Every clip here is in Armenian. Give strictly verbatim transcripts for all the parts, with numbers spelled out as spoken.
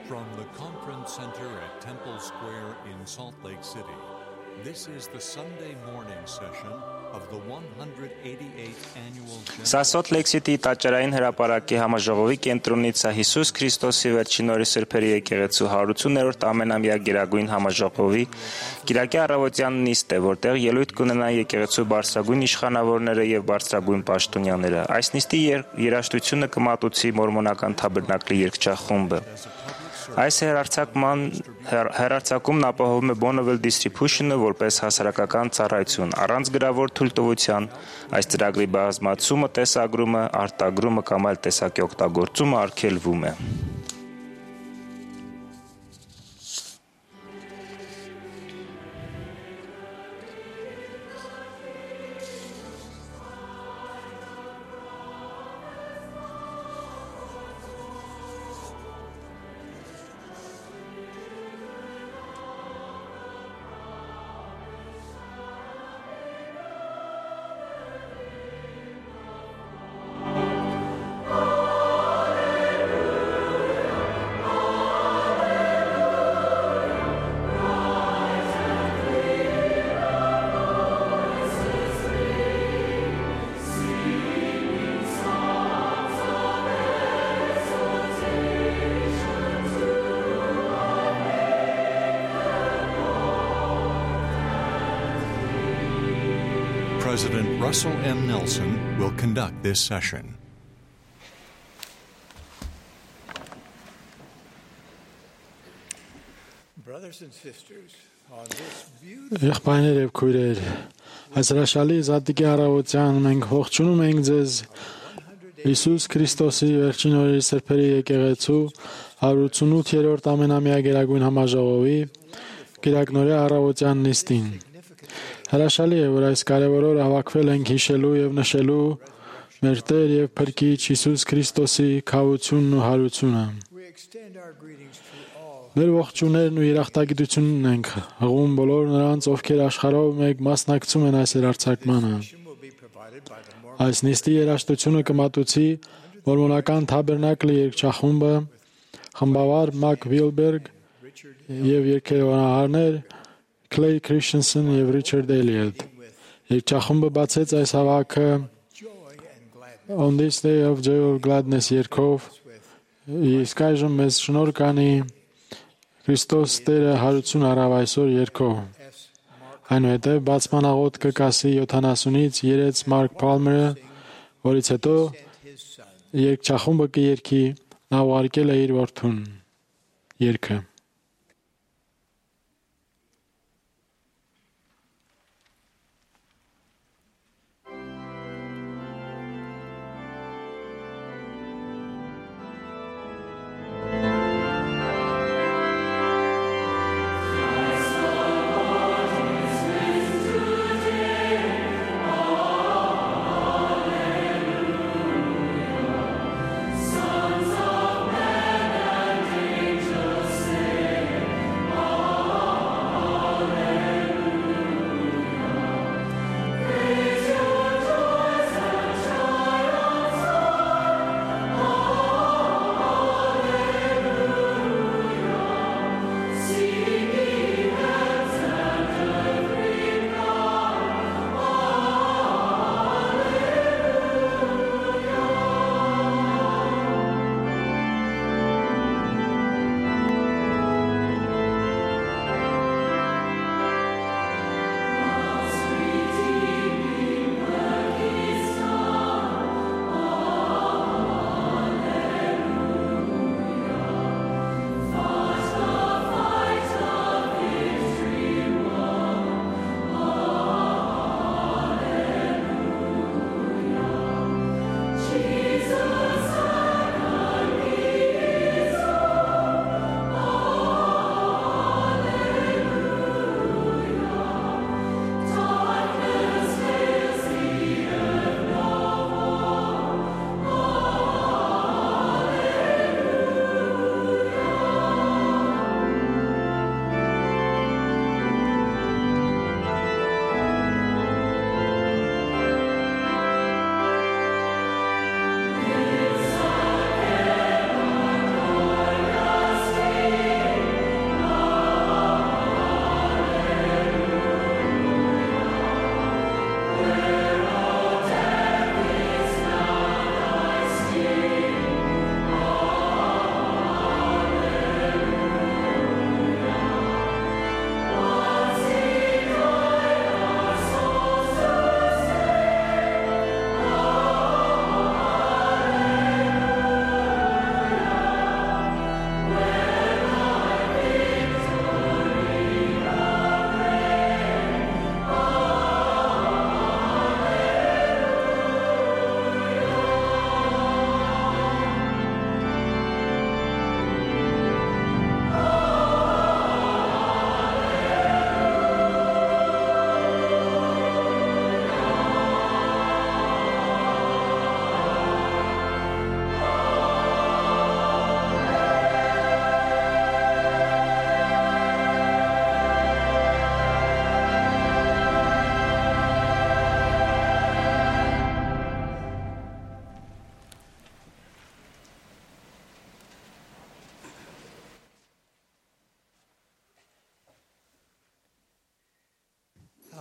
From the Conference Center at Temple Square in Salt Lake City, this is the Sunday morning session of the one hundred eighty-eighth Annual General... Սա Սոլտ Լեյք Սիթիի տաճարային հրապարակի համաժողովի կենտրոնից է Հիսուս Քրիստոսի վերջին օրի սրբերի եկեղեցու հարյուրութ-ութերորդ ամենամյա գերագույն համաժողովի կիրակի առավոտյան նիստ է, որտեղ ելույթ կունենան եկեղեցու բարձրագույն իշխանավորները եւ բարձրագույն պաշտոնյաները։ Այս նիստի երաժշտությունը կմատուցի մորմոնական թաբերնակլի երգչախումբը։ Այս հեռարձակումն ապահովում է Bonneville Distribution-ը որպես հասարակական ծառայություն, առանց գրավոր թույլտվության։ Այս ծրագրի բազմացումը, տեսագրումը, արտագրումը կամ այլ տեսակի օգտագործումը արգելվում է։ President Russell M. Nelson will conduct this session. Brothers and sisters, on this beautiful Եղբայրներ եւ քույրեր, այս հրաշալի զատիկի առավոտյան մենք ողջունում ենք ձեզ Հիսուս Քրիստոսի վերջին օրերի սրբերի եկեղեցու հարյուրութ-ութերորդ ամենամյա գերագույն համաժողովի կիրակնօրյա առավոտյան նիստին։ Հրաշալի է, որ այս կարևոր օրը հավաքվել ենք հիշելու եւ նշելու մեր Տեր եւ Փրկիչ Հիսուս Քրիստոսի քավությունն ու հարությունը։ we extend our greetings to all Մեր ողջուններն ու երախտագիտությունն ենք հղում բոլոր նրանց, ովքեր աշխարհով մեկ մասնակցում են այս հեռարձակմանը։ will be provided by the Mormon Այս նիստի երաժշտությունը կմատուցի մորմոնական թաբերնակլի երգչախումբը, խմբավար Մակ Վիլբերգ եւ երգեհոնահարներ Clay Christensen եւ Richard Elliott։ Երգչախումբը բացեց այս հավաքը joy and gladness. On this day of joy of gladness երգով, իսկ այժմ մեզ շնորհ կանի Քրիստոս Տերը հարություն առավ այսօր երգով։ Այնուհետև բացման աղոթ կկասի յոթանասունից երեց Մարկ Պալմերը, որից հետո երգչախումբը կերգի նա ուղարկել է իր որդուն երգը։ Sons of men and angels sing.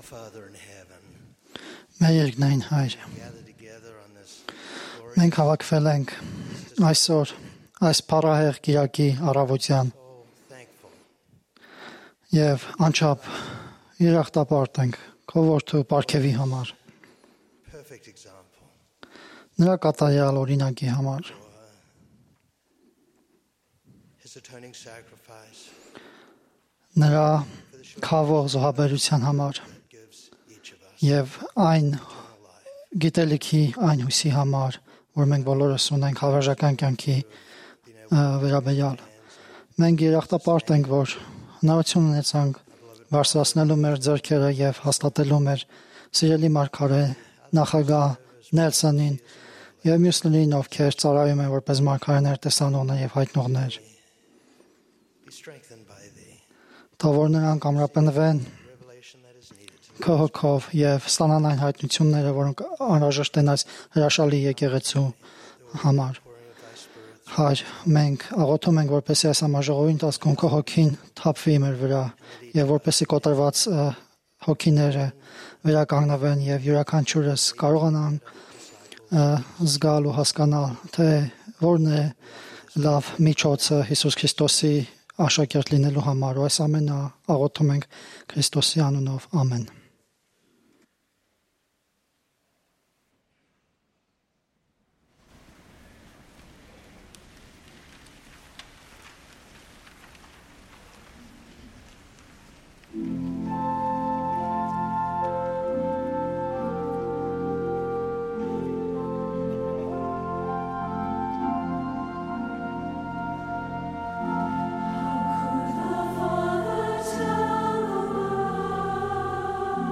Our Father in heaven, Մեր երկնային Հայր, gather together on this մենք հավաքվել ենք այսօր այս փառահեղ կիրակի առավոտյան oh, thankful եւ անչափ երախտապարտ ենք քո որդու Պարքևի համար, perfect example նրա կատարյալ օրինակի համար, his atoning sacrifice նրա քավող զոհաբերության համար that gives each of us եւ այն eternal life. գիտելիքի այն հույսի համար, որ մենք բոլորս ունենք հավերժական կյանքի ը, վերաբերյալ։ Մենք երախտապարտ ենք, որ հնարավորություն ունեցանք բարձրացնելու մեր ձեռքերը եւ հաստատելու մեր սիրելի մարգարե նախագահ Նելսոնին եւ մյուսներին, ովքեր ծառայում են որպես մարգարեներ, տեսանողներ եւ հայտնողներ, Be strengthened by thee. թող որ նրանք ամրապնվեն Revelation that is needed to քո հոգով եւ ստանան այն հայտնությունները, որոնք անհրաժեշտ են այս հրաշալի եկեղեցու համար։ pouring of thy spirit. Հայր, մենք աղոթում ենք, որպեսզի այս համաժողովի ընթացքում քո հոգին թափվի մեր վրա եւ որպեսզի կոտրված ը, հոգիները վերականգնվեն եւ յուրաքանչյուրս կարողանան ը, զգալ ու հասկանալ, թե որն է լավ միջոցը Հիսուս Քրիստոսի աշակերտ լինելու համար։ Ու այս ամենը աղոթում ենք Քրիստոսի անունով։ Ամեն։ Father tell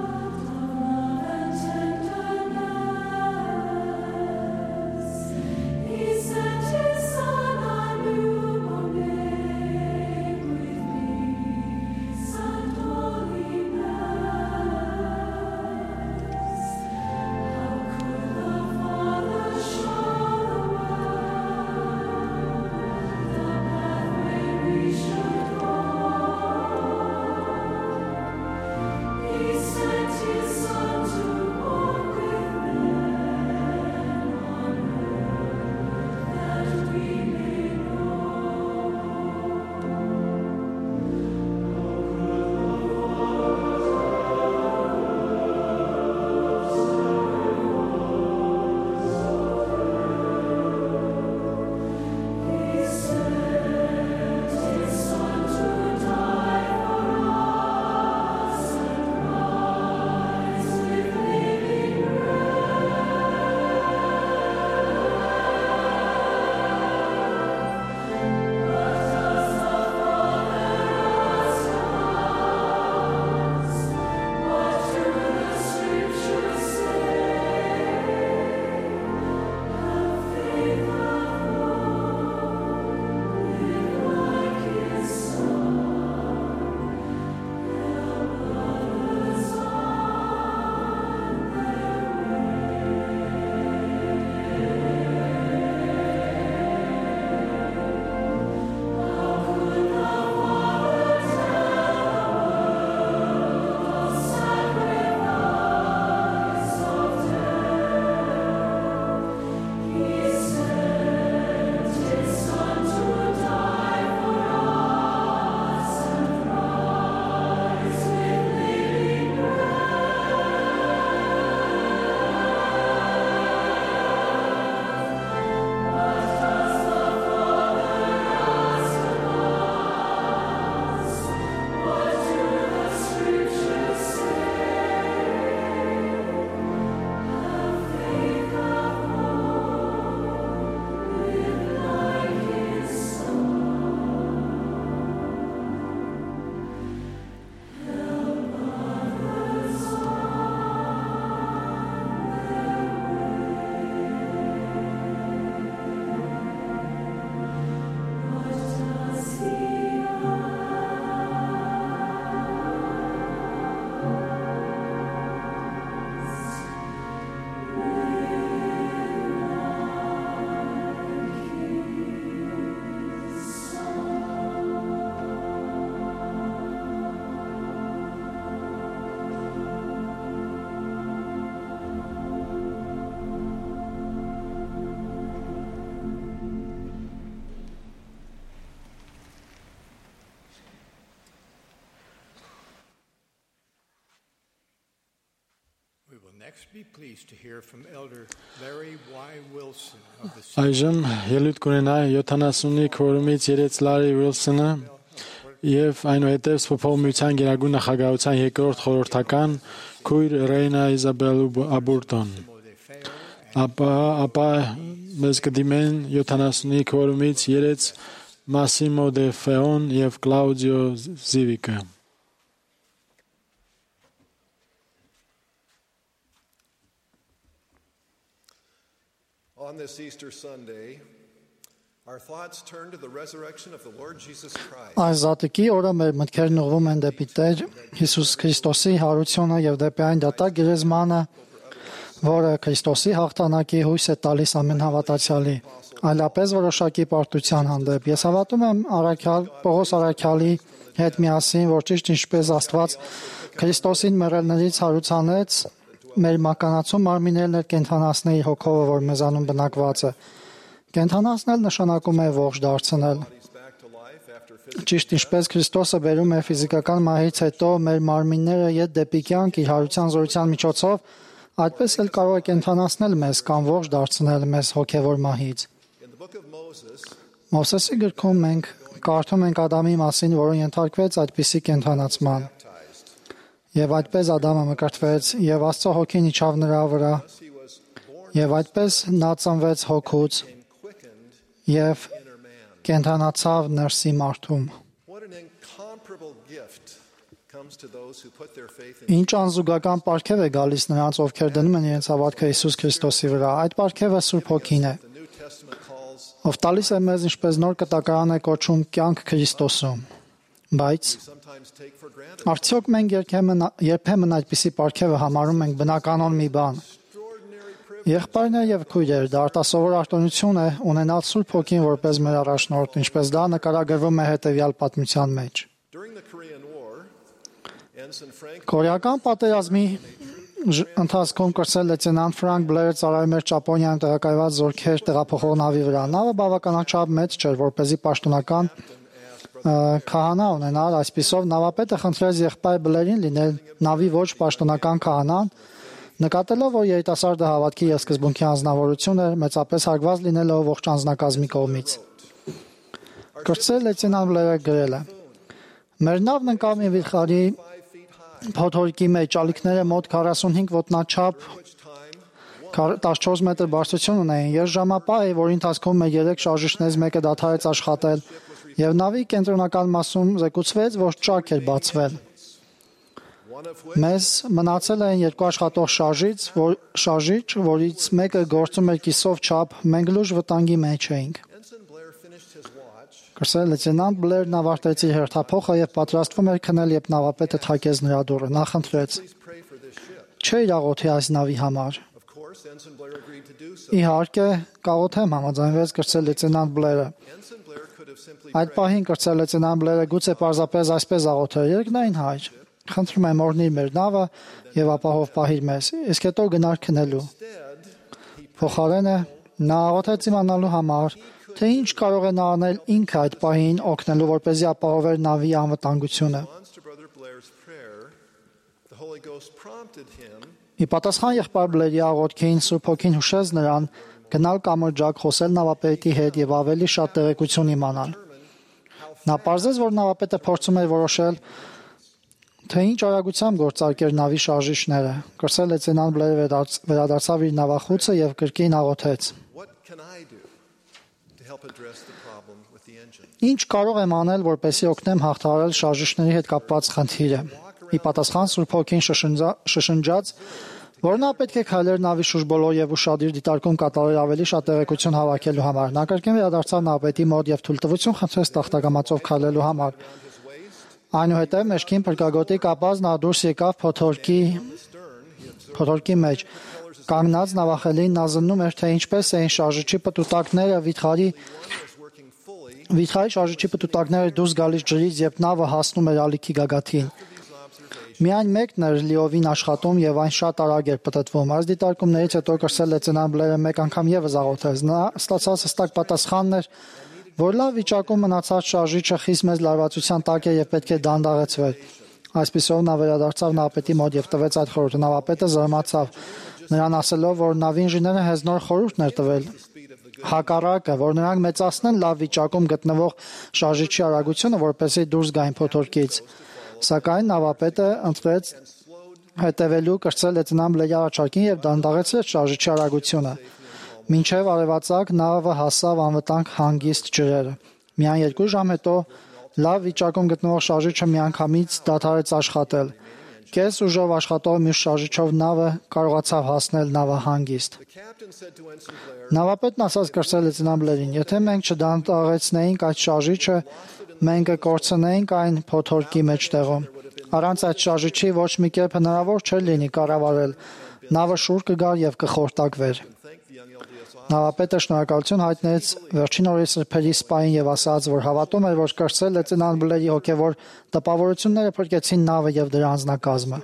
Next, be pleased to hear from Elder Larry Y. Wilson of the Այժմ ելույթ կունենա յոթանասունի քվորումից երեց Լարի Ուիլսոնը եւ այնուհետեւ Սփոփողության Գերագույն նախագահության երկրորդ խորհրդական քույր Ռեյնա Իզաբել Աբուրտոն։ Ապա ապա մեզ կդիմեն յոթանասունի քվորումից երեց Մասիմո դե Ֆեոն եւ Կլաուդիո Զիվիկը։ On this Easter Sunday, our thoughts turn to the resurrection of the Lord Jesus Christ. Այս զատկի օրը մեր մտքերն ուղղվում են դեպի Տեր Հիսուս Քրիստոսի հարությունը եւ դեպի այն դատակ գերեզմանը, որը Քրիստոսի հաղթանակի հույս է տալիս ամեն հավատացյալի, այլապես որոշակի պարտության հանդեպ։ Ես հավատում եմ Արաքյալ Պողոս Արաքյալի հետ միասին, որ ճիշտ ինչպես Աստված Քրիստոսին մեռելներից հարուցանեց, մեր մականացում մարմիններն էլ կենթանացնել իր հոգովը, որ մեզանում բնակված է։ Կենթանացնել նշանակում է ողջ դարձնել։ Ճիշտ ինչպես Քրիստոսը բերում է ֆիզիկական մահից հետո մեր մարմինները ետ դեպի կյանք իր հարության զորության միջոցով, այդպես էլ կարող է կենթանացնել մեզ կամ ողջ դարձնել մեզ հոգևոր մահից։ Մովսեսի գրքում մենք կարդում ենք Ադամի մասին, որը ենթարկվեց այդպիսի կենթանացման։ Եվ այդպես Ադամը մկրտվեց, եւ Աստծո հոգին իջավ նրա վրա, եւ այդպես նա ծնվեց հոգուց, եւ կենթանացավ ներսի մարդում։ Ինչ անզուգական պարգև է գալիս նրանց, ովքեր դնում են իրենց հավատքը Հիսուս Քրիստոսի վրա։ Այդ պարգևը Սուրբ Հոգին է, ով տալիս է մեզ, ինչպես նոր կտակարան է կոչում, կյանք Քրիստոսում։ Բայց արդյոք մենք երբեմն երբեմն այդպիսի պարգևը համարում ենք բնականon մի բան։ Եղբայրներ եւ քույրեր, դա արտասովոր արտոնություն է ունենալ Սուրբ Հոգին որպես մեր առաջնորդ, ինչպես դա նկարագրվում է հետեւյալ պատմության մեջ։ Կորեական պատերազմի ընթացքում կրսել լեյտենանտ Ֆրանկ Բլերը ծառայում էր Ճապոնիայում տեղակայված զորքեր տեղափոխող նավի վրա։ Նավը բավականաչափ մեծ չէր, որպեսզի պաշտոնական քահանա ունենալ, այսպիսով նավապետը խնդրեց եղբայր Բլերին լինել նավի ոչ պաշտոնական քահանան, նկատելով, որ երիտասարդը հավատքի եւ սկզբունքի անձնավորություն էր, մեծապես հարգված լինելով ողջ անձնակազմի կողմից։ Կրտսեր լեյտենանտ Բլերը գրել է. Մեր նավն ընկավ մի վիթխարի փոթորիկի մեջ, ալիքները մոտ քառասունհինգ ոտնաչափ տասնչորս մետր բարձրություն ունեին։ Ես ժամապահ էի, որի ընթացքում մեր երեք շարժիչներից մեկը դադարեց աշխատել, եւ նավի կենտրոնական մասում զեկուցվեց, որ ճարք էր բացվել։ Մեզ մնացել էին երկու աշխատող շարժիչ, որ շարժիչ, որից մեկը գործում էր կիսով չափ, մենք լուրջ վտանգի մեջ էինք։ Կրսել լեյտենանտ Բլերն ավարտեց իր հերթափոխը եւ պատրաստվում էր քնել, երբ նավապետը թակեց նրա դուռը։ Նա խնդրեց. Չէի աղոթի այս նավի համար։ Իհարկե, կաղոթեմ, համաձայնվեց կրսել լեյտենանտ Բլերը։ Այդ պահին կրսել լեյտենանտ Բլերը գուցե պարզապես այսպես աղոթեր. Երկնային հայր, խնդրում եմ օրհնիր մեր նավը եւ ապահով պահիր մեզ, իսկ հետո գնար քնելու։ Փոխարենը նա աղոթեց իմանալու համար, թե ինչ կարող է նա անել ինքը այդ պահին օգնելու, որպեսզի ապահովեր նավի անվտանգությունը։ Ի պատասխան եղբայր Բլերի աղոթքին Սուրբ Հոգին հուշեց նրան գնալ կամրջակ, խոսել նավապետի հետ եւ ավելի շատ տեղեկություն իմանալ։ Նա պարզեց, որ նավապետը փորձում էր որոշել, թե ինչ արագությամբ գործարկեր նավի շարժիչները։ Կրսել լեյտենանտ Բլերը վերադարձավ իր նավախուցը եւ կրկին աղոթեց. Ինչ կարող եմ անել, որպեսզի օգնեմ հաղթահարել շարժիչների հետ կապված խնդիրը։ Ի պատասխան Սուրբ Հոգին շշնջաց, որ նա պետք է քայլեր նավի շուրջ բոլոր եւ ուշադիր դիտարկում կատարել ավելի շատ տեղեկություն հավաքելու համար։ Նա կրկին վերադարձավ նավապետի մոտ եւ թույլտվություն խնդրեց տախտակամածով քայլելու համար։ Այնուհետև մեջքին փրկագոտի կապած նա դուրս եկավ փոթորկի փոթորկի մեջ։ Կանգնած նավախելին նա զննում էր, թե ինչպես էին շարժիչի պտուտակները վիթխարի վիթխարի շարժիչի պտուտակները դուրս գալիս ջրից, երբ նավը հասնում էր ալիքի գագաթին։ Միայն մեկն էր լիովին աշխատում եւ այն շատ արագ էր պտտվում։ Այս դիտարկումներից հետո կրսել լեյտենանտ Բլերը մեկ անգամ եւս աղոթեց։ Նա ստացած հստակ պատասխանն էր, որ լավ վիճակում մնացած շարժիչը խիստ մեծ լարվածության տակ է եւ պետք է դանդաղեցվեր։ Այսպիսով նա վերադարձավ նավապետի մոտ եւ տվեց այդ խորհուրդը։ Նավապետը զարմացավ նրան ասելով, որ նավի ինժեները հենց նոր խորհուրդներ տվել հակառակը, որ նրանք մեծացնեն լավ վիճակում գտնվող շարժիչի արագությունը, որպեսզի դուրս գային փոթորկից։ Սակայն նավապետը ընտրեց հետևելու կրծել լեյտենանտ առաջարկին եւ դանդաղեցրեց շարժիչի արագությունը։ Մինչև արևածագ նավը հասավ անվտանգ հանգիստ ջրերը։ Միայն երկու ժամ հետո լավ վիճակում գտնվող շարժիչը միանգամից դադարեց աշխատել։ Կես ուժով աշխատող մյուս շարժիչով նավը կարողացավ հասնել նավահանգիստ։ Նավապետն ասաց կրծել լեյտենանտ Բլերին. «Եթե մենք չդանդաղեցնեինք այդ շարժիչը, մենք կկորցնեինք այն փոթորկի մեջտեղում։ Առանց այդ շարժիչի ոչ մի կերպ հնարավոր չէր լինի կառավարել։ Նավը շուռ կգար եւ կխորտակվեր»։ Նավապետը շնորհակալություն հայտնեց վերջին օրերի սրբերի սպային եւ ասաց, որ հավատում էր, որ կրծել լեյտենանտ Բլերի հոգեվոր տպավորությունները փրկեցին նավը եւ դրա անձնակազմը։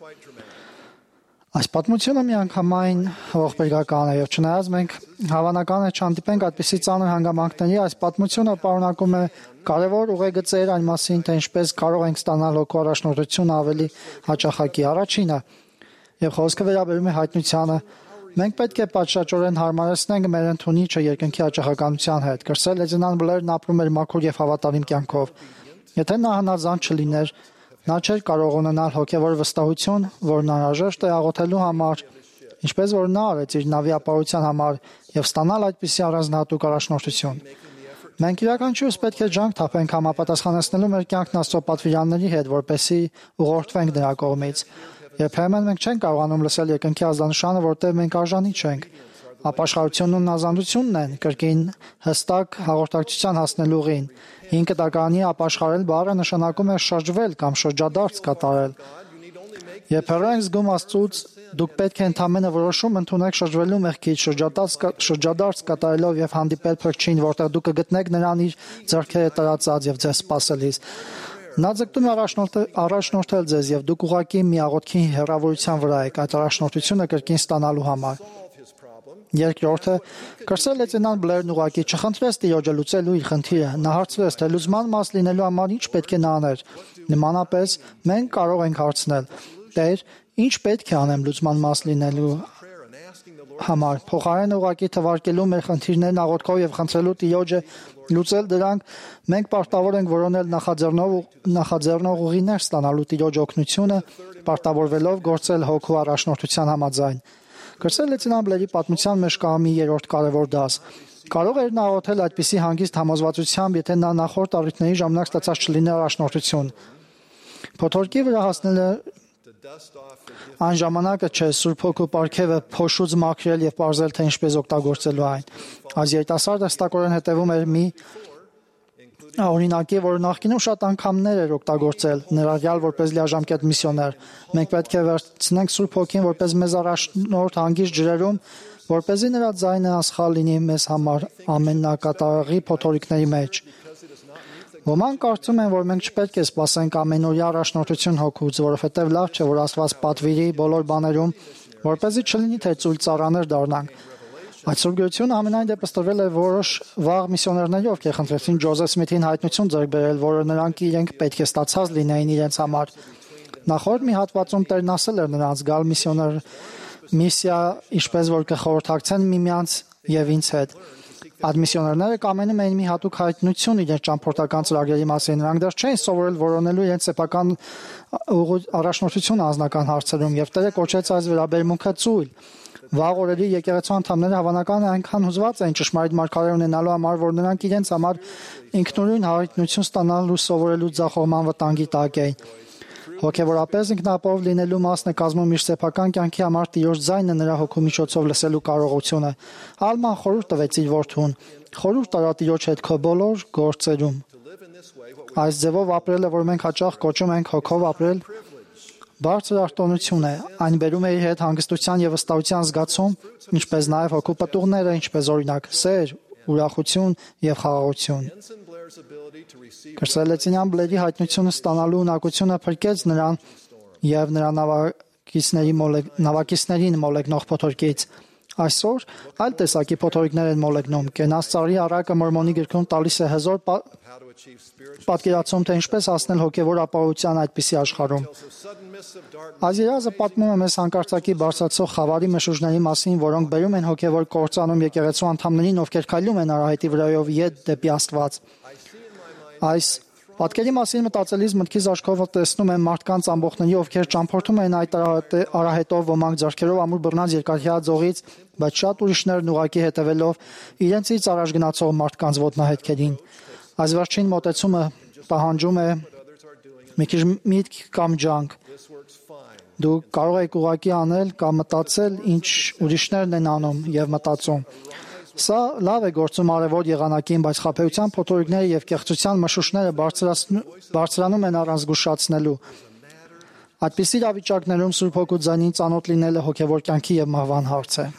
Այս պատմությունը միանգամայն ողբերգական է եւ չնայած մենք հավանական է չհանդիպենք այդպիսի ծանր հանգամանքների, այս պատմությունը պարունակում է կարևոր ուղեգծեր այն մասին, թե ինչպես կարող ենք ստանալ հոգու առաջնորդություն ավելի հաճախակի։ Առաջինը եւ խոսքը վերաբերում է հայտնությանը։ Մենք պետք է պատշաճորեն հարմարեցնենք մեր ընդունիչը երկնքի հաճախականության հետ։ Կրծել լեյտենանտ Բլերն ապրում էր մաքուր եւ հավատարիմ կյանքով։ Եթե նա հնազանդ չլիներ, նա չէր կարող ունենալ հոգեվոր վստահություն, որն անհրաժեշտ է աղոթելու համար, ինչպես որ նա արեց իր նավի ապահովության համար եւ ստանալ այդպիսի առանձնահատուկ առաջնորդություն։ Մենք յուրաքանչյուրս պետք է ջանք թափենք համապատասխանեցնելու մեր կյանքն Աստծո պատվիրանների հետ, որպեսզի ուղղորդվենք նրա կողմից։ Երբեմն մենք չենք կարողանում լսել երկնքի ազդանշանը, որտեղ մենք արժանի չենք։ Ապաշխարությունն ու նազանդությունն են կրկին հստակ հաղորդակցության հասնելու ուղին։ Հինգ տականի ապաշխարել բառը նշանակում է շրջվել կամ շրջադարձ կատարել։ Երբ հեռու ենք զգում Աստծուց, դուք պետք է ընդամենը որոշում ընդունեք շրջվելու մեղքից, շրջադարձ կատարելով եւ հանդիպել Փրկչին, որտեղ դուք կգտնեք նրան իր ձեռքերը տրածած եւ ձեզ սպասելիս։ Նա ձգտում է առաջնորդել ձեզ եւ դուք ուղղակի մի աղոթքի հեռավորության վրա եք այդ առաջնորդությունը կրկին ստանալու համար։ Երկրորդը, կրծել լեյտենանտ Բլերն ուղղակի չխնդրեց Տիրոջը լուծելու իր խնդիրը։ Նա հարցրեց, թե լուծման մաս լինելու համար ինչ պետք է նա աներ։ Նմանապես մենք կարող ենք հարցնել. Տեր, ինչ պետք է անեմ լուծման մաս լինելու համար։ Փոխարեն ուղղակի թվարկելու մեր խնդիրներն աղոթքով եւ խնդրելու Տիրոջը լուծել դրանք, մենք պարտավոր ենք որոնել նախաձեռնող նախաձեռնող ուղիներ ստանալու Տիրոջ օգնությունը, պարտավորվելով գործել հոգու առաջնորդության համաձայն։ Կրծել լեյտենանտ Բլերի պատմության մեջ կա մի երրորդ կարևոր դաս։ Կարող էր նա աղոթել այդպիսի հանգիստ համոզվածությամբ, եթե նա նախորդ առիթների ժամանակ ստացած չլիներ առաջնորդություն։ Փոթորկի վրա հասնելը այն ժամանակը չէ Սուրբ Հոգու պարգևը փոշուց մաքրել եւ ողջել թե ինչպես օգտագործելու այն։ Այս երիտասարդը հստակորեն հետևում էր մի օրինակի, որ նախկինում շատ անգամներ էր օգտագործել, ներառյալ որպես լիաժամկետ միսիոներ։ Մենք պետք է վերցնենք Սուրբ Հոգին որպես մեզ առաջնորդ հանգիստ ջրերում, որպեսզի նրա ձայնը ասխալ լինի մեզ համար ամենակատարաղի փոթորիկների մեջ։ Ոմանք կարծում են, որ մենք չպետք է սպասենք ամենօրյա առաջնորդություն Հոգուց, որովհետև լավ չէ, որ Աստված պատվիրի բոլոր բաներում, որպեսզի չլինի թե ծույլ ծառաներ դառնանք։ Այդ սուրբգությունը ամենայն դեպս տրվել է որոշ վաղ միսիոներների, ովքեր խնդրեցին Ջոզեֆ Սմիթին հայտնություն ձեռք բերել, որը նրանք իրենք պետք է ստացած լինեին իրենց համար։ Նախորդ մի հատվածում Տերն ասել էր նրանց գալ միսիոներ միսիա, ինչպես որ կխորհրդակցեն միմյանց եւ ինձ հետ։ Այդ միսիոներները կամենում էին մի հատուկ հայտնություն իրենց ճամփորդական ծրագրերի մասին։ Նրանք դեռ չէին սովորել որոնելու իրենց սեփական առաջնորդությունը անձնական հարցերում, եւ Տերը կոչեց այս վերաբերմունքը ծույլ։ Վաղ օրերի եկեղեցու անդամները հավանական է այնքան հուզված էին ճշմարիտ մարգարե ունենալու համար, որ նրանք իրենց համար ինքնուրույն հայտնություն ստանալու սովորելու ձախողման վտանգի տակ էին։ Հոգևորապես ինքնապահով լինելու մասն է կազմում իր սեփական կյանքի համար Տիրոջ ձայնը նրա հոգու միջոցով լսելու կարողությունը։ Ալման խորհուրդ տվեց իր որդուն. խորհուրդ տա Տիրոջ հետ քո բոլոր գործերում։ Այս ձևով ապրելը, որ մենք հաճախ կոչում ենք հոգով ապրել, բարձր արտոնություն է։ Այն բերում է իր հետ հանգստության եւ վստահության զգացում, ինչպես նաեւ հոգու պտուղները, ինչպես օրինակ սեր, ուրախություն եւ խաղաղություն։ Կրծել լեյտենանտ Բլերի հայտնությունը ստանալու ունակությունը փրկեց նրան եւ նրա նավակիցների նավակիցներին մոլեգնող փոթորկից։ Այսօր այլ տեսակի փոթորիկներ են մոլեգնում։ Կենաց ծառի առակը Մորմոնի գրքում տալիս է հզոր պատկերացում, թե ինչպես հասնել հոգևոր ապահովության այդպիսի աշխարհում։ Այս երազը պատմում է մեզ հանկարծակի բարձրացող խավարի մշուշների մասին, որոնք բերում են հոգևոր կործանում եկեղեցու անդամներին, ովքեր քայլում են արահետի վրայով ետ դեպի Աստված։ Այս պատկերի մասին մտածելիս մտքիս աչքով տեսնում եմ մարդկանց ամբողջների, ովքեր ճամփորդում են այդ արահետով, ոմանք ձեռքերով ամուր բռնած երկաթյա ձողից, բայց շատ ուրիշներն ուղակի հետևելով իրենցից առաջ գնացող մարդկանց ոտնահետքերին։ Այս վերջին մոտեցումը պահանջում է մի քիչ միտք կամ ջանք։ Դու կարող եք ուղակի անել կամ մտածել, ինչ ուրիշներն են անում եւ մտածում։ Սա լավ է գործում արևոտ եղանակին, բայց խաբեության փոթորիկները եւ կեղծության մշուշները բարձրանում են առանց զգուշացնելու։ Այդպիսի իրավիճակներում Սուրբ Հոգու ձայնին ծանոթ լինելը հոգևոր կյանքի եւ մահվան հարց է։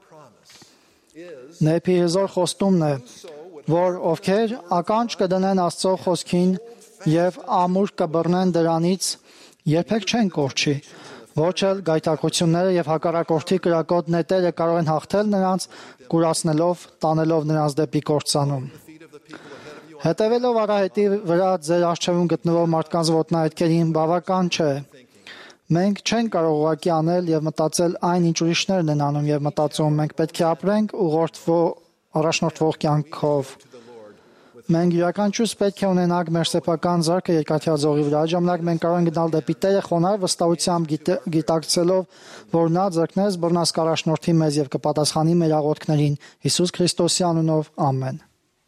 Նեպի հզոր խոստումն է, որ ովքեր ականջ կդնեն Աստծո խոսքին եւ ամուր կբռնեն դրանից, երբեք չեն կորչի։ Ոչ էլ գայթակղությունները եւ հակառակորդի կրակոտ նետերը կարող են հաղթել նրանց, կուրացնելով, տանելով նրանց դեպի կործանում։ Հետևելով արահետի վրա ձեր առջևում գտնվող մարդկանց ոտնահետքերին բավական չէ։ Մենք չենք կարող ուղղակի անել եւ մտածել այն, ինչ ուրիշներն են անում եւ մտածում։ Մենք պետք է ապրենք ուղղորդվող առաջնորդվող կյանքով։ Մենք յուրաքանչյուրս պետք է ունենանք մեր սեփական զարկը երկաթյա ձողի վրա։ Ժամանակ մենք կարող ենք գնալ դեպի Տերը խոնարհ վստահությամբ գիտակցելով, որ նա ձեռքներս բռնած կառաջնորդի մեզ եւ կպատասխանի մեր աղոթքներին։ Հիսուս Քրիստոսի անունով, ամեն։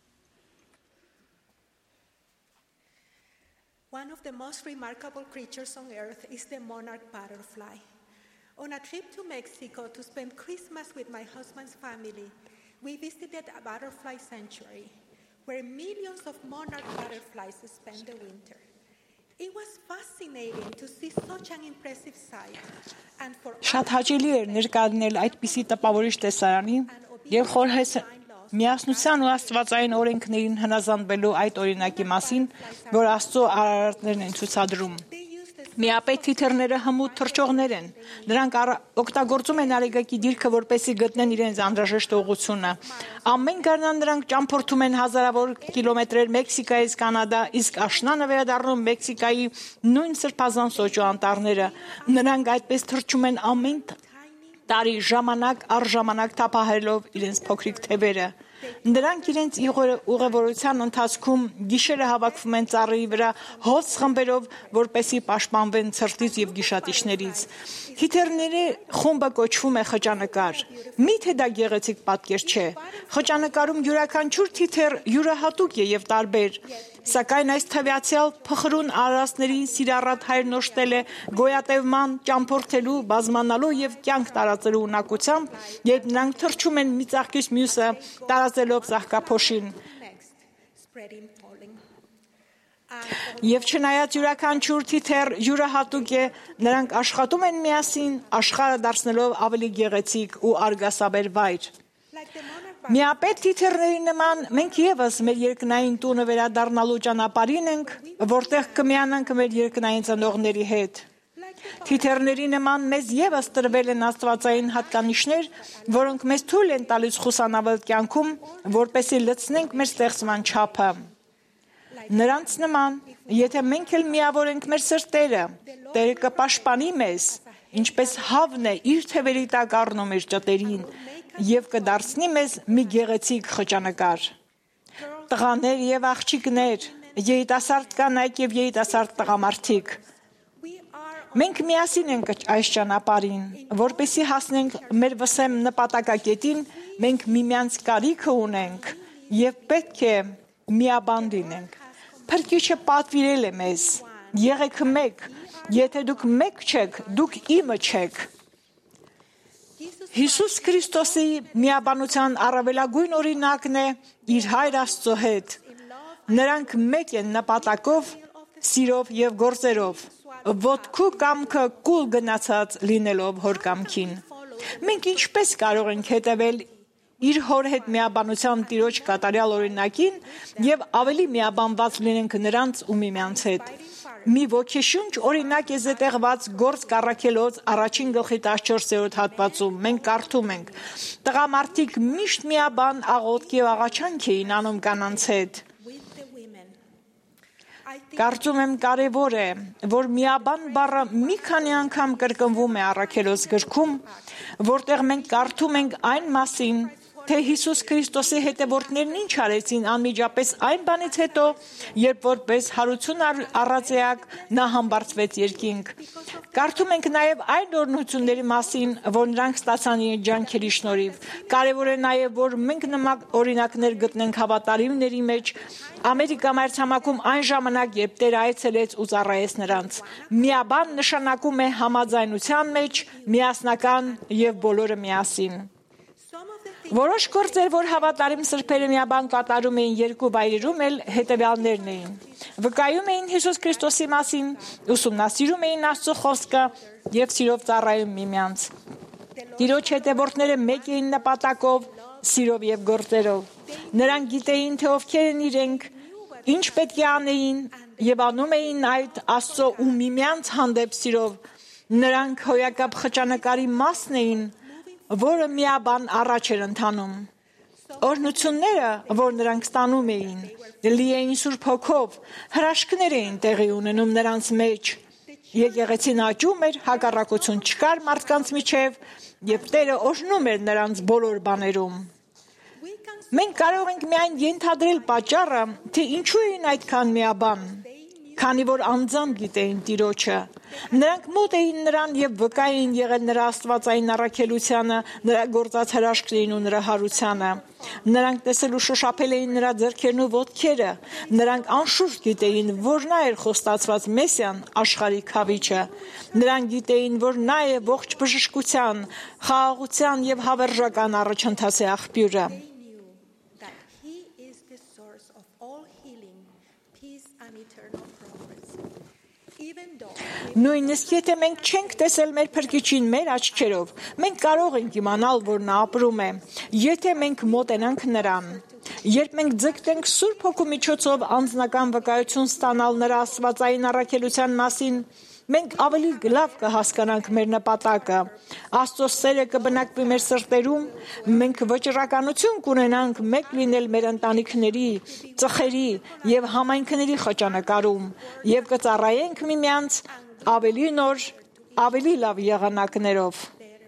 One of the most remarkable creatures on earth is the monarch butterfly. On a trip to Mexico to spend Christmas with my husband's family, we visited a butterfly sanctuary where millions of monarch butterflies spend the winter. It was fascinating to see such an impressive sight. And for Շատ հաճելի էր ներկայացնել այդպիսի տպավորիչ տեսարանի եւ խորհես միասնության ու աստվածային օրենքներին հնազանդվելու այդ օրինակի մասին, որ Աստծո արարածներն են ցուցադրում։ Միապետ թիթեռները հմուտ թռչողներ են։ Նրանք օգտագործում են արեգակի դիրքը, որպեսզի գտնեն իրենց անհրաժեշտ ուղղությունը։ Ամեն գարնան նրանք ճամփորդում են հազարավոր կիլոմետրեր Մեքսիկայից Կանադա, իսկ աշնանը վերադառնում Մեքսիկայի նույն սրբազան սոճու անտառները։ Նրանք այդպես թռչում են ամեն տարի ժամանակ առ ժամանակ թափահարելով իրենց փոքրիկ թևերը։ Նրանք իրենց ուղևորության ընթացքում գիշերը հավաքվում են ծառերի վրա հոց խմբերով, որպեսզի պաշտպանվեն ցրտից եւ գիշատիչներից։ Թիթեռների խումբը կոչվում է խճանկար։ Միթե դա գեղեցիկ պատկեր չէ։ Խճանկարում յուրաքանչյուր թիթեռ յուրահատուկ է եւ տարբեր։ Սակայն այս թվյացյալ փխրուն արարածներին սիրառատ հայրնոշտել է գոյատևման, ճամփորդելու, բազմանալու եւ կյանք տարածելու ունակությամբ, երբ նրանք թռչում են մի ծաղկից մյուսը, տարածելով ծաղկափոշին։ Եվ չնայած յուրաքանչյուր թիթեռ յուրահատուկ է, նրանք աշխատում են միասին, աշխարհը դարձնելով ավելի գեղեցիկ ու արգասաբեր վայր։ Միապետ թիթեռների նման մենք եւս մեր երկնային տունը վերադառնալու ճանապարհին ենք, որտեղ կմիանանք մեր երկնային ծնողների հետ։ Թիթեռների նման մեզ եւս տրվել են աստվածային հատկանիշներ, որոնք մեզ թույլ են տալիս խուսանավել կյանքում, որպեսզի լցնենք մեր ստեղծման չափը։ Նրանց նման, եթե մենք էլ միավորենք մեր սրտերը, Տերը կպաշտպանի մեզ, ինչպես հավն է իր թևերի տակ առնում իր ճտերին, եւ կդարձնի մեզ մի գեղեցիկ խճանկար։ Տղաներ եւ աղջիկներ, երիտասարդ կանայք եւ երիտասարդ տղամարդիկ, մենք միասին ենք այս ճանապարհին, որպեսզի հասնենք մեր վսեմ նպատակակետին, մենք միմյանց կարիքը ունենք եւ պետք է միաբան լինենք։ Փրկիչը պատվիրել է մեզ. եղեք մեկ, եթե դուք մեկ չեք, դուք իմը չեք։ Հիսուս Քրիստոսի միաբանության առավելագույն օրինակն է իր Հայր Աստծո հետ։ Նրանք մեկ են նպատակով, սիրով եւ գործերով, ոտքու կամքը կուլ գնացած լինելով հոր կամքին։ Մենք ինչպես կարող ենք հետևել իր հոր հետ միաբանության տիրոջ կատարյալ օրինակին եւ ավելի միաբանված լինենք նրանց ու միմյանց հետ։ Մի ոգեշունչ օրինակ է զետեղված Գործ Կառաքելոց առաջին գլխի տասնչորսերորդ հատվածում։ Մենք կարդում ենք. տղամարդիկ միշտ միաբան աղոթք եւ աղաչանք էին անում կանանց հետ։ Կարծում եմ կարևոր է, որ միաբան բառը մի քանի անգամ կրկնվում է Առաքելոց գրքում, որտեղ մենք կարդում ենք այն մասին, թե Հիսուս Քրիստոսի հետևորդներն ինչ արեցին անմիջապես այն բանից հետո, երբ որպես հարություն առածեակ նա համբարձվեց երկինք։ Կարդում ենք նաև այն օրհնությունների մասին, որ նրանք ստացան իրենց ջանքերի շնորհիվ։ Կարևոր է նաև, որ մենք նման օրինակներ գտնենք հավատարիմների մեջ, Ամերիկա մայրցամաքում այն ժամանակ, երբ Տերը այցելեց ու ծառայեց նրանց։ Միաբան նշանակում է համաձայնության մեջ, միասնական եւ բոլորը միասին։ Որոշ գործեր, որ հավատարիմ սրբերը միաբան կատարում էին երկու վայրերում էլ հետևյալներն էին։ Վկայում էին Հիսուս Քրիստոսի մասին, ուսումնասիրում էին Աստծո խոսքը եւ սիրով ծառայում միմյանց։ Տիրոջ հետևորդները մեկ էին նպատակով, սիրով եւ գործերով։ Նրանք գիտեին, թե ովքեր են իրենք, ինչ պետք է անեին եւ անում էին այդ Աստծո ու միմյանց հանդեպ սիրով։ Նրանք հոյակապ խճանկարի մասն էին, որը միաբան առաջ էր ընթանում։ Օրհնությունները, որ նրանք ստանում էին, լի էին Սուրբ Հոգով, հրաշքներ էին տեղի ունենում նրանց մեջ։ Եկեղեցին աճում էր, հակառակություն չկար մարդկանց միջև, եւ Տերը օրհնում էր նրանց բոլոր բաներում։ Մենք կարող ենք միայն ենթադրել պատճառը, թե ինչու էին այդքան միաբան, քանի որ անձամբ գիտեին Տիրոջը։ Նրանք մոտ էին նրան եւ վկա էին եղել նրա աստվածային առաքելությանը, նրա գործած հրաշքներին ու նրա հարությանը։ Նրանք տեսել ու շոշափել էին նրա ձեռքերն ու ոտքերը։ Նրանք անշուշտ գիտեին, որ նա էր խոստացված Մեսիան, աշխարհի քավիչը։ Նրանք գիտեին, որ նա է ողջ բժշկության, խաղաղության եւ հավերժական առաջընթացի աղբյուրը։ Նույնիսկ եթե մենք չենք տեսել մեր Փրկիչին մեր աչքերով, մենք կարող ենք իմանալ, որ նա ապրում է, եթե մենք մոտենանք նրան։ Երբ մենք ձգտենք Սուրբ Հոգու միջոցով անձնական վկայություն ստանալ նրա աստվածային առաքելության մասին, մենք ավելի լավ կհասկանանք մեր նպատակը։ Աստծո սերը կբնակվի մեր սրտերում, մենք վճռականություն կունենանք մեկ լինել մեր ընտանիքների, ծխերի եւ համայնքների խճանկարում եւ կծառայենք միմյանց ավելի նոր, ավելի լավ եղանակներով։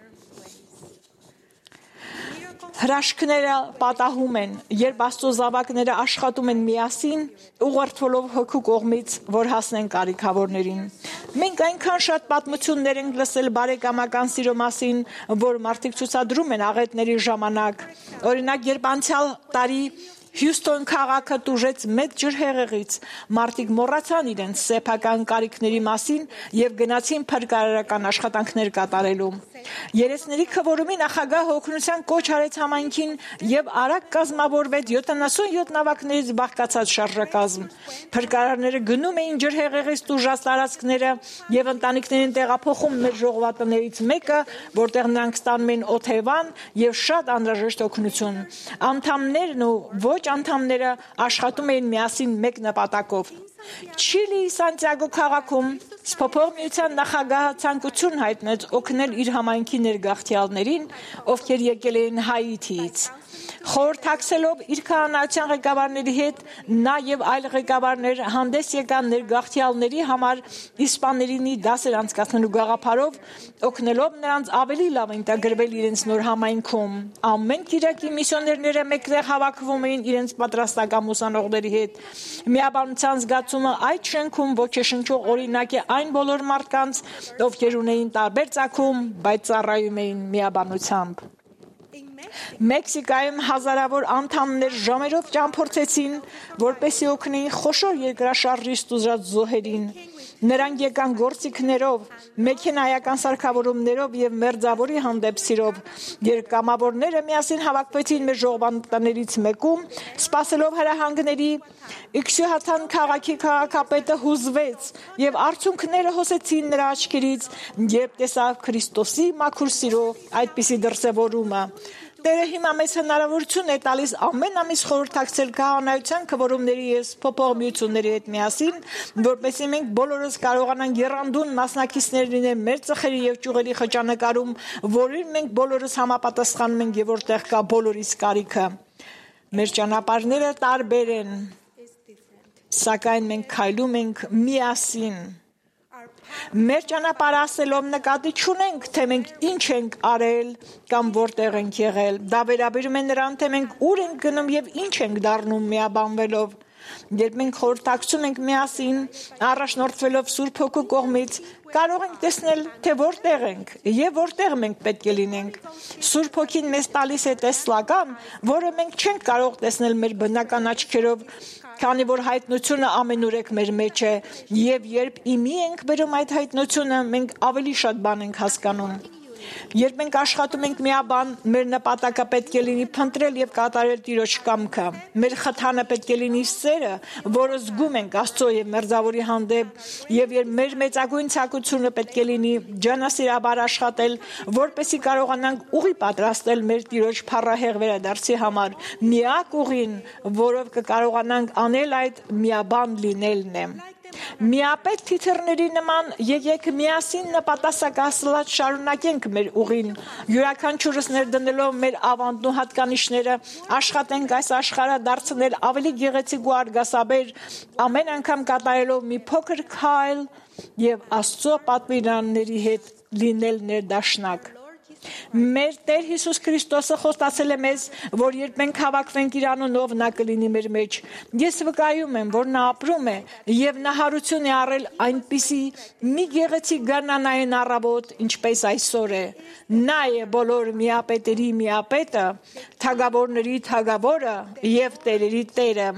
Հրաշքները պատահում են, երբ Աստծո զավակները աշխատում են միասին, ուղղորդվելով Հոգու կողմից, որ հասնեն կարիքավորներին։ Մենք այնքան շատ պատմություններ ենք լսել բարեկամական սիրո մասին, որ մարդիկ ցուցադրում են աղետների ժամանակ։ Օրինակ, երբ անցյալ տարի Հյուսթոն քաղաքը տուժեց մեծ ջրհեղեղից, մարդիկ մոռացան իրենց սեփական կարիքների մասին եւ գնացին փրկարարական աշխատանքներ կատարելու։ Երեսների քվորումի նախագահ օգնության կոչ արեց համայնքին եւ արագ կազմավորվեց յոթանասունյոթ նավակներից բաղկացած շարժակազմ։ Փրկարարները գնում էին ջրհեղեղից տուժած տարածքները եւ ընտանիքներին տեղափոխում մեր ժողովատներից մեկը, որտեղ նրանք ստանում էին օթևան եւ շատ անհրաժեշտ օգնություն։ Անդամներն ու ոչ անդամները աշխատում էին միասին մեկ նպատակով։ Չիլիի Սանտիագո քաղաքում Սփոփող միության նախագահը ցանկություն հայտնեց օգնել իր համայնքի ներգաղթյալներին, ովքեր եկել էին Հայիթիից։ Խորհրդակցելով իր քահանայության ղեկավարների հետ, նա եւ այլ ղեկավարներ հանդես եկան ներգաղթյալների համար իսպաներինի դասեր անցկացնելու գաղափարով, օգնելով նրանց ավելի լավ ինտեգրվել իրենց նոր համայնքում։ Ամեն կիրակի միսիոներները մեկտեղ հավաքվում էին իրենց պատրաստական ուսանողների հետ։ Միաբանության զգացումը այդ շենքում ոգեշնչող օրինակ է այն բոլոր մարդկանց, ովքեր ունեին տարբեր ծագում, բայց ծառայում էին միաբանությամբ։ Մեքսիկայում հազարավոր անդամներ ժամերով ճամփորդեցին, որպեսզի օգնեին խոշոր երկրաշարժից տուժած զոհերին։ Նրանք եկան գործիքներով, մեքենայական սարքավորումներով եւ մերձավորի հանդեպ սիրով։ Երկամավորները միասին հավաքվեցին մեր ժողովատներից մեկում, սպասելով հրահանգների։ Իքսյուհաթան քաղաքի քաղաքապետը հուզվեց եւ արցունքները հոսեցին նրա աչքերից, երբ տեսավ Քրիստոսի մաքուր սիրո այդպիսի դրսևորումը։ Տերը հիմա մեզ հնարավորություն է տալիս ամեն ամիս խորհրդակցել քահանայության քվորումների եւ փոփոխությունների հետ միասին, որպեսզի մենք բոլորս կարողանանք եռանդուն մասնակիցներ լինել մեր ծխերի եւ ճյուղերի խճանկարում, որին մենք բոլորս համապատասխանում ենք եւ որտեղ կա բոլորիս կարիքը։ Մեր ճանապարհները տարբեր են, սակայն մենք քայլում ենք միասին։ Մեր ճանապարհը ասելով նկատի չունենք, թե մենք ինչ ենք արել կամ որտեղ ենք եղել։ Դա վերաբերում է նրան, թե մենք ուր ենք գնում եւ ինչ ենք դառնում միաբանվելով։ Երբ մենք խորհրդակցում ենք միասին, առաջնորդվելով Սուրբ Հոգու կողմից, կարող ենք տեսնել, թե որտեղ ենք եւ որտեղ մենք պետք է լինենք։ Սուրբ Հոգին մեզ տալիս է տեսլական, որը մենք չենք կարող տեսնել մեր բնական աչքերով, քանի որ հայտնությունը ամենուրեք մեր մեջ է, եւ երբ իմի ենք բերում այդ հայտնությունը, մենք ավելի շատ բան ենք հասկանում։ Երբ մենք աշխատում ենք միաբան, մեր նպատակը պետք է լինի փնտրել եւ կատարել Տիրոջ կամքը։ Մեր խթանը պետք է լինի սերը, որը զգում ենք Աստծո եւ Մերձավորի հանդեպ, եւ երբ մեր մեծագույն ցանկությունը պետք է լինի ջանասիրաբար աշխատել, որպեսզի կարողանանք ուղի պատրաստել մեր Տիրոջ փառահեղ վերադարձի համար, միակ ուղին, որով կկարողանանք անել այդ միաբան լինելն է։ Միապետ թիթեռների նման եկեք միասին նպատասակասլած շարունակենք մեր ուղին, յուրաքանչյուրս ներդնելով մեր ավանդն ու հատկանիշները, աշխատենք այս աշխարհը դարձնել ավելի գեղեցիկ ու արգասաբեր, ամեն անգամ կատարելով մի փոքր քայլ եւ Աստծո պատվիրանների հետ լինել ներդաշնակ։ Մեր Տեր Հիսուս Քրիստոսը խոստացել է մեզ, որ երբ մենք հավաքվենք իր անունով, նա կլինի մեր մեջ։ Ես վկայում եմ, որ նա ապրում է եւ նա հարություն է առել այնպիսի մի գեղեցիկ գարնանային առավոտ, ինչպես այսօր է։ Նա է բոլոր միապետերի միապետը, թագավորների թագավորը եւ տերերի տերը։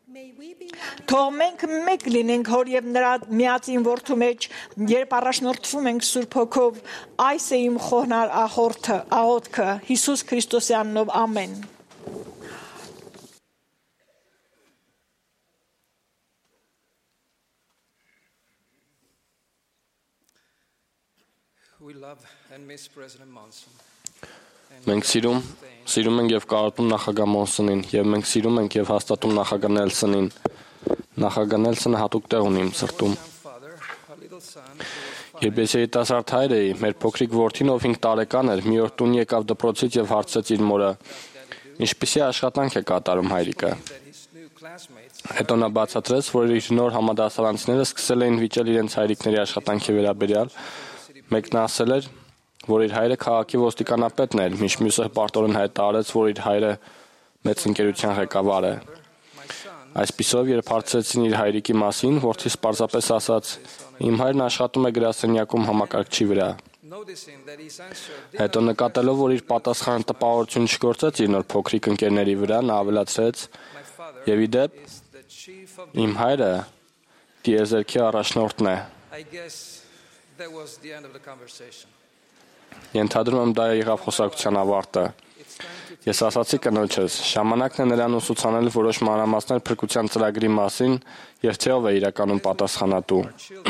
Թող մենք մեկ լինենք Հոր եւ նրա միածին որդու մեջ, երբ առաջնորդվում ենք Սուրբ Հոգով, այս է իմ խոնար աղոթքը, աղոթքը Հիսուս Քրիստոսի անունով, ամեն։ Մենք սիրում, սիրում ենք եւ կարոտում նախագահ Մոնսոնին, եւ մենք սիրում ենք եւ հաստատում նախագահ Նելսոնին։ Նախագահ Նելսոնը հատուկ տեղ ունի իմ սրտում։ Երբ ես երիտասարդ հայր էի, մեր փոքրիկ որդին, ով հինգ տարեկան էր, մի օր տուն եկավ դպրոցից եւ հարցրեց իր մորը. «Ինչպիսի աշխատանք է կատարում հայրիկը»։ Հետո նա բացատրեց, որ իր նոր համադասարանցիները սկսել էին վիճել իրենց հայրիկների աշխատանքի վերաբերյալ։ Մեկն ասել էր, որ իր հայրը քաղաքի ոստիկանապետն էր, մինչ մյուսը հպարտորեն հայտարարեց, որ իր հայրը մեծ ընկերության ղեկավար է։ Այսպիսով, երբ հարցրեցին իր հայրիկի մասին, որդիս պարզապես ասաց. «Իմ հայրն աշխատում է գրասենյակում համակարգչի վրա»։ Հետո նկատելով, որ իր պատասխանը տպավորություն չգործեց իր նոր փոքրիկ ընկերների վրա, նա ավելացրեց. «Եվ ի դեպ, իմ հայրը տիեզերքի առաջնորդն է»։ Ենթադրում եմ, դա եղավ խոսակցության ավարտը։ Ես ասացի կնոջս, ժամանակն է նրան ուսուցանել որոշ մանրամասներ փրկության ծրագրի մասին եւ թե ով է իրականում պատասխանատու։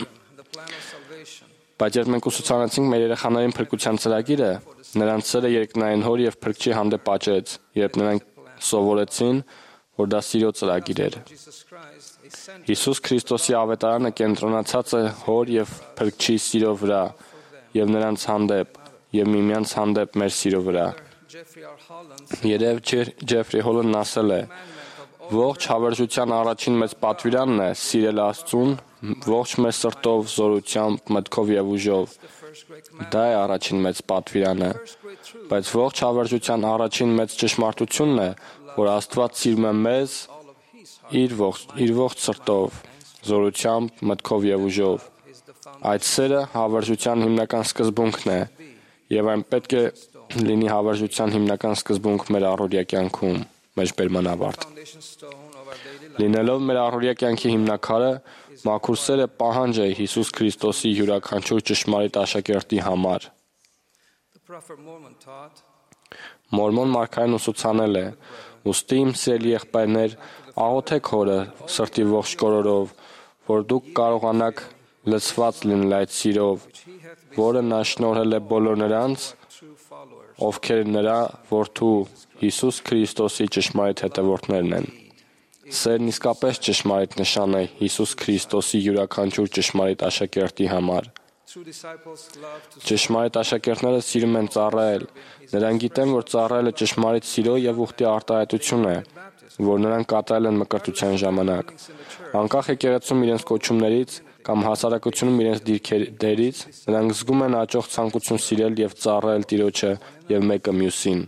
Բայց երբ մենք ուսուցանեցինք մեր երեխաներին փրկության ծրագիրը, նրանց սերը երկնային Հոր եւ Փրկչի հանդեպ աճեց, երբ նրանք սովորեցին, որ դա սիրո ծրագիր էր։ Հիսուս Քրիստոսի ավետարանը կենտրոնացած է Հոր եւ Փրկչի սիրո վրա եւ նրանց հանդեպ եւ միմյանց հանդեպ մեր սիրո վրա։ Երև Ջեֆրի Հոլն ասել է. «Ողջ հավերժության առաջին մեծ պատվիրանն է սիրել Աստծուն ողջ մեր սրտով, զորությամբ, մտքով եւ ուժով»։ Դա է առաջին մեծ պատվիրանը։ Բայց ողջ հավերժության առաջին մեծ ճշմարտությունն է, որ Աստված սիրում է մեզ իր ողջ, իր ողջ սրտով, զորությամբ, մտքով եւ ուժով։ Այդ սերը հավերժության հիմնական սկզբունքն է, եւ այն պետք է լինի հավերժության հիմնական սկզբունք մեր առօրյա կյանքում, մեջբերման ավարտ։ Լինելով մեր առօրյա կյանքի հիմնաքարը, մաքուր սերը պահանջ է Հիսուս Քրիստոսի յուրաքանչյուր ճշմարիտ աշակերտի համար։ Մորմոն մարգարեն ուսուցանել է. «Ուստի իմ սիրելի եղբայրներ, աղոթեք Հորը սրտի ողջ կորորով, որ դուք կարողանաք լցված լինել այդ սիրով, որը նա շնորհել է բոլոր նրանց, ովքեր նրա որդու Հիսուս Քրիստոսի ճշմարիտ հետևորդներն են։ Սերն իսկապես ճշմարիտ նշան է Հիսուս Քրիստոսի յուրաքանչյուր ճշմարիտ աշակերտի համար։ Ճշմարիտ աշակերտները սիրում են ծառայել։ Նրանք գիտեն, որ ծառայելը ճշմարիտ սիրո եւ ուխտի արտահայտություն է, որ նրանք կատարել են մկրտության ժամանակ։ Անկախ եկեղեցում իրենց կոչումներից կամ հասարակությունում իրենց դիրքերից, նրանք զգում են աճող ցանկություն սիրել եւ ծառայել Տիրոջը եւ մեկը մյուսին։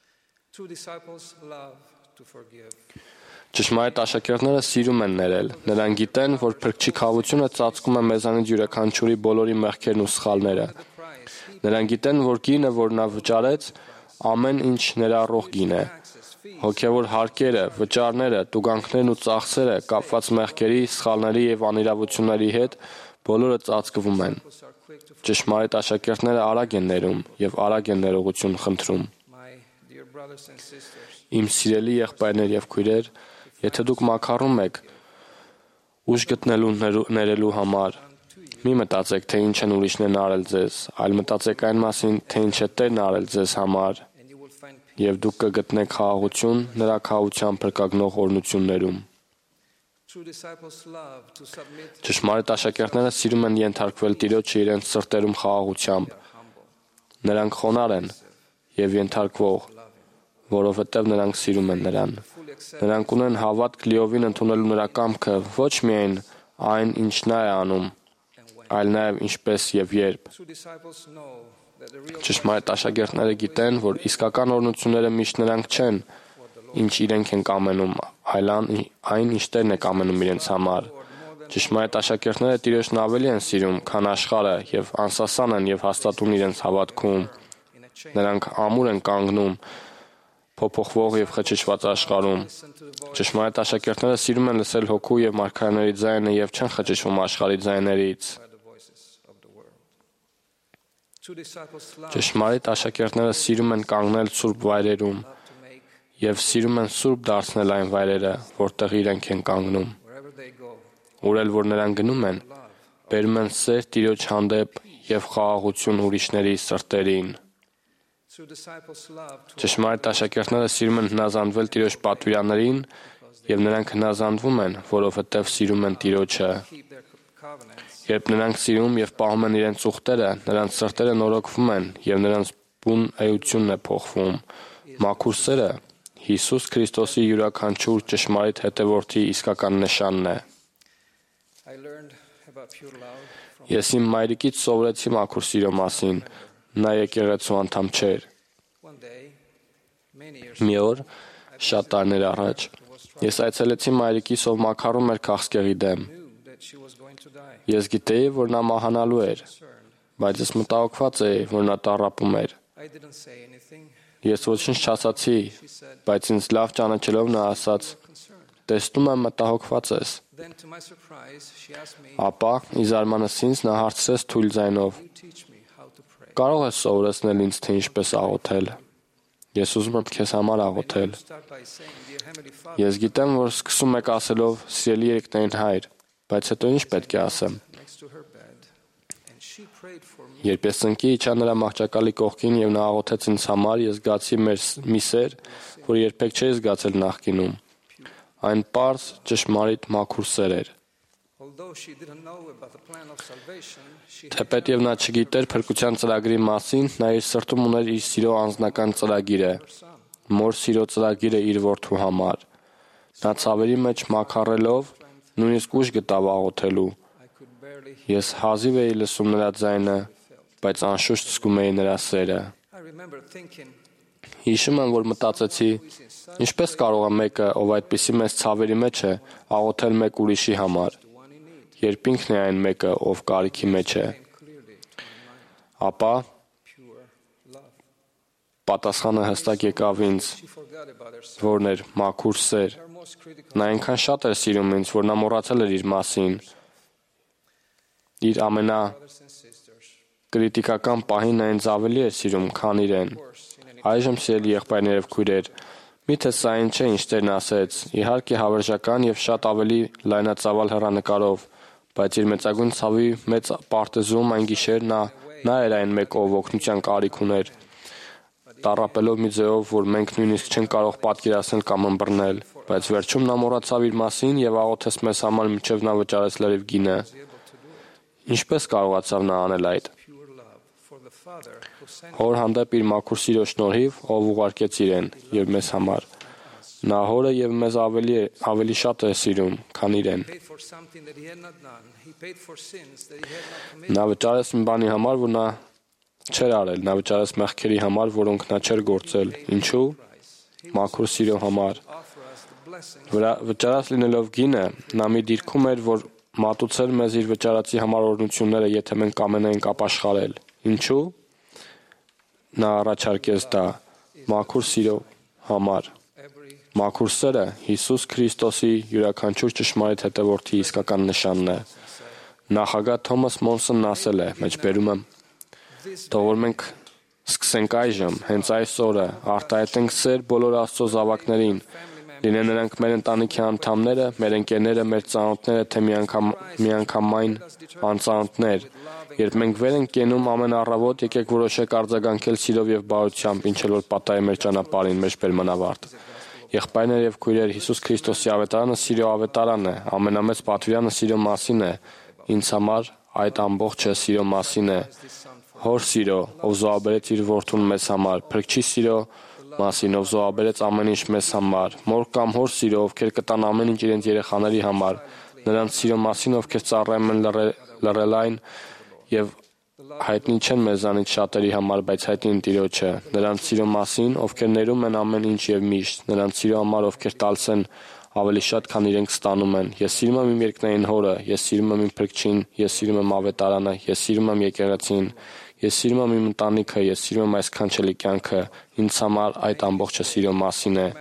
Ճշմարիտ աշակերտները սիրում են ներել։ Նրանք գիտեն, որ փրկչի խաղությունը ծածկում է մեզանից յուրաքանչյուրի բոլորի մեղքերն ու սխալները։ Նրանք գիտեն, որ գինը, որ նա վճարեց, ամեն ինչ ներառող գին է։ Հոգևոր հարկերը, վճարները, տուգանքներն ու ծախսերը կապված մեղքերի, սխալների եւ անիրավությունների հետ բոլորը ծածկվում են։ Ճշմարիտ աշակերտները արագ են ներում եւ արագ են ներողություն խնդրում։ Իմ սիրելի եղբայրներ եւ քույրեր, եթե դուք մաքարում եք ուժ գտնելու ներելու համար, մի մտածեք, թե ինչ են ուրիշներն արել ձեզ, այլ մտածեք այն մասին, թե ինչ է Տերն արել ձեզ համար, եւ դուք կգտնեք խաղաղություն նրա քահության փրկագնող օրհնություններում։ Ճշմարիտ աշակերտները սիրում են ենթարկվել Տիրոջը իրենց սրտերում խաղաղությամբ։ Նրանք խոնարհ են եւ ենթարկվող, որովհետև նրանք սիրում են նրան։ Նրանք ունեն հավատք լիովին ընդունելու նրա կամքը ոչ միայն այն, ինչ նա է անում, այլ նաև ինչպես եւ երբ։ Ճշմարիտ աշակերտները գիտեն, որ իսկական օրհնությունները միշտ նրանք չեն, ինչ իրենք են կամենում, այլ այն, ինչ Տերն է կամենում իրենց համար։ Ճշմարիտ աշակերտները Տիրոջն ավելի են սիրում, քան աշխարհը, եւ անսասան են եւ հաստատուն իրենց հավատքում։ Նրանք ամուր են կանգնում փոփոխվող եւ խճճված աշխարհում։ Ճշմարիտ աշակերտները սիրում են լսել հոգու եւ մարգարեների ձայնը եւ չեն խճճվում աշխարհի ձայներից։ Ճշմարիտ աշակերտները սիրում են կանգնել սուրբ վայրերում եւ սիրում են սուրբ դարձնել այն վայրերը, որտեղ իրենք են կանգնում։ Ուր էլ որ նրանք գնում են, բերում են սեր Տիրոջ հանդեպ եւ խաղաղություն ուրիշների սրտերին։ Ճշմարիտ աշակերտները սիրում են հնազանդվել Տիրոջ պատվիրաններին եւ նրանք հնազանդվում են, որովհետեւ սիրում են Տիրոջը։ Երբ նրանք սիրում եւ պահում են իրենց ուխտերը, նրանց սրտերը նորոգվում են եւ նրանց բուն էությունն է փոխվում։ Մաքուր սերը Հիսուս Քրիստոսի յուրաքանչյուր ճշմարիտ հետևորդի իսկական նշանն է։ Ես իմ մայրիկից սովորեցի մաքուր սիրո մասին, նա եկեղեցու անդամ չէր։ Մի օր, շատ տարիներ առաջ, ես այցելեցի մայրիկիս, ով մաքարում էր քաղցկեղի դեմ։ Ես գիտեի, որ նա մահանալու էր, բայց ես մտահոգված էի, որ նա տառապում էր։ Ես ոչինչ չասացի, բայց ինձ լավ ճանաչելով նա ասաց. «Տեսնում եմ մտահոգված ես»։ Ապա, ի զարմանս ինձ, նա հարցրեց թույլ ձայնով. «Կարող ես սովորեցնել ինձ, թե ինչպես աղոթել»։ Ես ուզում եմ քեզ համար աղոթել։ Ես գիտեմ, որ սկսում եք ասելով «Սիրելի երկնային Հայր», բայց հետո ինչ պետք է ասեմ։ Երբ ես ծնկի իջա նրա մահճակալի կողքին եւ նա աղոթեց ինձ համար, ես զգացի մի սեր, որ երբեք չէի զգացել նախկինում։ Այն պարզ, ճշմարիտ, մաքուր սեր էր։ Թեպետև նա չգիտեր փրկության ծրագրի մասին, նա իր սրտում ուներ իր սիրո անձնական ծրագիրը, մոր սիրո ծրագիրը իր որդու համար։ Նա ցավերի մեջ մաքարելով նույնիսկ ուժ գտավ աղոթելու։ Ես հազիվ էի լսում նրա ձայնը, բայց անշուշտ զգում էի նրա սերը։ Հիշում եմ, որ մտածեցի, ինչպես կարող է մեկը, ով այդպիսի մեծ ցավերի մեջ է, աղոթել մեկ ուրիշի համար, երբ ինքն է այն մեկը, ով կարիքի մեջ է։ Ապա պատասխանը հստակ եկավ ինձ, որն էր մաքուր սեր։ Նա այնքան շատ էր սիրում ինձ, որ նա մոռացել էր իր մասին։ Իր ամենա կրիտիկական պահին նա ինձ ավելի էր սիրում, քան իրեն։ Այժմ, սիրելի եղբայրներ եւ քույրեր, միթե սա այն չէ, ինչ Տերն ասեց, իհարկե հավերժական եւ շատ ավելի լայնածավալ հեռանկարով, բայց իր մեծագույն ցավի մեծ պարտեզում այն գիշեր նա նա էր այն մեկ, ով օգնության կարիք ուներ։ տառապելով մի ձևով, որ մենք նույնիսկ չենք կարող պատկերացնել կամ ըմբռնել, բայց վերջում նա մոռացավ իր մասին եւ աղոթեց մեզ համար, մինչեւ նա վճարեց լրիվ գինը։ Ինչպես կարողացավ նա անել այդ։ Հոր հանդեպ իր մաքուր սիրո շնորհիվ, ով ուղարկեց իրեն եւ մեզ համար։ Նա հորը եւ մեզ ավելի ավելի շատ է սիրում, քան իրեն։ Նա վճարեց մի բանի համար, որ նա չէր արել, նա վճարեց մեղքերի համար, որոնք նա չէր գործել։ Ինչու՞։ Մաքուր սիրո համար։ Վճարած լինելով գինը, նա մի դիրքում էր, որ մատուցել մեզ իր վճարածի համար օրհնությունները, եթե մենք կամենայինք ապաշխարել։ Ինչու՞։ Նա առաջարկեց դա մաքուր սիրո համար։ Մաքուր սերը Հիսուս Քրիստոսի յուրաքանչյուր ճշմարիտ հետևորդի իսկական նշանն է։ Նախագահ Թոմաս Մոնսոնն ասել է, մեջբերում եմ. «Թող որ մենք սկսենք այժմ, հենց այս օրը, արտահայտենք սեր բոլոր Աստծո զավակներին, լինեն նրանք մեր ընտանիքի անդամները, մեր ընկերները, մեր ծանոթները, թե միանգամ միանգամայն անծանոթներ։ Երբ մենք վեր ենք կենում ամեն առավոտ, եկեք որոշեք արձագանքել սիրով եւ բարությամբ, ինչ էլ որ պատահի մեր ճանապարհին, մեջբերման ավարտ։ Եղբայրներ եւ քույրեր, Հիսուս Քրիստոսի ավետարանը սիրո ավետարան է, ամենամեծ պատվիրանը սիրո մասին է։ Ինձ համար այդ ամբողջը սիրո մասին է։ Հոր սիրո, ով զոհաբերեց իր որդուն մեզ համար, փրկչի սիրո մասին, ով զոհաբերեց ամեն ինչ մեզ համար, մոր կամ հոր սիրո, ովքեր կտան ամեն ինչ իրենց երեխաների համար, նրանց սիրո մասին, ովքեր ծառայում են լռել այն եւ հայտնի չեն մեզանից շատերի համար, բայց հայտնի են Տիրոջը, նրանց սիրո մասին, ովքեր ներում են ամեն ինչ եւ միշտ, նրանց սիրո համար, ովքեր տալիս են ավելի շատ, քան իրենք ստանում են։ Ես սիրում եմ իմ երկնային Հորը, ես սիրում եմ իմ Փրկչին, ես սիրում եմ ավետարանը, ես սիրում եմ եկեղեցին, ես սիրում եմ իմ ընտանիքը, ես սիրում եմ այս քանչելի կյանքը։ Ինձ համար այդ ամբողջը սիրո մասին է։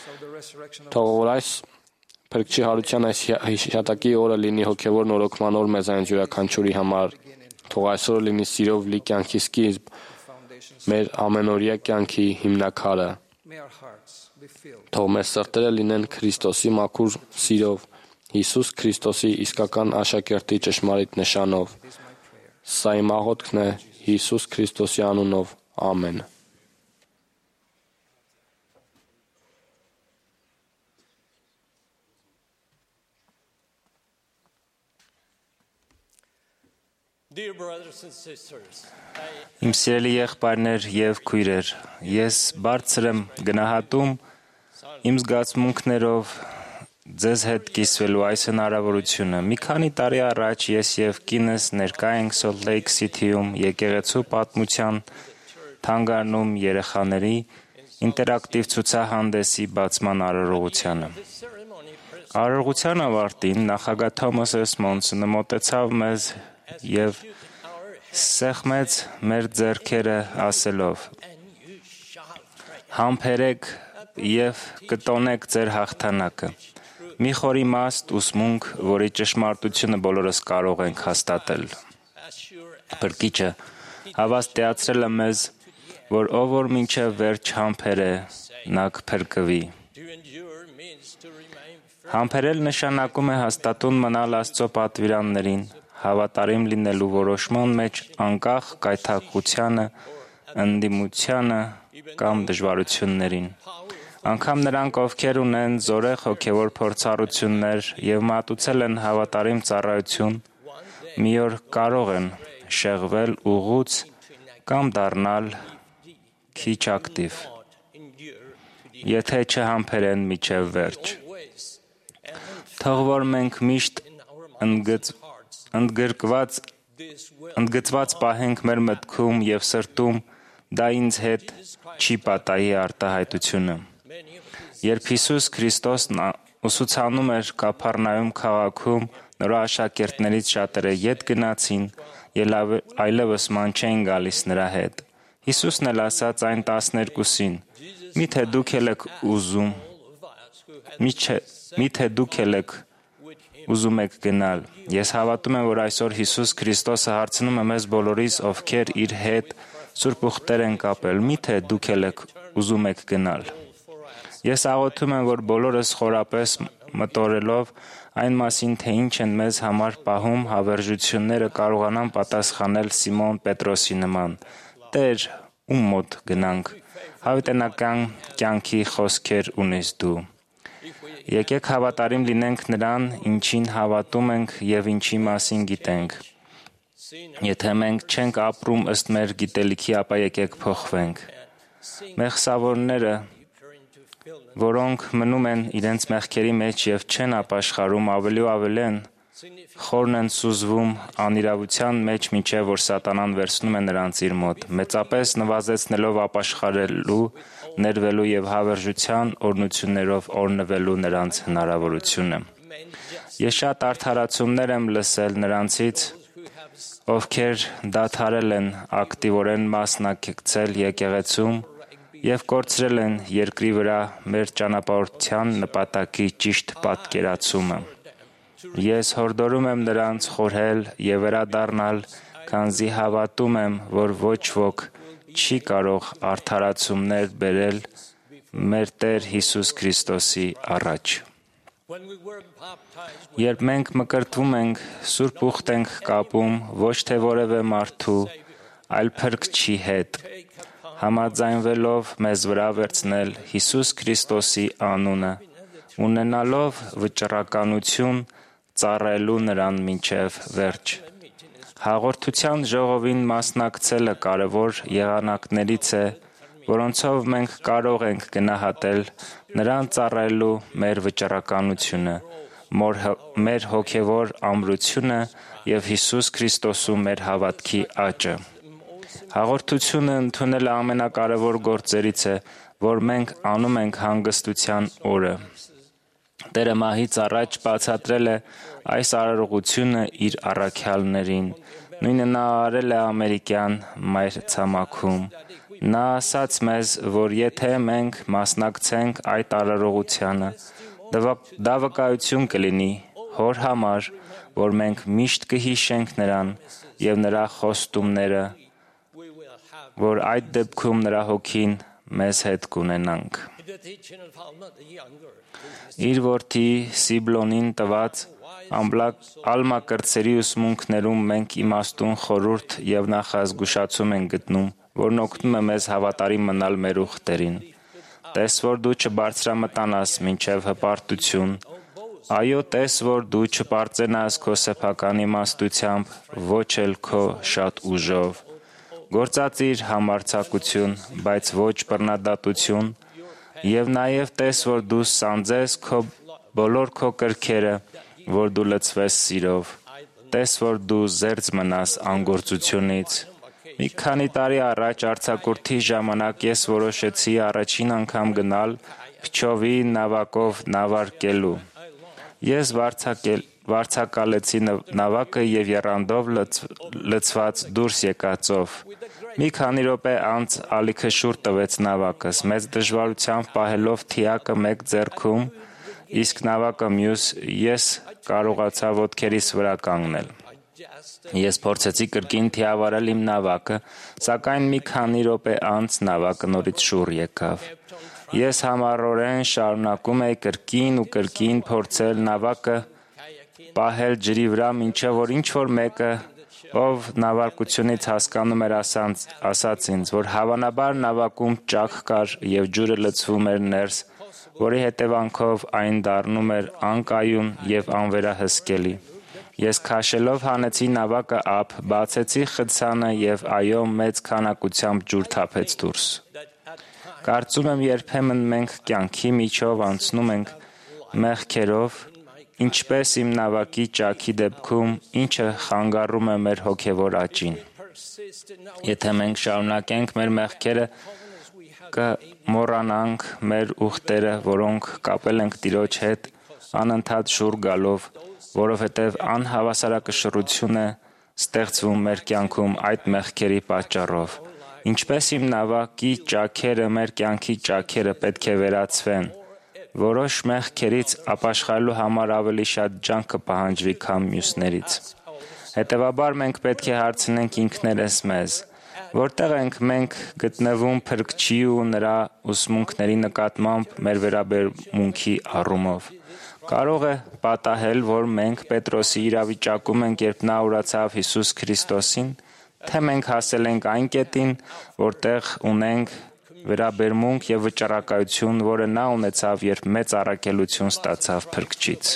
Թող որ այս Փրկչի հարության այս հիշատակի օրը լինի հոգևոր նորոգման օր մեզանից յուրաքանչյուրի համար։ Թող այսօր լինի սիրով լի կյանքի սկիզբ, մեր ամենօրյա կյանքի հիմնաքարը։ Թող մեր սրտերը լինեն Քրիստոսի մաքուր սիրով, Հիսուս Քրիստոսի իսկական աշակերտի ճշմարիտ նշանով։ Սա իմ աղոթքն է Հիսուս Քրիստոսի անունով։ Ամեն։ Իմ սիրելի եղբայրներ եւ քույրեր, ես բարձր եմ գնահատում իմ զգացմունքներով ձեզ հետ կիսվելու այս հնարավորությունը։ Մի քանի տարի առաջ ես եւ կինս ներկա ենք Salt Lake City-ում եկեղեցու պատմության թանգարանում երեխաների ինտերակտիվ ցուցահանդեսի բացման արարողությանը։ Արարողության ավարտին նախագահ Թոմաս Էս Մոնսոնը մոտեցավ մեզ եւ սեղմեց մեր ձեռքերը ասելով. «Համբերեք եւ կտոնեք ձեր հաղթանակը»։ Մի խոր իմաստ ուսմունք, որի ճշմարտությունը բոլորս կարող ենք հաստատել։ Փրկիչը հավաստիացրել է մեզ, որ ով որ մինչև վերջ համբերե, նա կփրկվի։ Համբերել նշանակում է հաստատուն մնալ Աստծո պատվիրաններին, հավատարիմ լինելու որոշման մեջ անկախ կայթակղությանը, ընդդիմությանը կամ դժվարություններին։ Անգամ նրանք, ովքեր ունեն զորեղ հոգևոր փորձառություններ եւ մատուցել են հավատարիմ ծառայություն, մի օր կարող են շեղվել ուղուց կամ դառնալ քիչ ակտիվ, եթե չհամբերեն մինչև վերջ։ Թող որ մենք միշտ ընդգծ ընդգրկված ընդգծված պահենք մեր մտքում եւ սրտում դա ինձ հետ չի պատահի արտահայտությունը։ Երբ Հիսուս Քրիստոսն ուսուցանում էր Կափառնայում քաղաքում, նրա աշակերտներից շատերը ետ գնացին եւ այլևս ման չէին գալիս նրա հետ։ Հիսուսն էլ ասաց այն տասներկուսին. «Միթե դուք եք ուզում, միթե դուք եք ուզում եք գնալ»։ Ես հավատում եմ, որ այսօր Հիսուս Քրիստոսը հարցնում է մեզ բոլորիս, ովքեր իր հետ սուրբ ուխտեր են կապել. «Միթե դուք եք ուզում եք գնալ»։ Ես աղոթում եմ, որ բոլորս խորապես մտորելով այն մասին, թե ինչ են մեզ համար պահում հավերժությունները, կարողանան պատասխանել Սիմոն Պետրոսի նման. «Տեր, ում մոտ գնանք»։ Հավիտենական կյանքի խոսքեր ունես դու։ Եկեք հավատարիմ լինենք նրան, ինչին հավատում ենք եւ ինչի մասին գիտենք։ Եթե մենք չենք ապրում ըստ մեր գիտելիքի, ապա եկեք փոխվենք։ Մեղսավորները, որոնք մնում են իրենց մեղքերի մեջ եւ չեն ապաշխարում, ավելի ու ավելի են խորն են սուզվում անիրավության մեջ, մինչև որ սատանան վերցնում է նրանց իր մոտ, մեծապես նվազեցնելով ապաշխարելու, ներվելու եւ հավերժության օրհնություններով օրնվելու նրանց հնարավորությունը։ Ես շատ արդարացումներ եմ լսել նրանցից, ովքեր դադարել են ակտիվորեն մասնակցել եկեղեցում եւ կորցրել են երկրի վրա մեր ճանապարհորդության նպատակի ճիշտ պատկերացումը։ Ես հորդորում եմ նրանց խորհել եւ վերադառնալ, քանզի հավատում եմ, որ ոչ ոք չի կարող արդարացումներ բերել մեր Տեր Հիսուս Քրիստոսի առաջ։ Երբ մենք մկրտվում ենք, Սուրբ Ուխտ ենք կապում ոչ թե որևէ մարդու, այլ Փրկչի հետ, համաձայնվելով մեզ վրա վերցնել Հիսուս Քրիստոսի անունը, ունենալով վճռականություն ծառայելու նրան մինչև վերջ։ Հաղորդության ժողովին մասնակցելը կարևոր եղանակներից է, որոնցով մենք կարող ենք գնահատել նրան ծառայելու մեր վճռականությունը, մեր հոգևոր ամրությունը եւ Հիսուս Քրիստոսում մեր հավատքի աճը։ Հաղորդությունը ընդունելը ամենակարևոր գործերից է, որ մենք անում ենք հանգստության օրը։ Տերը մահից առաջ բացատրել է այս արարողությունը իր առաքյալներին։ Նույնը նա արել է ամերիկյան մայրցամաքում։ Նա ասաց մեզ, որ եթե մենք մասնակցենք այդ արարողությանը, դա վկայություն կլինի Հոր համար, որ մենք միշտ կհիշենք նրան եւ նրա խոստումները, որ այդ դեպքում նրա հոգին մեզ հետ կունենանք։ Իր որդի Սիբլոնին տված ալմակրտսերի ուսմունքներում մենք իմաստուն խորհուրդ եւ նախազգուշացում ենք գտնում, որն օգնում է մեզ հավատարիմ մնալ մեր ուխտերին։ Տես, որ դու չբարձրամտանաս մինչև հպարտություն, այո, տես, որ դու չպարծենաս քո սեփական իմաստությամբ, ոչ էլ քո շատ ուժով։ Գործածիր համարձակություն, բայց ոչ բռնադատություն, եւ նաեւ տես, որ դու սանձես քո բոլոր քո կրքերը, որ դու լցվես սիրով։ Տես, որ դու զերծ մնաս անգործությունից։ Մի քանի տարի առաջ արձակուրդի ժամանակ ես որոշեցի առաջին անգամ գնալ փչովի նավակով նավարկելու։ Ես վարձակել վարձակալեցի նավակը եւ եռանդով լցված դուրս եկածով։ Մի քանի րոպե անց ալիքը շուռ տվեց նավակս, մեծ դժվարությամբ պահելով թիակը մեկ ձեռքում, իսկ նավակը մյուս, ես կարողացա ոտքերիս վրա կանգնել։ Ես փորձեցի կրկին թիավարել իմ նավակը, սակայն մի քանի րոպե անց նավակը նորից շուռ եկավ։ Ես համառորեն շարունակում էի կրկին ու կրկին փորձել նավակը պահել ջրի վրա, մինչև որ ինչ-որ մեկը, ով նավարկությունից հասկանում էր, ասանց, ասաց ինձ, որ հավանաբար նավակում ճաք կար եւ ջուրը լցվում էր ներս, որի հետևանքով այն դառնում էր անկայուն եւ անվերահսկելի։ Ես քաշելով հանեցի նավակը ափ, բացեցի խցանը եւ այո, մեծ քանակությամբ ջուր թափեց դուրս։ Կարծում եմ, երբեմն մենք կյանքի միջով անցնում ենք մեղքերով, ինչպես իմ նավակի ճաքի դեպքում, ինչը խանգարում է մեր հոգևոր աճին։ Եթե մենք շարունակենք մեր մեղքերը, կմոռանանք մեր ուխտերը, որոնք կապել ենք Տիրոջ հետ, անընդհատ շուռ գալով, որովհետև անհավասարակշռություն է ստեղծվում մեր կյանքում այդ մեղքերի պատճառով։ Ինչպես իմ նավակի ճաքերը, մեր կյանքի ճաքերը պետք է վերացվեն։ Որոշ մեղքերից ապաշխարելու համար ավելի շատ ջանք կպահանջվի, քան մյուսներից։ Հետևաբար մենք պետք է հարցնենք ինքներս մեզ, որտեղ ենք մենք գտնվում Փրկչի ու նրա ուսմունքների նկատմամբ մեր վերաբերմունքի առումով։ Կարող է պատահել, որ մենք Պետրոսի իրավիճակում ենք, երբ նա ուրացավ Հիսուս Քրիստոսին, թե մենք հասել ենք այն կետին, որտեղ ունենք վերաբերմունք եւ վճռակայություն, որը նա ունեցավ, երբ մեծ առաքելություն ստացավ Փրկչից։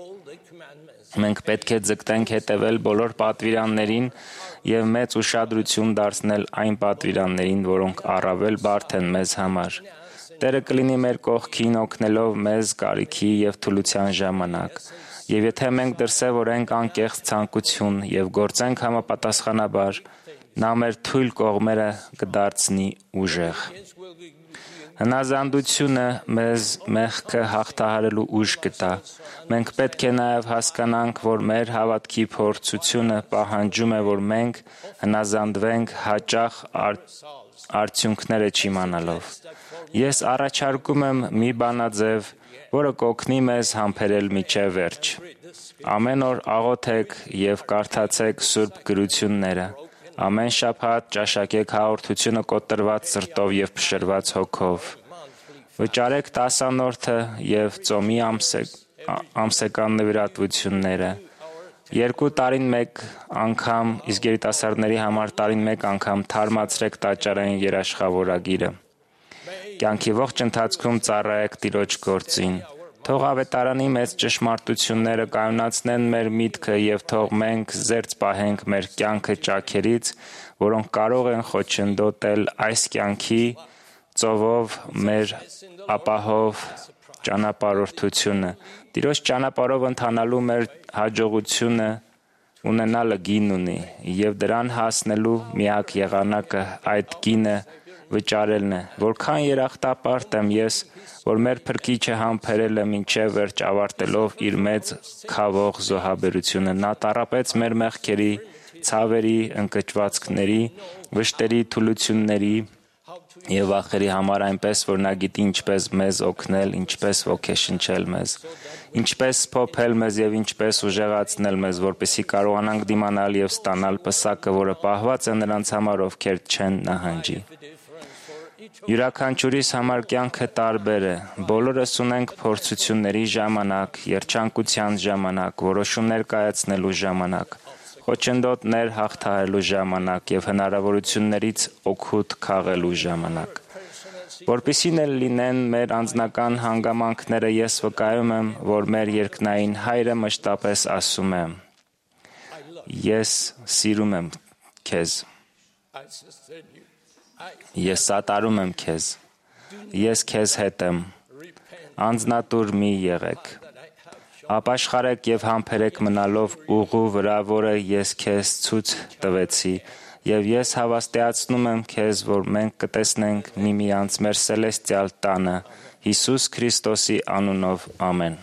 Մենք պետք է ձգտենք հետևել բոլոր պատվիրաններին եւ մեծ ուշադրություն դարձնել այն պատվիրաններին, որոնք առավել բարդ են մեզ համար։ Տերը կլինի մեր կողքին, օգնելով մեզ կարիքի եւ թուլության ժամանակ։ Եվ եթե մենք դրսևորենք անկեղծ ցանկություն եւ գործենք համապատասխանաբար, նա մեր թույլ կողմերը կդարձնի ուժեղ։ Հնազանդությունը մեզ մեղքը հաղթահարելու ուժ կտա։ Մենք պետք է նաև հասկանանք, որ մեր հավատքի փորձությունը պահանջում է, որ մենք հնազանդվենք հաճախ ար... արդյունքները չիմանալով։ Ես առաջարկում եմ մի բանաձև, որը կօգնի մեզ համբերել մինչև վերջ։ Ամեն օր աղոթեք եւ կարդացեք Սուրբ գրությունները։ Ամեն շաբաթ ճաշակեք հաղորդությունը կոտրված սրտով եւ փշրված հոգով։ Վճարեք տասանորդը եւ ծոմի ամսեք, ամսական նվիրատվությունները։ Երկու տարին մեկ անգամ, իսկ երիտասարդների համար տարին մեկ անգամ թարմացրեք տաճարային երաշխավորագիրը։ Կյանքի ողջ ընթացքում ծառայեք Տիրոջ գործին։ Թող ավետարանի մեծ ճշմարտությունները կայունացնեն մեր միտքը եւ թող մենք զերծ պահենք մեր կյանքը ճաքերից, որոնք կարող են խոչընդոտել այս կյանքի ծովով մեր ապահով ճանապարհորդությունը։ Տիրոջ ճանապարհով ընթանալու մեր հաջողությունը ունենալը գին ունի եւ դրան հասնելու միակ եղանակը այդ գինը վճարելն է։ Որքան երախտապարտ եմ ես, որ մեր Փրկիչը համբերել է մինչև վերջ ավարտելով իր մեծ քավող զոհաբերությունը։ Նա տառապեց մեր մեղքերի, ցավերի, ընկճվածքների, վշտերի, թուլությունների եւ վախերի համար, այնպես որ նա գիտի ինչպես մեզ օգնել, ինչպես ոգեշնչել մեզ, ինչպես փոփել մեզ եւ ինչպես ուժեղացնել մեզ, որպեսզի կարողանանք դիմանալ եւ ստանալ պսակը, որը պահված է նրանց համար, ովքեր չեն նահանջի։ Յուրաքանչյուրիս համար կյանքը տարբեր է։ Բոլորս ունենք փորձությունների ժամանակ, երջանկության ժամանակ, որոշումներ կայացնելու ժամանակ, խոչընդոտներ հաղթահարելու ժամանակ եւ հնարավորություններից օգուտ քաղելու ժամանակ։ Որպեսզի լինեն մեր անձնական հանգամանքները, ես վկայում եմ, որ մեր երկնային Հայրը մշտապես ասում է. Ես սիրում եմ քեզ։ Ես սատարում եմ քեզ։ Ես քեզ հետ եմ։ Անձնատուր մի եղեք։ Ապաշխարեք եւ համբերեք մնալով ուղու վրա, որը ես քեզ ցույց տվեցի, եւ ես հավաստիացնում եմ քեզ, որ մենք կտեսնենք միմյանց մեր սելեստիալ տանը, Հիսուս Քրիստոսի անունով, ամեն։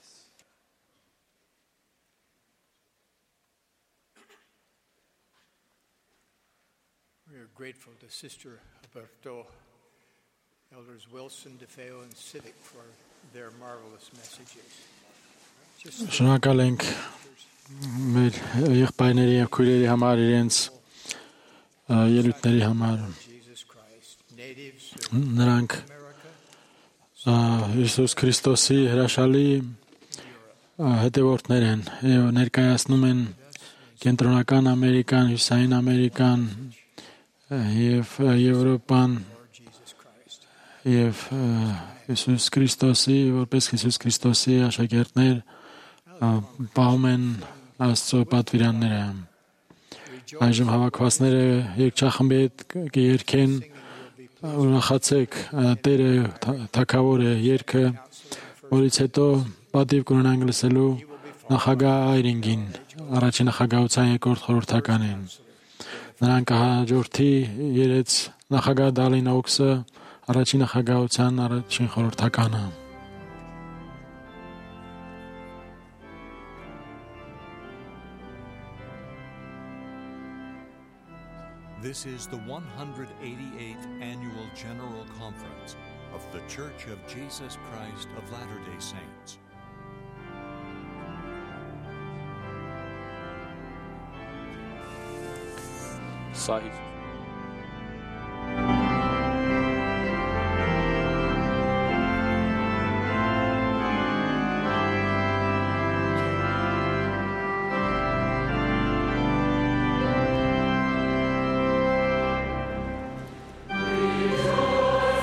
We are grateful to Sister Alberto, Elders Wilson, DeFeo, and Civic for their marvelous messages. Շնորհակալ ենք մեր եղբայրների եւ քույրերի համար, իրենց ելույթների համար։ Նրանք Հիսուս Քրիստոսի հրաշալի հետևորդներ են եւ ներկայացնում են Կենտրոնական Ամերիկան, Հյուսիսային Ամերիկան եւ Եվրոպան եւ Հիսուս Քրիստոսի, որպես Հիսուս Քրիստոսի աշակերտներ պահում են Աստծո պատվիրանները։ Այժմ հավաքվածները երգչախմբի հետ կերքեն ուրախացեք, Տերը թագավոր է երգը, որից հետո պատիվ կունենանք լսելու նախագահ Այրինգին, առաջին նախագահության երկրորդ խորհրդականին։ Նրան կհաջորդի երեց նախագահ Դալին Օքսը, առաջին նախագահության առաջին խորհրդականը։ This is the one hundred eighty-eighth Annual General Conference of The Church of Jesus Christ of Latter-day Saints. Sahih. We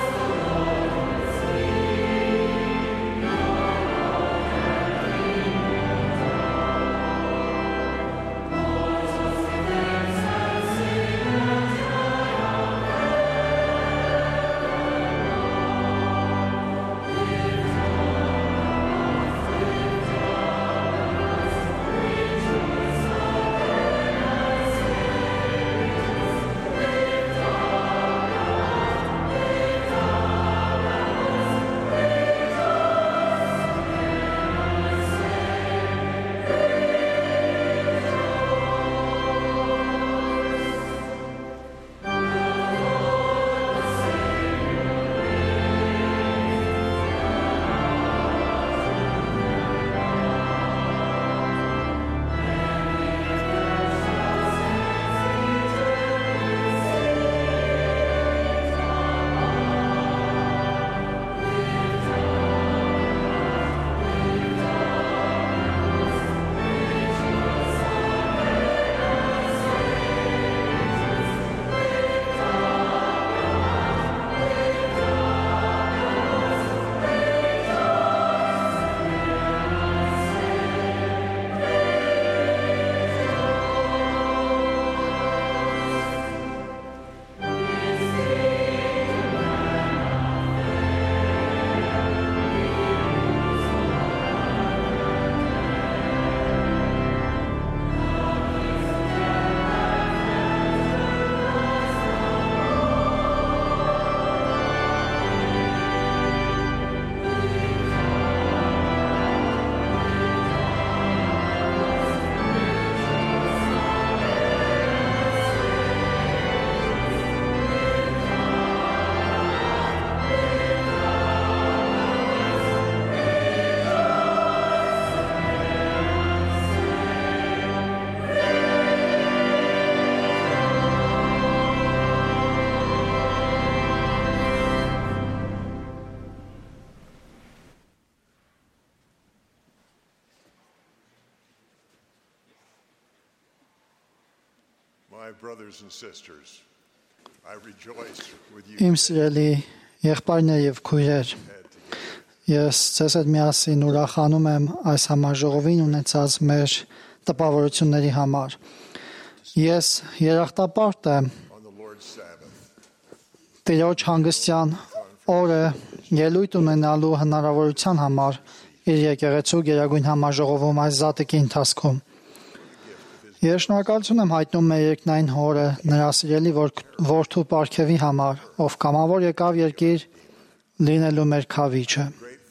My brothers and sisters, I rejoice with you. Իմ սիրելի եղբայրներ եւ քույրեր, ես ցես հետ միասին ուրախանում եմ այս համաժողովին ունեցած մեր տպավորությունների համար։ Ես երախտապարտ եմ Տիրոջ հանգստյան օրը ելույթ ունենալու հնարավորության համար իր եկեղեցու գերագույն համաժողովում այս զատկի ընթացքում։ Ես շնորհակալություն եմ հայտնում մեր երկնային Հորը նրա սիրելի որդու Պարգևի համար, ով կամավոր եկավ երկիր լինելու մեր քավիչը։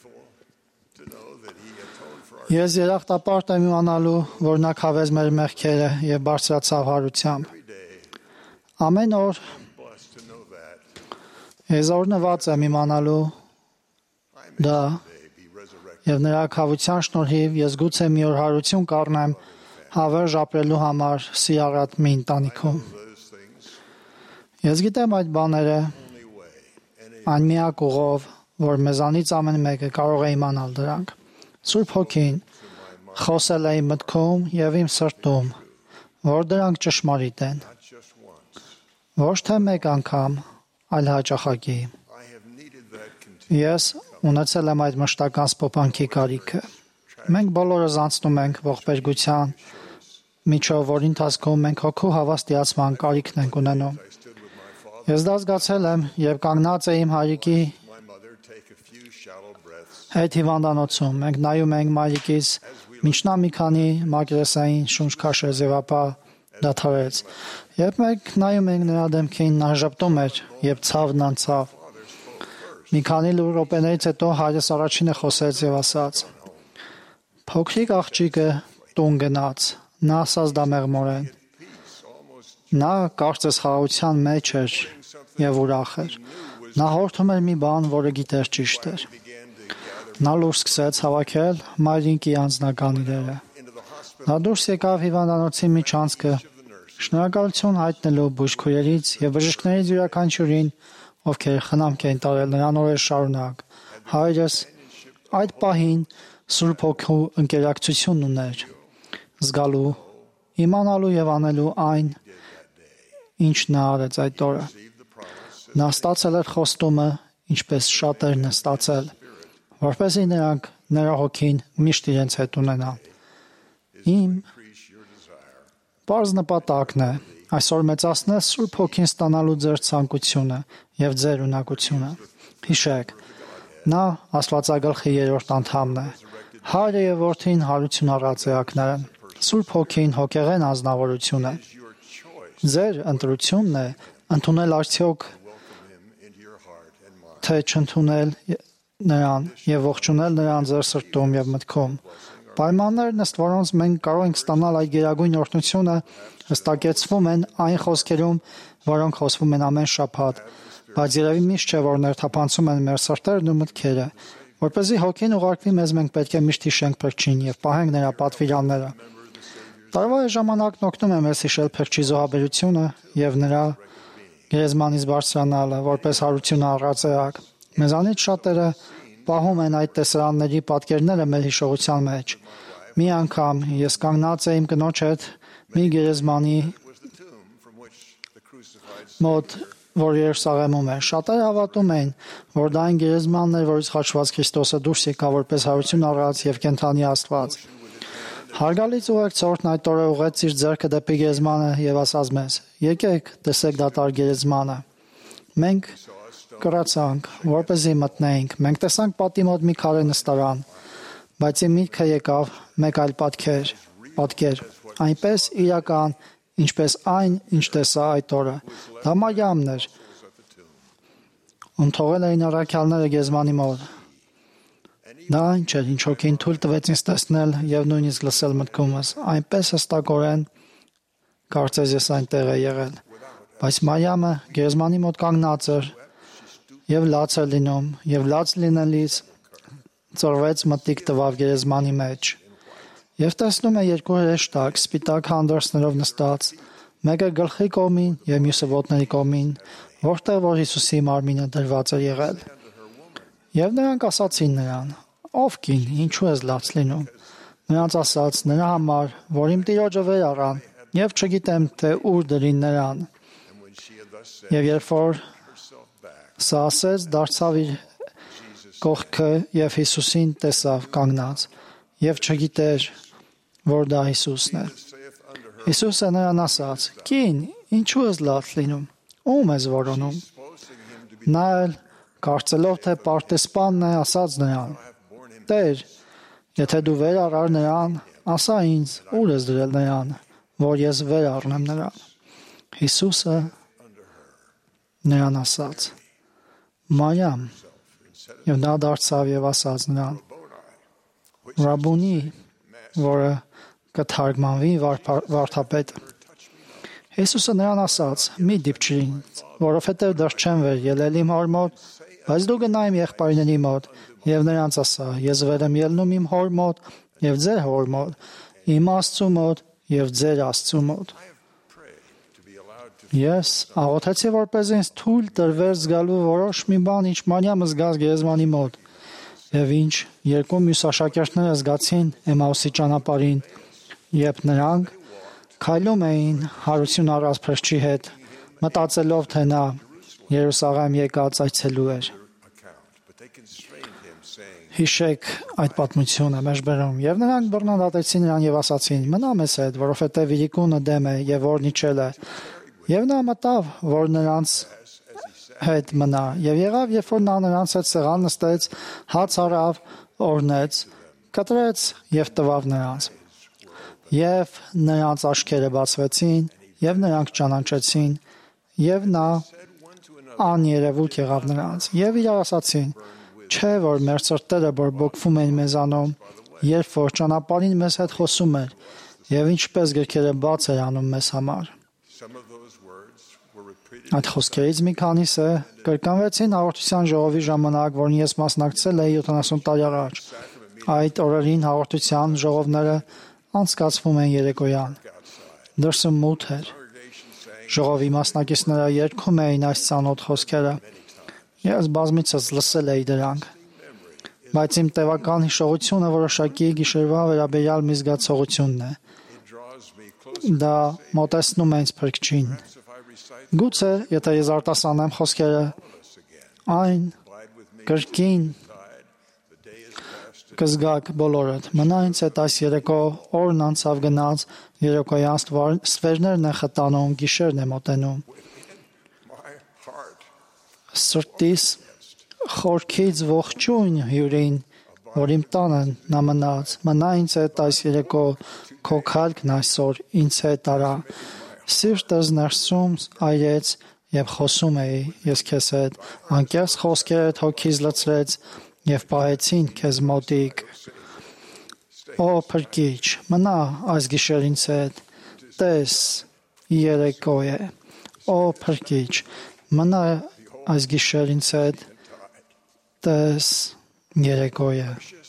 Ես երախտապարտ եմ իմանալու, որ նա քավեց մեր մեղքերը եւ բարձրացավ հարությամբ։ Ամեն օր ես օրնված եմ իմանալու դա եւ նրա քավության շնորհիվ ես գուցե մի օր հարություն կառնեմ հավերժ ապրելու համար սիրառատ մի ընտանիքում։ Ես գիտեմ այդ բաները այն միակ ուղով, որ մեզանից ամեն մեկը կարող է իմանալ դրանք։ Սուրբ Հոգին խոսել է իմ մտքում եւ իմ սրտում, որ դրանք ճշմարիտ են։ Ոչ թե մեկ անգամ, այլ հաճախակի։ Ես ունեցել եմ այդ մշտական սփոփանքի կարիքը։ Մենք բոլորս անցնում ենք ողբերգության միջով, որի ընթացքում մենք հոգու հավաստիացման կարիքն ենք ունենում։ Ես դա զգացել եմ, երբ կանգնած էի իմ հայրիկի հետ հիվանդանոցում։ Մենք նայում ենք մայրիկիս, մինչ նա մի քանի մակերեսային շունչ քաշեց եւ ապա դադարեց։ Երբ մենք նայում ենք նրա դեմքին, նա ժպտում էր եւ ցավն անցավ։ Մի քանի րոպեներից հետո հայրս առաջինը խոսեց եւ ասաց. «Փոքրիկ աղջիկը տուն գնաց»։ Նա ասաց դա մեղմորեն։ Նա կարծես խաղաղության մեջ էր եւ ուրախ էր։ Նա հորթում էր մի բան, որը գիտեր ճիշտ էր։ Նա լուր սկսեց հավաքել մայրիկի անձնական իրերը։ Նա դուրս եկավ հիվանդանոցի միջանցքը, շնորհակալություն հայտնելու բուժքույրերից եւ բժիշկներից յուրաքանչյուրին, ովքեր խնամք էին տարել նրան օրեր շարունակ։ Հայրս այդ պահին Սուրբ Հոգու ընկերակցություն ուներ, զգալու, իմանալու եւ անելու այն, ինչ նա արեց այդ օրը։ Նա ստացել էր խոստումը, ինչպես շատերն են ստացել, որպեսզի նրանք նրա հոգին միշտ իրենց հետ ունենան։ Իմ պարզ նպատակն է այսօր մեծացնել Սուրբ Հոգին ստանալու ձեր ցանկությունը եւ ձեր ունակությունը։ Հիշեք, նա Աստվածագլխի երրորդ անդամն է։ Հայրը եւ որդին հարություն առած էակներ են։ Սուրբ Հոգին հոգեղեն անձնավորություն է։ Ձեր ընտրությունն է ընդունել արդյոք թե չընդունել նրան եւ ողջունել նրան ձեր սրտում եւ մտքում։ Պայմաններն ըստ որոնց մենք կարող ենք ստանալ այդ գերագույն օրհնությունը հստակեցվում են այն խոսքերում, որոնք խոսվում են ամեն շաբաթ, բայց երևի միշտ չէ, որ ներթափանցում են մեր սրտերն ու մտքերը, որպեսզի Հոգին ուղարկվի մեզ, մենք պետք է միշտ հիշենք Փրկչին եւ պահենք նրա պատվիրանները։ Տարվա ժամանակն օգնում է մեզ հիշել Փրկչի զոհաբերությունը եւ նրա գերեզմանից բարձրանալը, որպես հարություն առած էակ։ Մեզանից շատերը պահում են այդ տեսարանների պատկերները մեր հիշողության մեջ։ Մի անգամ ես կանգնած էի իմ կնոջ հետ մի գերեզմանի մոտ, որ Երուսաղեմում է։ Շատերը հավատում էին, որ դա այն գերեզմանն էր, որից խաչված Քրիստոսը դուրս եկավ որպես հարություն առած եւ կենթանի Աստված։ Հարգալից ուղեկցորդն այդ օրը ուղղեց իր ձեռքը դեպի գերեզմանը եւ ասաց մեզ. «Եկեք, տեսեք դատարկ գերեզմանը»։ Մենք կրացանք, որպեսզի մտնեինք։ Մենք տեսանք պատի մոտ մի քարե նստարան, բայց իմ միտքը եկավ մեկ այլ պատկեր, պատկեր, այնպես իրական, ինչպես այն, ինչ տեսա այդ օրը։ Դա Մարիամն էր, ում թողել էին առաքյալները գերեզմանի մոտ։ Դա այն չէր, ինչ Հոգին թույլ տվեց ինձ տեսնել եւ նույնիսկ լսել մտքումս, այնպես հստակորեն կարծես ես այնտեղ է եղել։ Բայց Մարիամը գերեզմանի մոտ կանգնած էր եւ լաց էր լինում, եւ լաց լինելիս ծորվեց մտիկ տվավ գերեզմանի մեջ։ Եվ տեսնում է երկու հրեշտակ սպիտակ հանդերձներով նստած, մեկը գլխի կողմին եւ մյուսը ոտների կողմին, որտեղ որ Հիսուսի մարմինը դրված էր եղել։ Եվ նրանք ասացին նրան. «Ով կին, ինչու ես լաց լինում»։ Նրանց ասաց. «Նրա համար, որ իմ Տիրոջը վեր առան Եվ չգիտեմ, թե ուր դրին նրան։ Եվ երբ որ սա ասեց, դարձավ իր կողքը եւ Հիսուսին տեսավ կանգնած եւ չգիտեր, որ դա Հիսուսն է։ Հիսուսը նրան ասաց. «Կին, ինչու ես լաց լինում, ո՞ւմ ես որոնում»։ Նա էլ կարծելով, թե պարտեսպանն է, ասաց նրան. «Տեր, եթե դու վեր առար նրան, ասա ինձ, ուր ես դրել նրան, որ ես վեր առնեմ նրան»։ Հիսուսը նրան ասաց. «Մարիամ», եւ նա դարձավ եւ ասաց նրան. «Ռաբունի», որը կթարգմանվի վարդապետը։ Հիսուսը նրան ասաց. «Մի դիպչիր ինձ, որովհետև դեռ չեմ վեր ելել իմ հոր մոտ, բայց դու գնա իմ եղբայրների մոտ եւ նրանց ասա. ես վեր եմ ելնում իմ հոր մոտ եւ ձեր հոր մոտ, իմ Աստծու մոտ եւ ձեր Աստծու մոտ»։ Ես աղոթեցի, որպես ինձ թույլ տրվեր զգալու որոշ մի բան, ինչ Մարիամը զգաց գերեզմանի մոտ, եւ ինչ երկու մյուս աշակերտները զգացին Էմաուսի ճանապարհին, երբ նրանք քայլում էին հարություն առած փրկչի հետ, մտածելով, թե նա Երուսաղեմ եկած այցելու էր։ Հիշեք այդ պատմությունը մեջբերում, եւ նրանք բռնադատեցին նրան եւ ասացին. «Մնա մեզ հետ, որովհետեւ իրիկունը դեմ է եւ որն իջել է»։ Եվ նա մտավ, որ նրանց հետ մնա, եւ եղավ, երբ որ նա նրանց հետ սեղան նստեց, հաց արավ, օրնեց, կտրեց եւ տվավ նրանց։ Եվ նրանց աչքերը բացվեցին, եւ նրանք ճանաչեցին, եւ նա աներևույթ եղավ նրանց։ Եվ իրար ասացին. «Չէ, որ մեր սրտերը բորբոքվում են մեզանում, երբ որ ճանապարհին մեզ հետ խոսում էր, եւ ինչպես գրքերը բաց էր անում մեզ համար»։ Այդ խոսքերից մի քանիսը կրկնվեցին հաղորդության ժողովի ժամանակ, որին ես մասնակցել էի յոթանասուն տարի առաջ։ Այդ օրերին հաղորդության ժողովները անցկացվում են երեկոյան։ Դրսում մութ էր։ Ժողովի մասնակիցները երգում էին այս ծանոթ խոսքերը։ Ես բազմիցս լսել էի դրանք։ Բայց իմ տևական հիշողությունը որոշակի գիշերվա վերաբերյալ մի զգացողությունն է։ Դա մոտեցնում է ինձ Փրկչին։ Գուցե, եթե ես արտասանեմ խոսքերը, այն կրկին կզգաք բոլորդ։ Մնա ինձ հետ այս երեկո, օրն անցավ գնաց, երեկոյան ստվերներն է խտանում, գիշերն է մոտենում։ Սրտիս խորքից ողջույն հյուրին, որ իմ տանը նա մնաց, մնա ինձ հետ այս երեկո, քո քալքն այսօր ինձ հետ արա։ Սիրտս ներսում այրեց եւ խոսում էի ես քեզ հետ, անկեղծ խոսքերդ հոգիս լցրեց եւ պահեցին քեզ մոտիկ։ Օ Փրկիչ, մնա այս գիշեր ինձ հետ, տես երեկո է։ Օ Փրկիչ, մնա այս գիշեր ինձ հետ, տես երեկո է։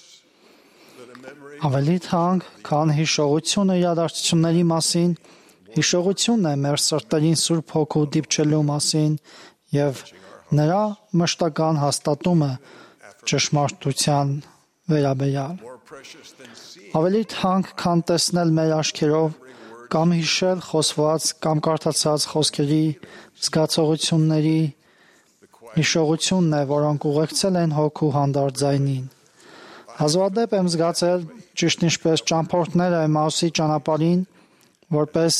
Ավելի թանկ, քան հիշողությունը իրադարձությունների մասին, հիշողությունն է մեր սրտերին Սուրբ Հոգու դիպչելու մասին եւ նրա մշտական հաստատումը ճշմարտության վերաբերյալ։ Ավելի թանկ, քան տեսնել մեր աչքերով կամ հիշել խոսված կամ կարդացած խոսքերի, զգացողությունների, հիշողությունն է, որոնք ուղեկցել են Հոգու հանդարտ ձայնին։ Հազվադեպ եմ զգացել, ճիշտ ինչպես ճամփորդները Էմաուսի ճանապարհին, որպես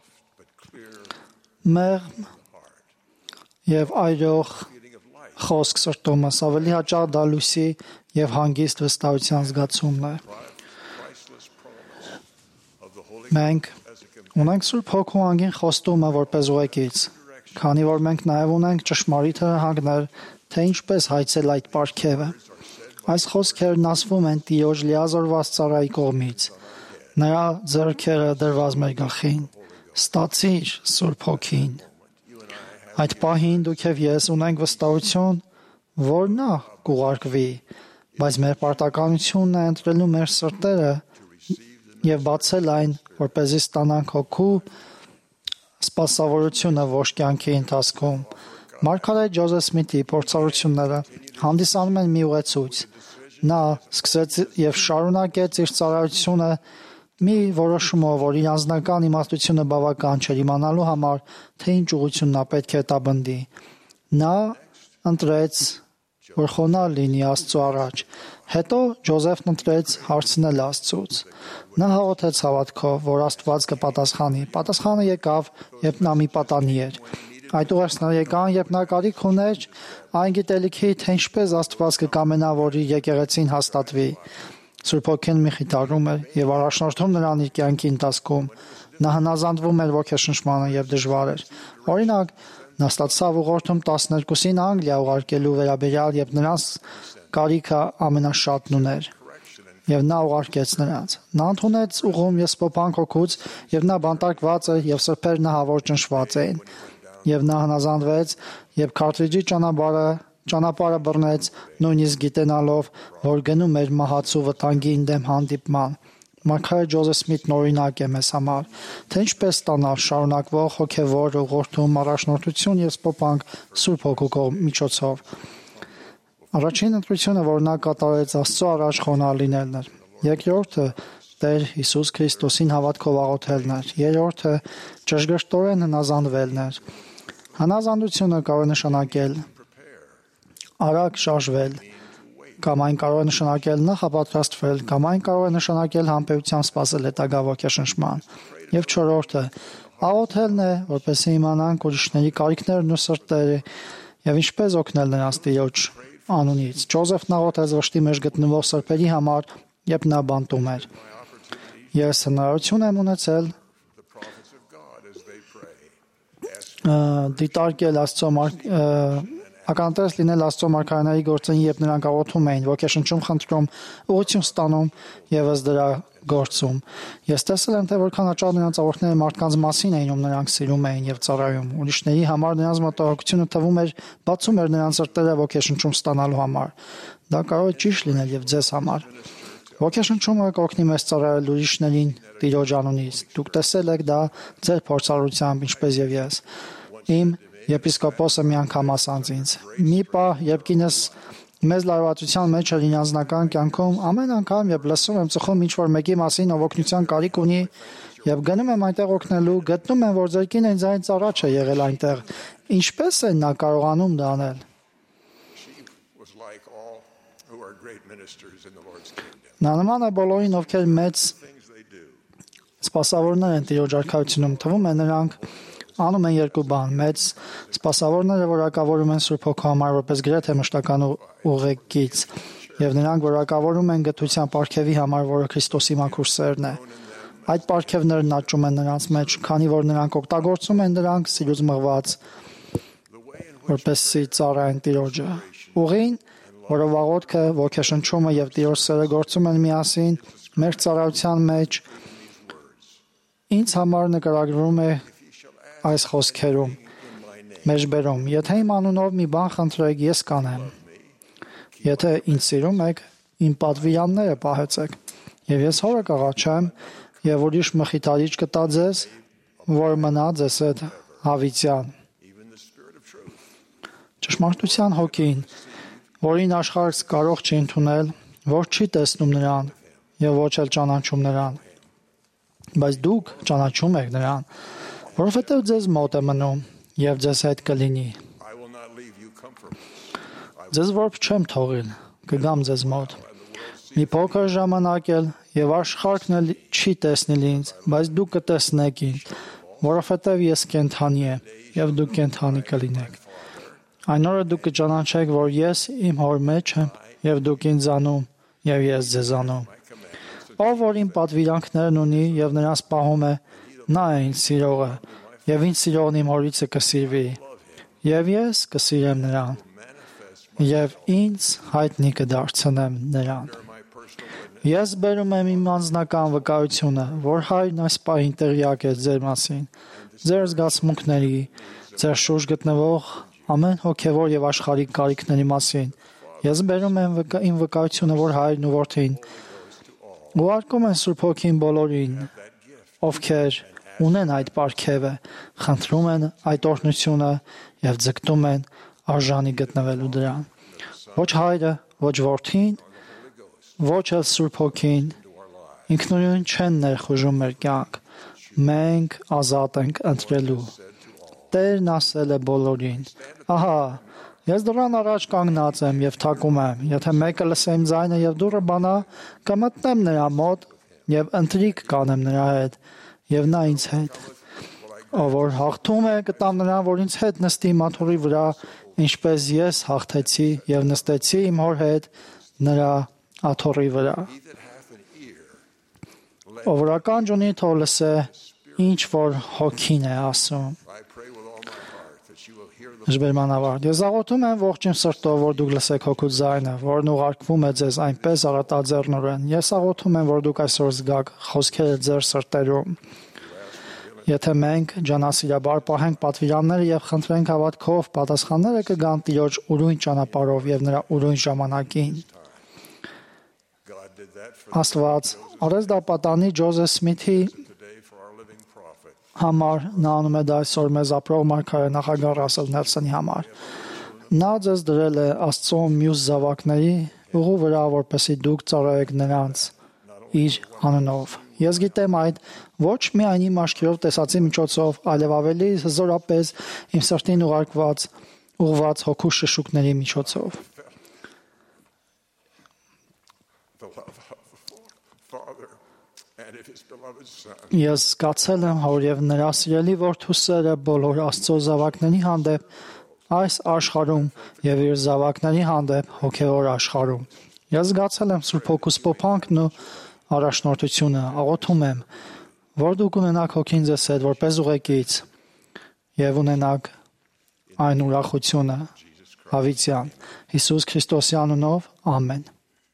մեղմ եւ այրող խոսք սրտումս, ավելի հաճախ դա լույսի եւ հանգիստ վստահության զգացումն է։ Մենք ունենք Սուրբ Հոգու անգին խոստումը որպես ուղեկից, քանի որ մենք նաեւ ունենք ճշմարիտ հրահանգներ, թե ինչպես հայցել այդ պարգևը։ Այս խոսքերն ասվում են Տիրոջ լիազորված ծառայի կողմից։ Նրա ձեռքերը դրված մեր գլխին։ Ստացիր Սուրբ Հոգին։ Այդ պահին դուք եւ ես ունենք վստահություն, որ նա կուղարկվի, բայց մեր պարտականությունն է ընտրելու մեր սրտերը եւ բացել այն, որպեսզի ստանանք Հոգու սպասավորությունը ոչ կյանքի ընթացքում։ Մարգարետ Ջոզեֆ Սմիթի փորձառությունները հանդիսանում են մի ուղեցույց։ Նա սկսեց եւ շարունակեց իր ծառայությունը մի որոշումով, որ իր անձնական իմաստությունը բավական չէր իմանալու համար, թե ինչ ուղղություն նա պետք է տաբնդի։ Նա ընտրեց, որ խոնարհ լինի Աստծո առաջ։ Հետո Ջոզեֆն ընտրեց հարցնել Աստծուց։ Նա հաղորդեց հավատքով, որ Աստված կպատասխանի։ Պատասխանը եկավ, երբ նա մի պատանի էր։ Այդ ուղերձները եկան, երբ նա կարիք ուներ այն գիտելիքի, թե ինչպես Աստված կկամենա, որ իր եկեղեցին հաստատվի։ Սուրբ Հոգին մի խիթարում էր եւ առաջնորդում նրան իր կյանքի ընթացքում։ Նա հնազանդվում էր ոգեշնչմանը եւ դժվար էր։ Օրինակ, նա ստացավ ուղղորդում տասներկուսին Անգլիա ուղարկելու վերաբերյալ, եւ նրանց կարիքը ամենաշատն ուներ։ Եվ նա ուղարկեց նրանց։ Նա ընդունեց ուղում եսպոփանք հոգուց, եւ նա բանտարկված էր, եւ սրբերն նահավոր ճնշված էին։ Եվ նա հնազանդվեց, եւ քարտեջի ճանապարհը ճանապարհը բռնեց, նույնիսկ գիտենալով, որ գնում էր մահացու վտանգի դեմ հանդիպման։ Մարգարետ Ջոզեֆ Սմիթն օրինակ է մեզ համար, թե ինչպես ստանալ շարունակվող հոգևոր ուղղորդում, առաջնորդություն եւ սփոփանք Սուրբ Հոգու միջոցով։ Առաջին ընտրությունը, որ նա կատարեց Աստծո առաջ խոնարհ լինելն էր։ Երկրորդը Տեր Հիսուս Քրիստոսին հավատքով աղոթելն էր։ Երրորդը ճշգրտորեն հնազանդվելն էր։ Հնազանդությունը կարող է նշանակել արագ շարժվել, կամ այն կարող է նշանակել նախապատրաստվել, կամ այն կարող է նշանակել համբերությամբ սպասել հետագա ոգեշնչման։ Եվ չորրորդը աղոթելն է, որպեսզի իմանանք ուրիշների կարիքներն ու սրտերը եւ ինչպես օգնել նրանց Տիրոջ անունից։ Ջոզեֆն աղոթեց վշտի մեջ գտնվող սրբերի համար, երբ նա բանտում էր։ Ես հնարավորություն եմ ունեցել դիտարկել Աստծո ականատես լինել Աստծո մարգարեների գործին, երբ նրանք աղոթում էին, ոգեշնչում խնդրում, ուղղություն ստանում եւ ըստ դրա գործում։ Ես տեսել եմ, թե որքան հաճախ նրանց աղոթները մարդկանց մասին էին, ում նրանք սիրում էին եւ ծառայում։ Ուրիշների համար նրանց մտահոգությունը թվում էր բացում էր նրանց սրտերը ոգեշնչում ստանալու համար։ Դա կարող է ճիշտ լինել եւ ձեզ համար։ Ոգեշնչումը կօգնի մեզ ծառայել ուրիշներին Տիրոջ անունից։ Դուք տեսել եք դա ձեր փորձառությամբ, ինչպես եւ ես։ Իմ եպիսկոպոսը մի անգամ ասաց ինձ. «Մի պահ, երբ կինս մեծ լարվածության մեջ էր իր անձնական կյանքում, ամեն անգամ, երբ լսում եմ ծխում ինչ-որ մեկի մասին, ով օգնության կարիք ունի, եւ գնում եմ այնտեղ օգնելու, գտնում եմ, որ ձեր կինը ինձանից առաջ է եղել այնտեղ։ Ինչպես է նա կարողանում դա անել»։ Նա նման է բոլորին, ովքեր մեծ սպասավորներ են Տիրոջ արքայությունում, թվում է նրանք անում են երկու բան. մեծ սպասավորները որակավորում են Սուրբ Հոգու համար որպես գրեթե մշտական ուղեկից, եւ նրանք որակավորում են գթության պարգևի համար, որը Քրիստոսի մաքուր սերն է։ Այդ պարգևներն աճում են նրանց մեջ, քանի որ նրանք օգտագործում են դրանք սիրուց մղված, որպեսզի ծառայեն Տիրոջը։ Ուղին, որով աղոթքը, ոգեշնչումը եւ Տիրոջ սերը գործում են միասին մեր ծառայության մեջ, ինձ համար նկարագրվում է այս խոսքերում մեջբերում. եթե իմ անունով մի բան խնդրեք, ես կանեմ։ Եթե ինձ սիրում եք, իմ պատվիրանները պահեցեք, եւ ես հորը կաղաչեմ, եւ ուրիշ մխիթարիչ կտա ձեզ, որ մնա ձեզ հետ հավիտյան։ Ճշմարտության հոգին, որին աշխարհը կարող չի ընդունել, որ չի տեսնում նրան եւ ոչ էլ ճանաչում նրան, բայց դուք ճանաչում եք նրան, որովհետև ձեզ մոտ է մնում եւ ձեզ հետ կլինի։ Ձեզ որբ չեմ թողել, կգամ ձեզ մոտ։ Մի փոքր ժամանակ էլ եւ աշխարհն էլ չի տեսնել ինձ, բայց դուք կտեսնեք ինձ, որովհետև ես կենթանի եմ եւ դուք կենթանի կլինեք։ Այն օրը դուք կճանաչեք, որ ես իմ հոր մեջ եմ եւ դուք ինձանում եւ ես ձեզանում։ Ով որ իմ պատվիրանքներն ունի եւ նրանց պահում է, նա է ինձ սիրողը, եւ ինձ սիրողն իմ հորիցը կսիրվի, եւ ես կսիրեմ նրան, եւ ինձ հայտնի կդարձնեմ նրան։ Ես բերում եմ իմ անձնական վկայությունը, որ Հայրն այս պահին տեղյակ է ձեր մասին, ձեր զգացմունքների, ձեր շուրջ գտնվող ամեն հոգևոր եւ աշխարհիկ կարիքների մասին։ Ես բերում եմ իմ վկայությունը, որ Հայրն ու Որդին ուղարկում են Սուրբ Հոգին բոլորին, ովքեր ունեն այդ պարգևը, խնդրում են այդ օրհնությունը եւ ձգտում են արժանի գտնվելու դրան։ Ոչ Հայրը, ոչ Որդին, ոչ էլ Սուրբ Հոգին ինքնուրույն չեն ներխուժում մեր կյանք։ Մենք ազատ ենք ընտրելու։ Տերն ասել է բոլորին. «Ահա, ես դռան առաջ կանգնած եմ եւ թակում եմ։ Եթե մեկը լսե իմ ձայնը եւ դուռը բանա, կմտնեմ նրա մոտ եւ ընթրիք կանեմ նրա հետ եւ նա ինձ հետ։ Ով որ հաղթում է, կտամ նրան, որ ինձ հետ նստի մաթոռի վրա, ինչպես ես հաղթեցի եւ նստեցի իմ հոր հետ նրա աթոռի վրա»։ Ով որ ականջ ունի, թող լսե ինչ որ հոգին է ասում։ Ժբերմանավարդ, ես աղոթում եմ ողջույն սրտով, որ դուք լսեք հոգու ձայնը, որն ուղարկվում է ձեզ այնպես առատաձեռնորեն։ Ես աղոթում եմ, որ դուք այսօր զգաք խոսքերը ձեր սրտերում։ Եթե մենք ջանասիրաբար պահենք պատվիրանները եւ խնդրենք հավատքով, պատասխանները կգան Տիրոջ ուրույն ճանապարհով եւ նրա ուրույն ժամանակին։ Աստված արեց դա պատանի Ջոզեֆ Սմիթի համար, նա անում է դա այսօր մեզ ապրող մարգարե նախագահ Ռասել Նելսոնի համար։ Նա ձեզ դրել է Աստծո մյուս զավակների ուղու վրա, որպեսզի դուք ծառայեք նրանց իր անունով։ Ես գիտեմ այդ ոչ միայն իմ աչքերով տեսածի միջոցով, այլև ավելի հզորապես իմ սրտին ուղարկված ուղված հոգու շշուկների միջոցով։ Ես զգացել եմ հոր եւ նրա սիրելի որդու սերը բոլոր Աստծո զավակների հանդեպ այս աշխարհում եւ իր զավակների հանդեպ հոգեոր աշխարհում։ Ես զգացել եմ Սուրբ Հոգու սփոփանքն ու առաջնորդությունը։ Աղոթում եմ, որ դուք ունենաք հոգին ձեզ հետ որպես ուղեկից եւ ունենաք այն ուրախությունը հավիտյան Հիսուս Քրիստոսի անունով, ամեն։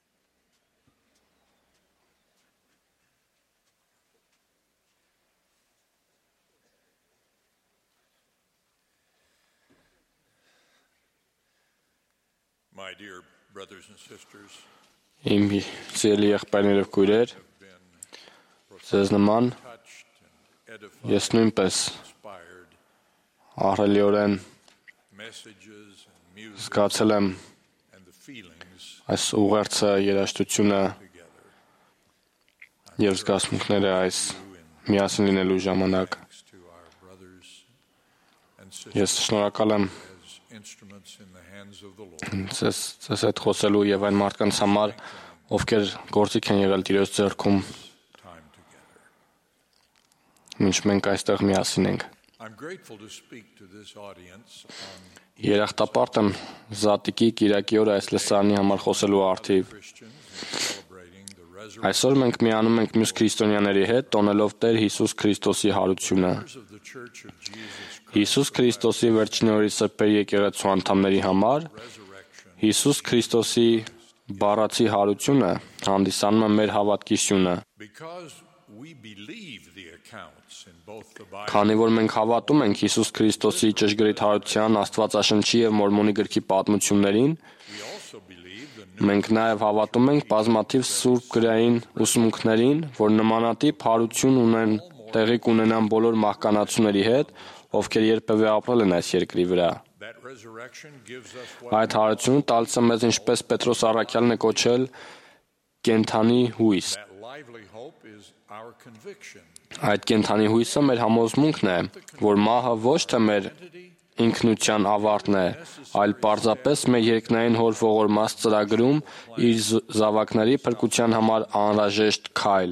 My dear brothers and sisters, Իմ սիրելի եղբայրներ եւ քույրեր, ձեզ նման ես նույնպես ահռելիորեն զգացել եմ այս ուղերձը, երաժշտությունը եւ զգացմունքները այս միասին լինելու ժամանակ։ Ես շնորհակալ եմ Ձեզ ձեզ հետ խոսելու եւ այն մարդկանց համար, ովքեր գործիք են եղել Տիրոջ ձեռքում, մինչ մենք այստեղ միասին ենք։ Երախտապարտ եմ Զատիկի Կիրակի օրը այս լսարանի համար խոսելու արդիվ։ Այսօր մենք միանում ենք մյուս քրիստոնյաների հետ, տոնելով Տեր Հիսուս Քրիստոսի հարությունը։ Հիսուս Քրիստոսի վերջին օրի սրբերի եկեղեցու անդամների համար Հիսուս Քրիստոսի բառացի հարությունը հանդիսանում է մեր հավատքի սյունը։ Քանի որ մենք հավատում ենք Հիսուս Քրիստոսի ճշգրիտ հարության, Աստվածաշնչի եւ Մորմոնի գրքի պատմություններին, մենք նաեւ հավատում ենք բազմաթիվ սուրբ գրային ուսմունքներին, որ նմանատիպ հարություն ունեն տեղի կունենան բոլոր մահկանացուների հետ, ովքեր երբևէ ապրել են այս երկրի վրա։ Այդ հարությունը տալիս է մեզ, ինչպես Պետրոս առաքյալն է կոչել, կենդանի հույս։ Այդ կենդանի հույսը մեր համոզմունքն է, որ մահը ոչ թե մեր ինքնության ավարտն է, այլ պարզապես մեր երկնային Հոր ողորմած ծրագրում իր զավակների փրկության համար անհրաժեշտ քայլ։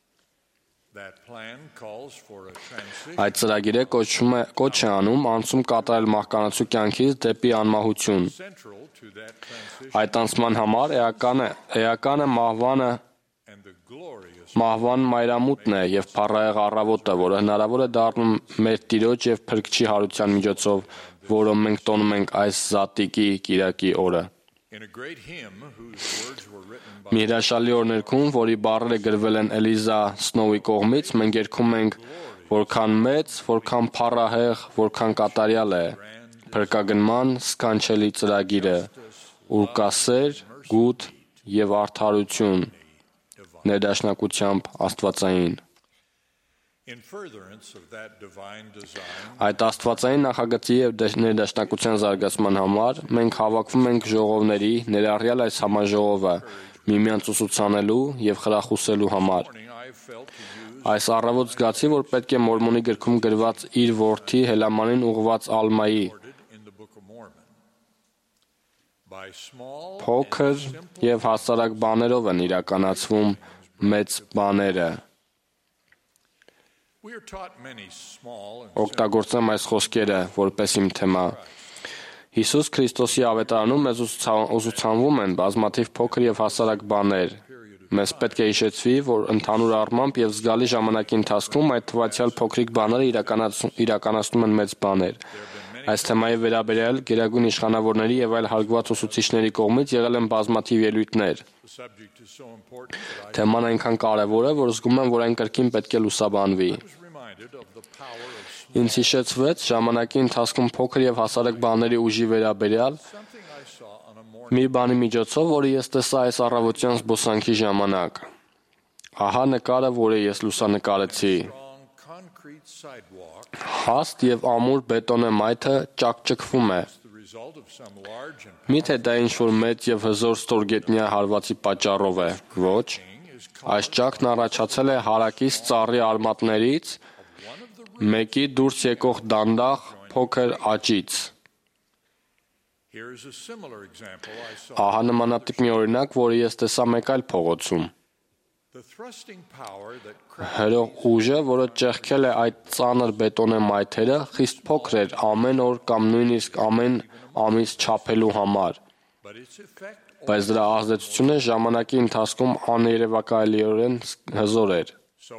Այդ ծրագիրը կոչվում է կոչ է անում անցում կատարել մահկանացու կյանքից դեպի անմահություն։ Այդ անցման համար էական է, էական է մահվանը մահվան մայրամուտն է եւ փառահեղ առավոտը, որը հնարավոր է դառնում մեր Տիրոջ եւ Փրկչի հարության միջոցով, որը մենք տոնում ենք այս Զատիկի Կիրակի օրը։ Մի հրաշալի օրներքում, որի բառերը գրվել են Էլիզա Սնոուի կողմից, մենք երգում ենք, որքան մեծ, որքան փառահեղ, որքան կատարյալ է փրկագնման սքանչելի ծրագիրը, ուր կա սեր, գութ եւ արդարություն ներդաշնակությամբ աստվածային։ Այդ աստվածային նախագծի եւ ներդաշնակության զարգացման համար մենք հավաքվում ենք ժողովների, ներառյալ այս համաժողովը, միմյանց ուսուցանելու եւ խրախուսելու համար։ Այս առավոտ զգացի, որ պետք է Մորմոնի գրքում գրված իր որդի Հելամանին ուղղված ալմայի փոքր եւ հասարակ բաներով են իրականացվում մեծ բաները։ Օգտագործեմ այս խոսքերը որպես իմ թեմա։ Հիսուս Քրիստոսի ավետարանում մեզ ուսուցանվում են բազմաթիվ փոքր եւ հասարակ բաներ։ Մեզ պետք է հիշեցվի, որ ընդհանուր առմամբ եւ զգալի ժամանակի ընթացքում այդ թվացial փոքրիկ բաները իրականացնում են մեծ բաներ։ Այս թեմայի վերաբերյալ գերագույն իշխանավորների եւ այլ հարգված ուսուցիչների կողմից եղել են բազմաթիվ ելույթներ։ Թեման այնքան կարևոր է, որ զգում եմ, որ այն կրկին պետք է լուսաբանվի։ Ինձ հիշեցվեց ժամանակի ընթացքում փոքր եւ հասարակ բաների ուժի վերաբերյալ մի բանի միջոցով, որը ես տեսա այս առավոտյան զբոսանքի ժամանակ։ Ահա նկարը, որը ես լուսանկարեցի։ Հաստ եւ ամուր բետոնե մայթը ճակճկվում է։ Միթե դա ինչ-որ մեծ եւ հզոր ստորգետնյա հարվածի պատճառով է։ Ոչ։ Այս ճակն առաջացել է հարակից ծառի արմատներից մեկի դուրս եկող դանդաղ փոքր աճից։ Ահա նմանատիպ մի օրինակ, որը ես տեսա մեկ այլ փողոցում։ Հրող ուժը, որը ճեղքել է այդ ծանր բետոնե մայթերը, խիստ փոքր էր ամեն օր կամ նույնիսկ ամեն ամիս չափելու համար, բայց դրա ազդեցությունը ժամանակի ընթացքում աներևակայելիորեն հզոր էր։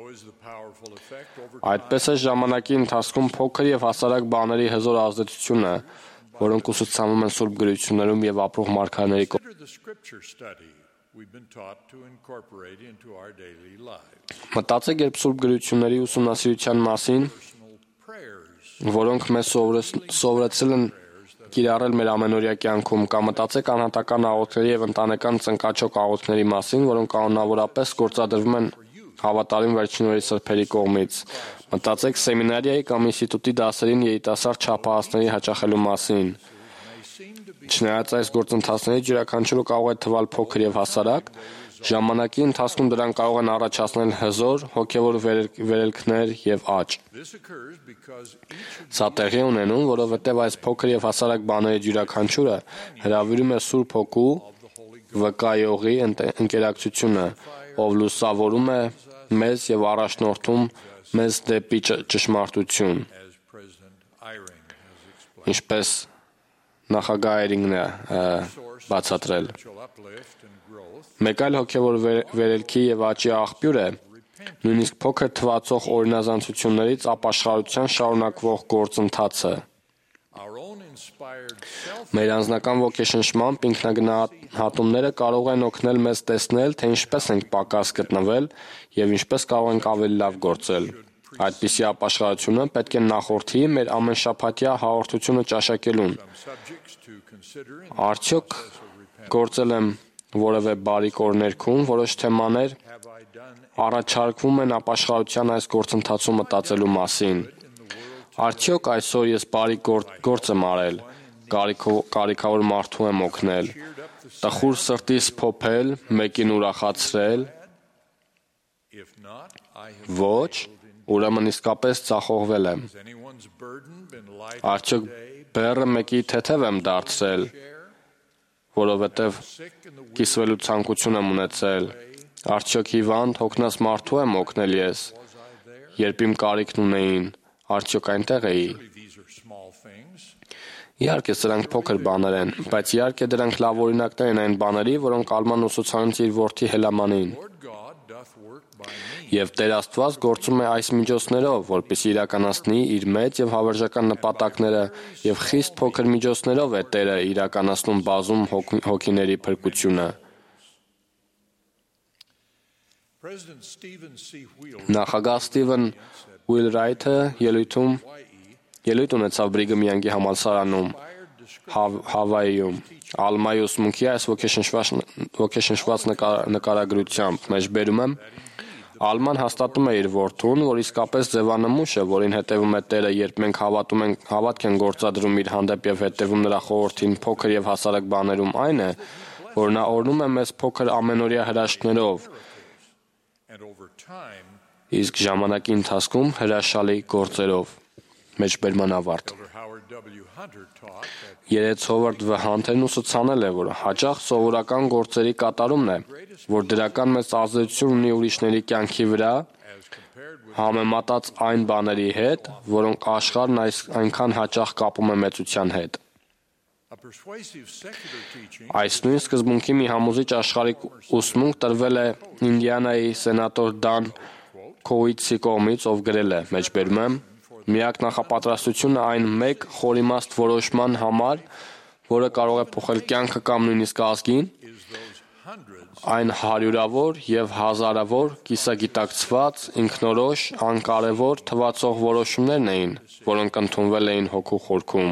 Այդպես է ժամանակի ընթացքում փոքր եւ հասարակ բաների հզոր ազդեցությունը, որոնք ուսուցանվում են Սուրբ գրություններում եւ ապրող մարգարեների կողմից։ Մտածեք, երբ Սուրբ գրությունների ուսումնասիրության մասին, որոնք մեզ սովորեցել են կիրառել մեր ամենօրյա կյանքում, կամ մտածեք անհատական աղոթքների եւ ընտանեկան ծնկաչոք աղոթքների մասին, որոնք կանոնավորապես գործադրվում են հավատարիմ վերջինորի սրբերի կողմից։ Մտածեք սեմինարիայի կամ ինստիտուտի դասերին երիտասարդ չափահասների հաճախելու մասին։ Չնայած այս գործընթացներից յուրաքանչյուրը կարող է թվալ փոքր եւ հասարակ, ժամանակի ընթացքում դրանք կարող են առաջացնել հզոր, հոգեվոր վերելքներ եւ աճ։ Սա տեղի ունենում, որովհետեւ այս փոքր եւ հասարակ բաներից յուրաքանչյուրը հրավիրում է Սուրբ Հոգու վկայողի ընկերակցությունը, ով լուսավորում է մեզ եւ առաջնորդում մեզ դեպի ճշմարտություն, ինչպես նախագահ Էրինգն է բացատրել։ Մեկ այլ հոգևոր վերելքի եւ աճի աղբյուր է նույնիսկ փոքր թվացող օրինազանցություններից ապաշխարության շարունակվող գործընթացը։ Մեր անձնական ոգեշնչմամբ ինքնագնահատումները կարող են օգնել մեզ տեսնել, թե ինչպես ենք պակաս գտնվել եւ ինչպես կարող ենք ավելի լավ գործել։ Այդպիսի ապաշխարությունը պետք է նախորդի մեր ամենշաբաթյա հաղորդությունը ճաշակելուն։ Արդյոք գործել եմ որևէ բարիք օրներքում, որոշ թեմաներ առաջարկվում են ապաշխարության այս գործընթացում մտածելու մասին։ Արդյոք այսօր ես բարիք գործ եմ արել, կարիքավոր մարդու եմ օգնել, տխուր սրտիս փոփել, մեկին ուրախացրել։ Ոչ, ուրեմն իսկապես ծախողվել եմ։ Արդյոք բեռը մեկի թեթև եմ դարձրել, որովհետև կիսվելու ցանկություն եմ ունեցել։ Արդյոք հիվանդ հոգնած մարդու եմ օգնել ես, երբ իմ կարիքն ունեին, արդյոք այնտեղ էի։ Իհարկե, սրանք փոքր բաներ են, բայց իհարկե դրանք լավ օրինակներ են այն բաների, որոնք Ալման ուսուցանեց իր որդի Հելամանին։ Եվ Տեր Աստված գործում է այս միջոցներով, որպեսզի իրականացնի իր մեծ եւ հավերժական նպատակները, եւ խիստ փոքր միջոցներով է Տերը իրականացնում բազում հոգիների փրկությունը։ Նախագահ Ստիվեն Ուիլրայթը ելույթում ելույթ ունեցավ Բրիգհամ Յանգի համալսարանում Հավայիում։ Ալմայի ուսմունքի այս ոգեշնչված նկարագրությամբ մեջբերում եմ, Ալման հաստատում է իր որդուն, որ իսկապես ձևանմուշը, որին հետևում է Տերը, երբ մենք հավատում ենք, հավատք են գործադրում իր հանդեպ եւ հետևում նրա խորհրդին փոքր եւ հասարակ բաներում, այն է, որ նա օրհնում է մեզ փոքր ամենօրյա հրաշքներով, իսկ ժամանակի ընթացքում հրաշալի գործերով։ Մեջբերման ավարտ։ Երեց Հովարդ Վ. Հանթերն ուսուցանել է, որ հաճախ սովորական գործերի կատարումն է, որ դրական մեծ ազդեցություն ունի ուրիշների կյանքի վրա, համեմատած այն բաների հետ, որոնք աշխարհն այնքան հաճախ կապում է մեծության հետ։ Այս նույն սկզբունքի մի համոզիչ աշխարհիկ ուսմունք տրվել է Ինդիանայի սենատոր Դան Քոուիցի կողմից, ով գրել է. մեջբերում եմ. միակ նախապատրաստությունը այն մեկ խորիմաստ որոշման համար, որը կարող է փոխել կյանքը կամ նույնիսկ ազգին, այն հարյուրավոր և հազարավոր կիսագիտակցված, ինքնորոշ, անկարևոր թվացող որոշումներն էին, որոնք ընդունվել էին հոգու խորքում։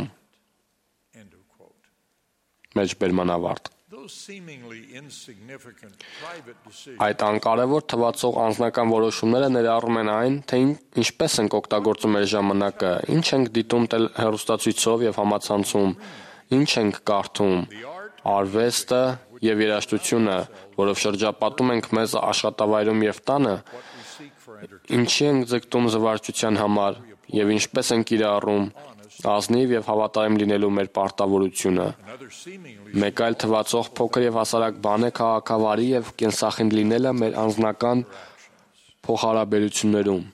Մեջբերման ավարտ։ Այդ անկարևոր թվացող անձնական որոշումները ներառում են այն, թե ինչպես ենք օգտագործում մեր ժամանակը, ինչ ենք դիտում հեռուստացույցով և համացանցում, ինչ ենք կարդում, արվեստը և երաժշտությունը, որով շրջապատում ենք մեզ աշխատավայրում և տանը, ինչի ենք ձգտում զվարճության համար և ինչպես ենք կիրառում ազնիվ և հավատարիմ լինելու մեր պարտավորությունը։ Մեկ այլ թվացող փոքր և հասարակ բան է քաղաքավարի և կենսախինդ լինելը մեր անձնական փոխհարաբերություններում։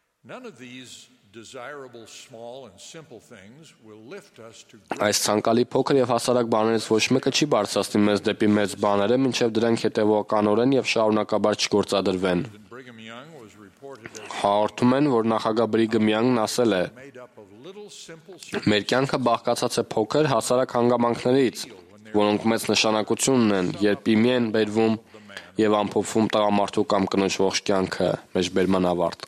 Այս ցանկալի փոքր և հասարակ բաներից ոչ մեկը չի բարձրացնի մեզ դեպի մեծ բաները, մինչև դրանք հետևողականորեն և շարունակաբար չգործադրվեն։ Հաղորդում են, որ նախագահ Բրիգհամ Յանգն ասել է. «Մեր կյանքը բաղկացած է փոքր, հասարակ հանգամանքներից, որոնք մեծ նշանակություն ունեն, երբ իմի են բերվում և ամփոփվում տղամարդու կամ կնոջ ողջ կյանքը»։ Մեջբերման ավարտ։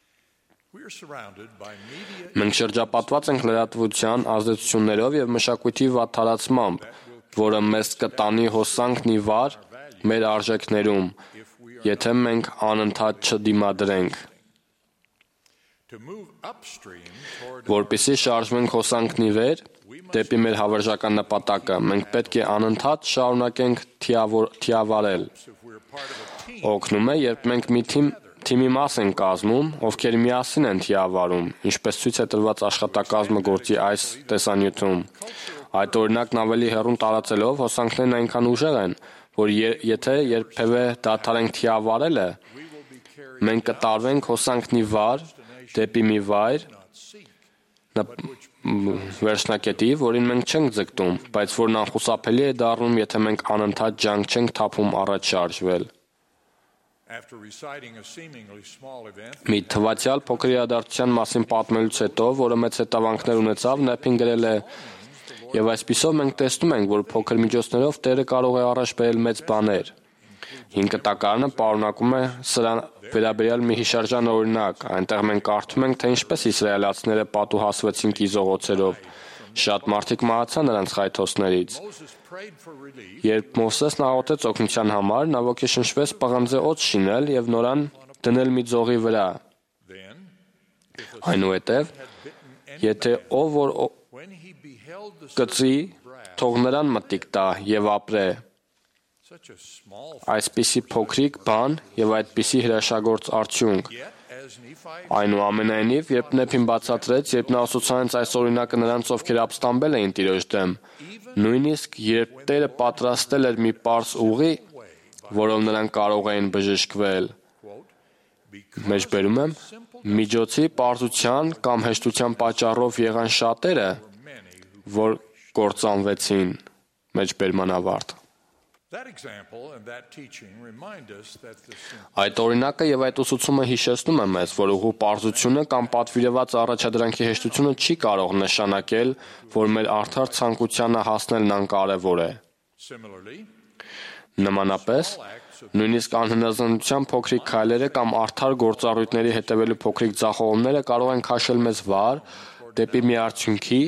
Մենք շրջապատված ենք լրատվության ազդեցություններով և մշակույթի վատթարացմամբ, որը մեզ կտանի հոսանքն ի վար մեր արժեքներում, եթե մենք անընդհատ չդիմադրենք։ Որպեսզի շարժվենք հոսանքն ի վեր, դեպի մեր հավերժական նպատակը, մենք պետք է անընդհատ շարունակենք թիավարել։ Օգնում է, երբ մենք մի թիմի մաս ենք կազմում, ովքեր միասին են թիավարում, ինչպես ցույց է տրված աշխատակազմը գործի այս տեսանյութում։ Այդ օրինակն ավելի հեռուն տարածելով, հոսանքներն այնքան ուժեղ են, որ եթե երբևէ դադարենք թիավարելը, մենք կտարվենք հոսանքն ի վար, դեպի մի վայր, վերջնակետի, որին մենք չենք ձգտում, բայց որն անխուսափելի է դառնում, եթե մենք անընդհատ ջանք չենք թափում առաջ շարժվել։ Մի թվացյալ փոքր իրադարձության մասին պատմելուց հետո, որը մեծ հետևանքներ ունեցավ, Նեփին գրել է. «Եվ այսպիսով մենք տեսնում ենք, որ փոքր միջոցներով Տերը կարող է առաջ բերել մեծ բաներ»։ Հին կտակարանը պարունակում է սրան վերաբերյալ մի հիշարժան օրինակ։ Այնտեղ մենք կարդում ենք, թե ինչպես իսրայելացիները պատուհասվեցին կիզողոցերով։ Շատ մարդիկ մահացան նրանց խայթոցներից։ Երբ Մովսեսն աղոթեց օգնության համար, նա ոգեշնչվեց պղնձե օդ շինել և նորան դնել մի ձողի վրա։ Այնուհետև, եթե ով որ կծի, թող նրան մտիկ տա և ապրե։ Այսպիսի փոքրիկ բան և այդպիսի հրաշագործ արդյունք։ Այնուամենայնիվ, երբ Նեփին բացատրեց, երբ նա ուսուցանեց այս օրինակը նրանց, ովքեր ապստամբել էին Տիրոջ դեմ, նույնիսկ երբ Տերը պատրաստել էր մի պարզ ուղի, որով նրանք կարող էին բժշկվել։ Մեջբերում եմ. միջոցի պարզության կամ հեշտության պատճառով եղան շատերը, որ կործանվեցին։ Մեջբերման ավարտ։ Այդ օրինակը և այդ ուսուցումը հիշեցնում է մեզ, որ ուղու պարզությունը կամ պատվիրված առաջադրանքի հեշտությունը չի կարող նշանակել, որ մեր արդար ցանկությանը հասնելն անկարևոր է։ Նմանապես, նույնիսկ անհնազանդության փոքրիկ քայլերը կամ արդար գործառույթների հետևելու փոքրիկ ձախողումները կարող են քաշել մեզ վար դեպի մի արդյունքի,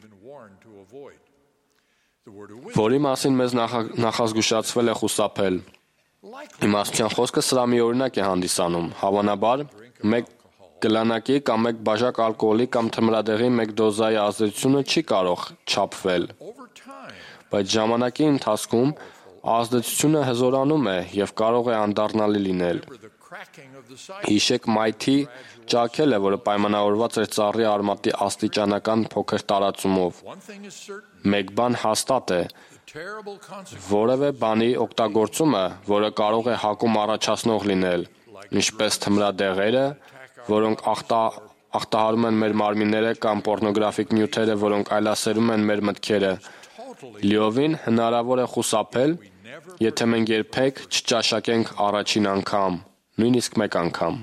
որի մասին մեզ նախազգուշացվել է խուսափել։ Իմաստության խոսքը սրա մի օրինակ է հանդիսանում։ Հավանաբար, մեկ գլանակի կամ մեկ բաժակ ալկոհոլի կամ թմրադեղի մեկ դոզայի ազդեցությունը չի կարող չափվել, բայց ժամանակի ընթացքում Ազդեցությունը հզորանում է եւ կարող է անդառնալի լինել։ Հիշեք մայթի ճաքելը, որը պայմանավորված էր ծառի արմատի աստիճանական փոքր տարածումով։ Մեկ բան հաստատ է, որևէ բանի օգտագործումը, որը կարող է հակում առաջացնող լինել, ինչպես թմրադեղերը, որոնք ախտա, ախտահարում են մեր մարմինները կամ պորնոգրաֆիկ նյութերը, որոնք այլասերում են մեր մտքերը, լիովին հնարավոր է խուսափել, եթե մենք երբեք չճաշակենք առաջին անգամ, նույնիսկ մեկ անգամ։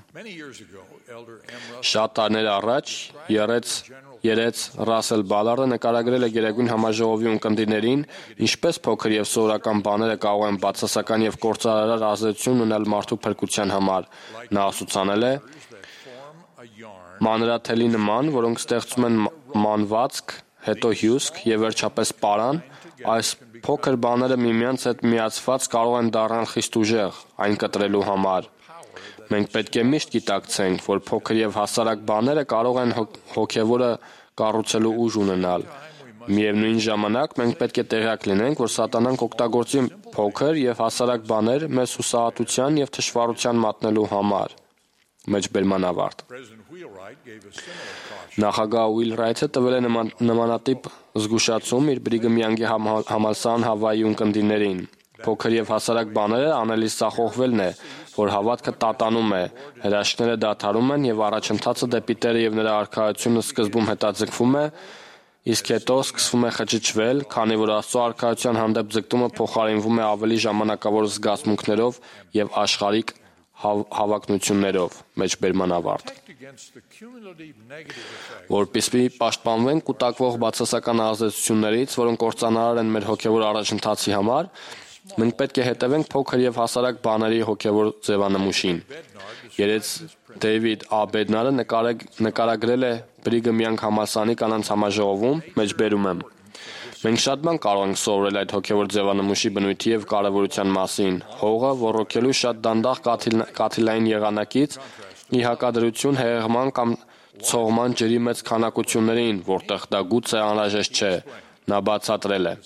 Շատ տարիներ առաջ երեց երեց Ռասել Բալարդը նկարագրել է Գերագույն համաժողովի ունկնդիրներին, ինչպես փոքր եւ սովորական բաները կարող են բացասական եւ կործանարար ազդեցություն ունենալ մարդու փրկության համար։ Նա ուսուցանել է մանրաթելի նման, որոնք ստեղծում են մանվածք, հետո հյուսք եւ վերջապես պարան, այս փոքր բաները միմյանց հետ միացված կարող են դառնալ խիստ ուժեղ այն կտրելու համար։ Մենք պետք է միշտ գիտակցենք, որ փոքր եւ հասարակ բաները կարող են հոգեվորը կառուցելու ուժ ունենալ։ Միևնույն ժամանակ մենք պետք է տեղյակ լինենք, որ սատանան կօգտագործի փոքր եւ հասարակ բաներ մեզ հուսահատության եւ թշվառության մատնելու համար։ Մեջբերման ավարտ։ Նախագահ Ուիլ Ռայթը տվել է նման, նմանատիպ զգուշացում իր Բրիգհամ Յանգի համալսարան Հավայի ունկնդիրներին։ Փոքր եւ հասարակ բաները անելիս սախողվելն է, որ հավատքը տատանում է, հրաշքները դադարում են եւ առաջընթացը դեպի Տերը եւ նրա արքայությունը սկզբում հետաձգվում է, իսկ հետո սկսվում է խճճվել, քանի որ Աստծո արքայության հանդեպ ձգտումը փոխարինվում է ավելի ժամանակավոր զգացմունքներով եւ աշխարհիկ հավակնություններով։ Մեջբերման ավարտ։ Որպեսզի պաշտպանվենք կուտակվող բացասական ազդեցություններից, որոնք կործանարար են մեր հոգեվոր առաջընթացի համար, մենք պետք է հետևենք փոքր եւ հասարակ բաների հոգեվոր ձևանմուշին։ Երեց Դեյվիդ Ա. Բեդնարը նկարագրել է Բրիգհամ Յանգ համալսարանի կանանց համաժողովում, մեջբերում եմ։ Մենք շատ բան կարող ենք սովորել այդ հոգեվոր ձևանմուշի բնույթի եւ կարեւորության մասին։ Հողը ոռոգելու շատ դանդաղ կաթիլային եղանակից ի հակադրություն հեղեղման կամ ցողման ջրի մեծ քանակություններին, որտեղ դա գուցե անհրաժեշտ չէ։ Նա բացատրել է.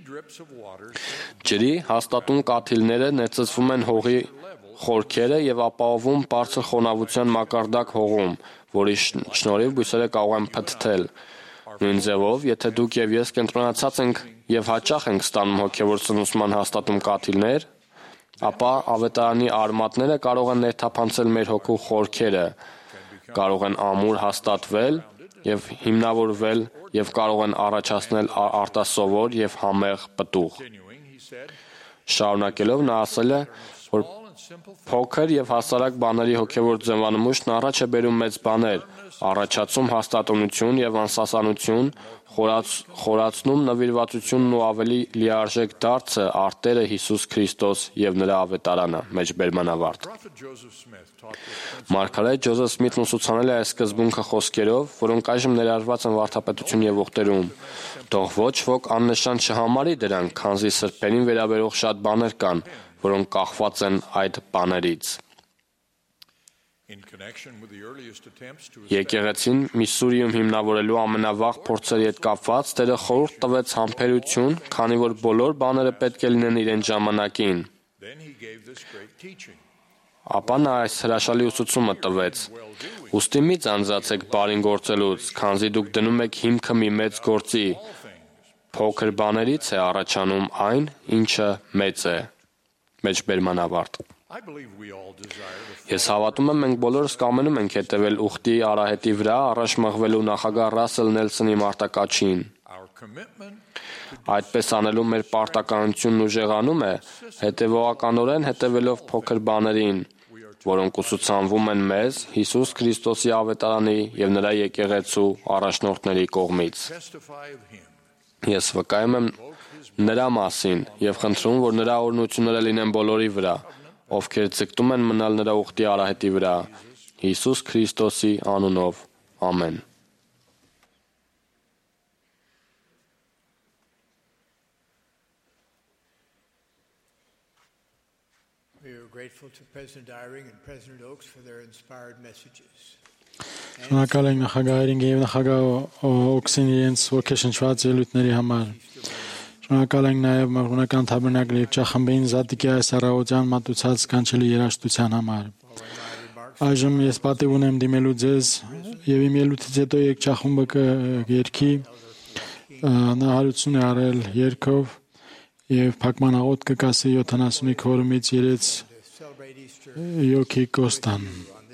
Ջրի հաստատուն կաթիլները ներծծվում են հողի խորքերը եւ ապահովում բարձր խոնավության մակարդակ հողում, որի շնորհիվ բույսերը կարող են փթթել։ Նույն ձևով, եթե դուք եւ ես կենտրոնացած ենք եւ հաճախ ենք ստանում հոգեվոր սնուցման հաստատում կաթիլներ, ապա ավետարանի արմատները կարող են ներթափանցել մեր հոգու խորքերը, կարող են ամուր հաստատվել եւ հիմնավորվել եւ կարող են առաջացնել արտասովոր եւ համեղ պտուղ։ Շարունակելով նա ասել է, որ փոքր եւ հասարակ բաների հոգեվոր ձևանմուշն առաջ է բերում մեծ բաներ, առաջացում հաստատունություն եւ անսասանություն, խորաց, խորացնում նվիրվածությունն ու ավելի լիարժեք դարձը արտերը Հիսուս Քրիստոս եւ նրա ավետարանը։ Մեջբերման ավարտ։ Մարգարետ Ջոզեֆ Սմիթն ուսուցանել է այս սկզբունքը խոսքերով, որոնք այժմ ներառված են վարդապետություն եւ ուխտերում։ Թող ոչ ոք աննշան չհամարի դրանք, քանզի սրբերին վերաբերող շատ բաներ կան, որոնք կախված են այդ բաներից։ Եկեղեցին Միսսուրիում հիմնավորելու ամենավաղ փորձերի հետ կապված Տերը խորհուրդ տվեց համբերություն, քանի որ բոլոր բաները պետք է լինեն իրեն ժամանակին։ Ապա նա այս հրաշալի ուսուցումը տվեց. «Ուստի մի ձանձրացեք բարին գործելուց, քանզի դուք դնում եք հիմքը մի մեծ գործի։ Փոքր բաներից է առաջանում այն, ինչը մեծ է»։ Մեջբերման ավարտ։ Ես հավատում եմ, մենք բոլորս կամենում ենք հետևել ուխտի արահետի վրա առաջ մղվելու նախագահ Ռասել Նելսոնի մարտակաչին։ Այդպես անելու մեր պարտականությունն ուժեղանում է, հետևողականորեն հետևելով փոքր բաներին, որոնք ուսուցանվում են մեզ Հիսուս Քրիստոսի ավետարանի եւ նրա եկեղեցու առաջնորդների կողմից։ Ես վկայում եմ նրա մասին եւ խնդրում, որ նրա օրհնությունները լինեն բոլորի վրա, ովքեր ձգտում են մնալ նրա ուխտի արահետի վրա, Հիսուս Քրիստոսի անունով։ Ամեն։ We are grateful to President Eyring and President Oaks for their inspired messages. Շնորհակալ ենք նախագահերին եւ նախագահ Օքսին իրենց ոգեշնչված ելույթների համար։ Շնորհակալ ենք նաև Մեղրունական Թաբերնակլ երգչախմբին Զատիկի այս առավոտյան մատուցած կանչելի երաժշտության համար։ Այժմ ես պատիվ ունեմ դիմելու ձեզ եւ իմ ելույթից հետո երգչախումբը կերքի նա հարություն է արել երգով եւ փակմանաղոտ կկասի յոթանասունի քորումից երեց Յոքի Կոստան։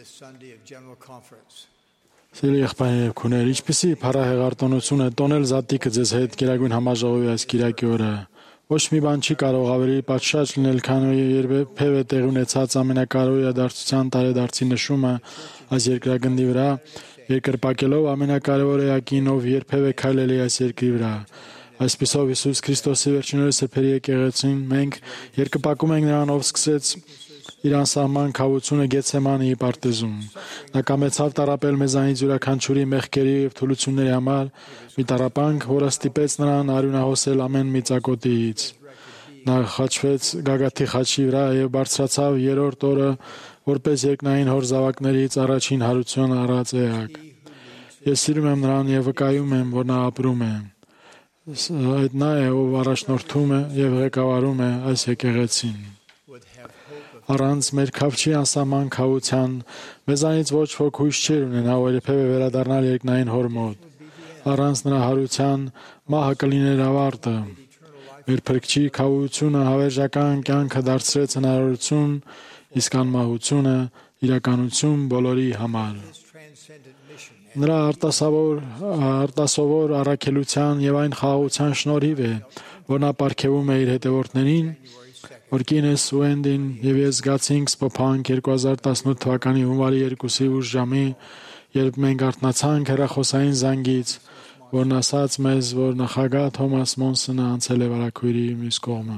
Սիրելի եղբայրներ եւ քույրեր, ինչպեսի փառահեղարտոնություն է տոնել Զատիկը ձեզ հետ Գերագույն համաժողովի այս կիրակի օրը։ Ոչ մի բան չի կարող ավելի պատշաճ լինել, քան երբևէ տեղի ունեցած ամենակարևորադարձության տարեդարձի նշումը այս երկրագնդի վրա, երկրպագելով ամենակարևոր էակին, ով երբևէ քայլել է այս երկրի վրա։ Այսպիսով Հիսուս Քրիստոսի վերջինորս սրբերի եկեղեցին մենք երկրպագում ենք նրան, ով սկսեց իր անսահման քավությունը Գեթսեմանի պարտեզում։ Նա կամեցավ տառապել մեզանից յուրաքանչյուրի մեղքերի եւ թուլությունների համար, մի տառապանք, որը ստիպեց նրան արյունահոսել ամեն մի ծակոտից։ Նա խաչվեց Գագաթի խաչի վրա եւ բարձրացավ երրորդ օրը որպես երկնային հոր զավակներից առաջին հարություն առած էակ։ Ես սիրում եմ նրան եւ վկայում եմ, որ նա ապրում է։ Այդ նա է, ով առաջնորդում է եւ ղեկավարում է այս եկեղեցին։ Առանց մեր քավչի անսահման քավության մեզանից ոչ ոք հույս չէր ունենա երբևէ վերադառնալ երկնային հոր մոտ։ Առանց նրա հարության մահը կլիներ ավարտը։ Մեր փրկչի քավությունը հավերժական կյանքը դարձրեց հնարավորություն, իսկ անմահությունը իրականություն բոլորի համար։ Նրա արտասովոր արտասովոր առաքելության եւ այն խաղաղության շնորհիվ է, որ նա ապարգևում է իր հետևորդներին, որ կինս Ուենդին եւ ես զգացինք սփոփանք երկու հազար տասնութ թվականի հունվարի երկուսի ուշ ժամի, երբ մենք արթնացանք հեռախոսային զանգից, որն ասաց մեզ, որ նախագահ Թոմաս Մոնսոնը անցել է վարակույրի մյուս կողմը։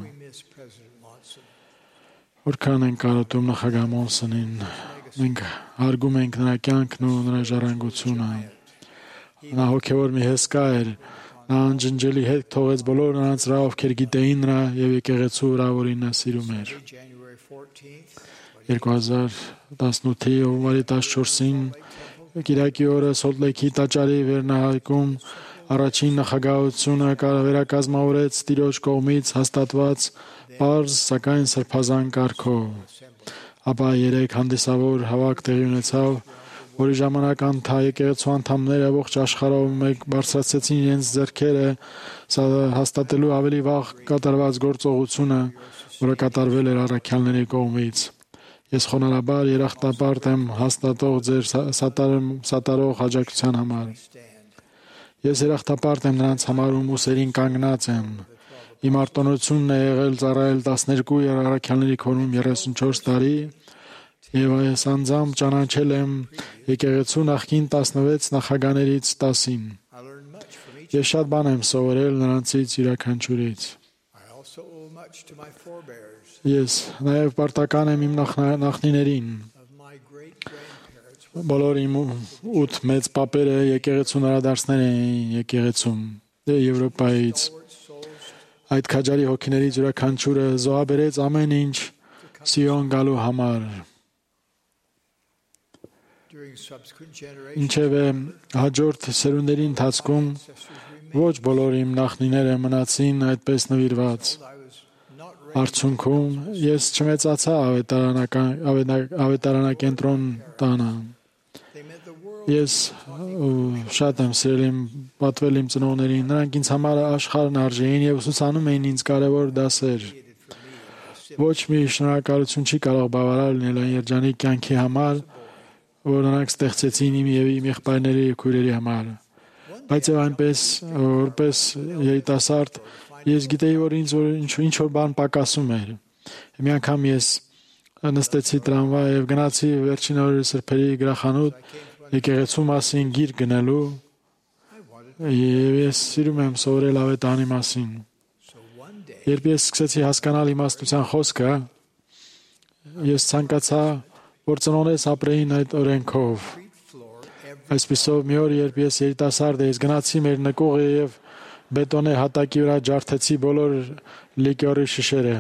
Որքան ենք կարոտում նախագահ Մոնսոնին, մենք հարգում ենք նրա կյանքն ու նրա ժառանգությունը։ Նա հոգևոր մի հսկա էր։ Նա անջնջելի հետ թողեց բոլոր նրանց վրա, ովքեր գիտեին նրա եւ եկեղեցու վրա, որին նա սիրում էր։ երկու հազար տասնութի հունվարի տասնչորսին կիրակի օրը Սոլտ Լեյքի տաճարի վերնահայքում առաջին նախագահությունը վերակազմավորեց Տիրոջ կողմից հաստատված պարզ, սակայն սրբազան կարգով։ Ապա երեք հանդիսավոր հավաք տեղի ունեցավ, որի ժամանակ անթա եկեղեցու անդամները ողջ աշխարհով մեկ բարձրացրեցին իրենց ձեռքերը հաստատելու ավելի վաղ կատարված գործողությունը, որը կատարվել էր առաքյալների կողմից։ Ես խոնարհաբար երախտապարտ եմ հաստատող ձեր սատարող աջակցության համար։ Ես երախտապարտ եմ նրանց համար, ում ուսերին կանգնած եմ։ Իմ արտոնությունն է եղել ծառայել տասներկու առաքյալների քոնում երեսունչորս տարի, եւ այս անձամբ ճանաչել եմ եկեղեցու նախկին տասնվեց նախագաներից տասին։ Ես շատ բան եմ սովորել նրանցից յուրաքանչյուրից։ Ես նաև պարտական եմ իմ նախնիներին։ Բոլոր իմ ութ մեծ պապերը եկեղեցու նրադարձներ էին եկեղեցում Եվրոպայից։ Այդ քաջարի հոգիներից յուրաքանչյուրը զոհաբերեց ամեն ինչ Սիոն գալու համար։ Ինչևէ հաջորդ սերունդերի ընթացքում ոչ բոլոր իմ նախնիները մնացին այդպես նվիրված։ Արդյունքում ես չմեծացա ավետարանակենտրոն տանը։ Ես շատ եմ սիրել իմ պատվել իմ ծնողներին, նրանք ինձ համար աշխարհն արժեին եւ ուսուցանում էին ինձ կարևոր դասեր։ Ոչ մի շնորհակալություն չի կարող բավարար լինել այն երջանիկ կյանքի համար, որ նրանք ստեղծեցին իմ եւ իմ եղբայրների եւ քույրերի համար։ Բայց եւ այնպես որպես երիտասարդ ես գիտեի, որ ինձ որ ինչ որ բան պակասում էր։ Մի անգամ ես նստեցի տրամվայ եւ գնացի վերջին օրերի սրբերի գրախանութ եկեղեցու մասին գիրք գնելու եւ ես սիրում եմ սովորել ավետարանի մասին։ Երբ ես սկսեցի հասկանալ իմաստության խոսքը, ես ցանկացա, որ ծնողներս ապրեին այդ օրենքով։ Այսպիսով մի օր, երբ ես երիտասարդ էի, գնացի մեր նկուղի եւ բետոնե հատակի վրա ջարդեցի բոլոր լիկյորի շշերը։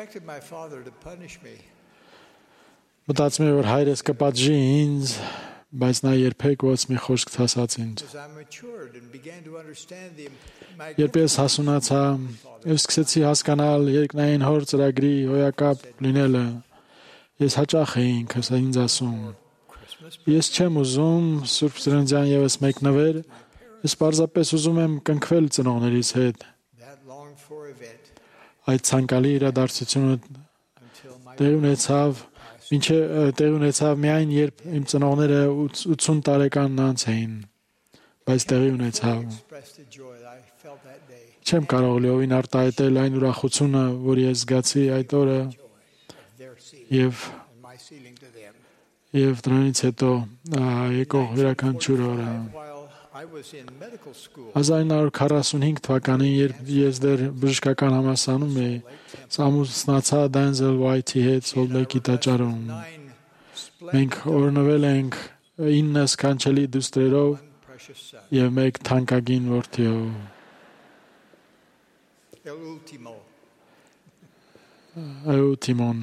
Մտածում եմ, որ հայրս կպատժի ինձ, բայց նա երբեք ոչ մի խոսք չասաց ինձ։ As I matured and began to understand the Երբ ես հասունացա, ես սկսեցի հասկանալ երկնային հոր ծրագրի հոյակապ լինելը, ես հաճախ էի ինքս ինձ ասում. Ես չեմ ուզում Սուրբ Ծննդյան ևս մեկ նվեր, ես պարզապես ուզում եմ կնքվել ծնողներիս հետ։ that longed for event Այդ ցանկալի իրադարձությունը until my տեղ ունեցավ, ինչը տեղ ունեցավ միայն երբ իմ ծնողները ութսուն տարեկանն անց էին, բայց տեղի ունեցավ։ expressed the joy that I felt that day Չեմ կարող լիովին արտահայտել այն ուրախությունը, որ ես զգացի այդ օրը of their seeing եւ and my sealing to them. եւ դրանից հետո ա, եկող յուրաքանչյուր օրը։ While I was in medical school, հազար նույն հարյուր քառասունհինգ թվականին, երբ ես դեռ բժշկական համալսարանում էի, ամուսնացա Դենզել Ուայթի հետ Սոլտ Լեյքի տաճարում։ nine Մենք օրնվել ենք ինը սքանչելի դուստրերով precious son, եւ մեկ թանկագին որդիով։ El Ultimo. Այուտիմոն։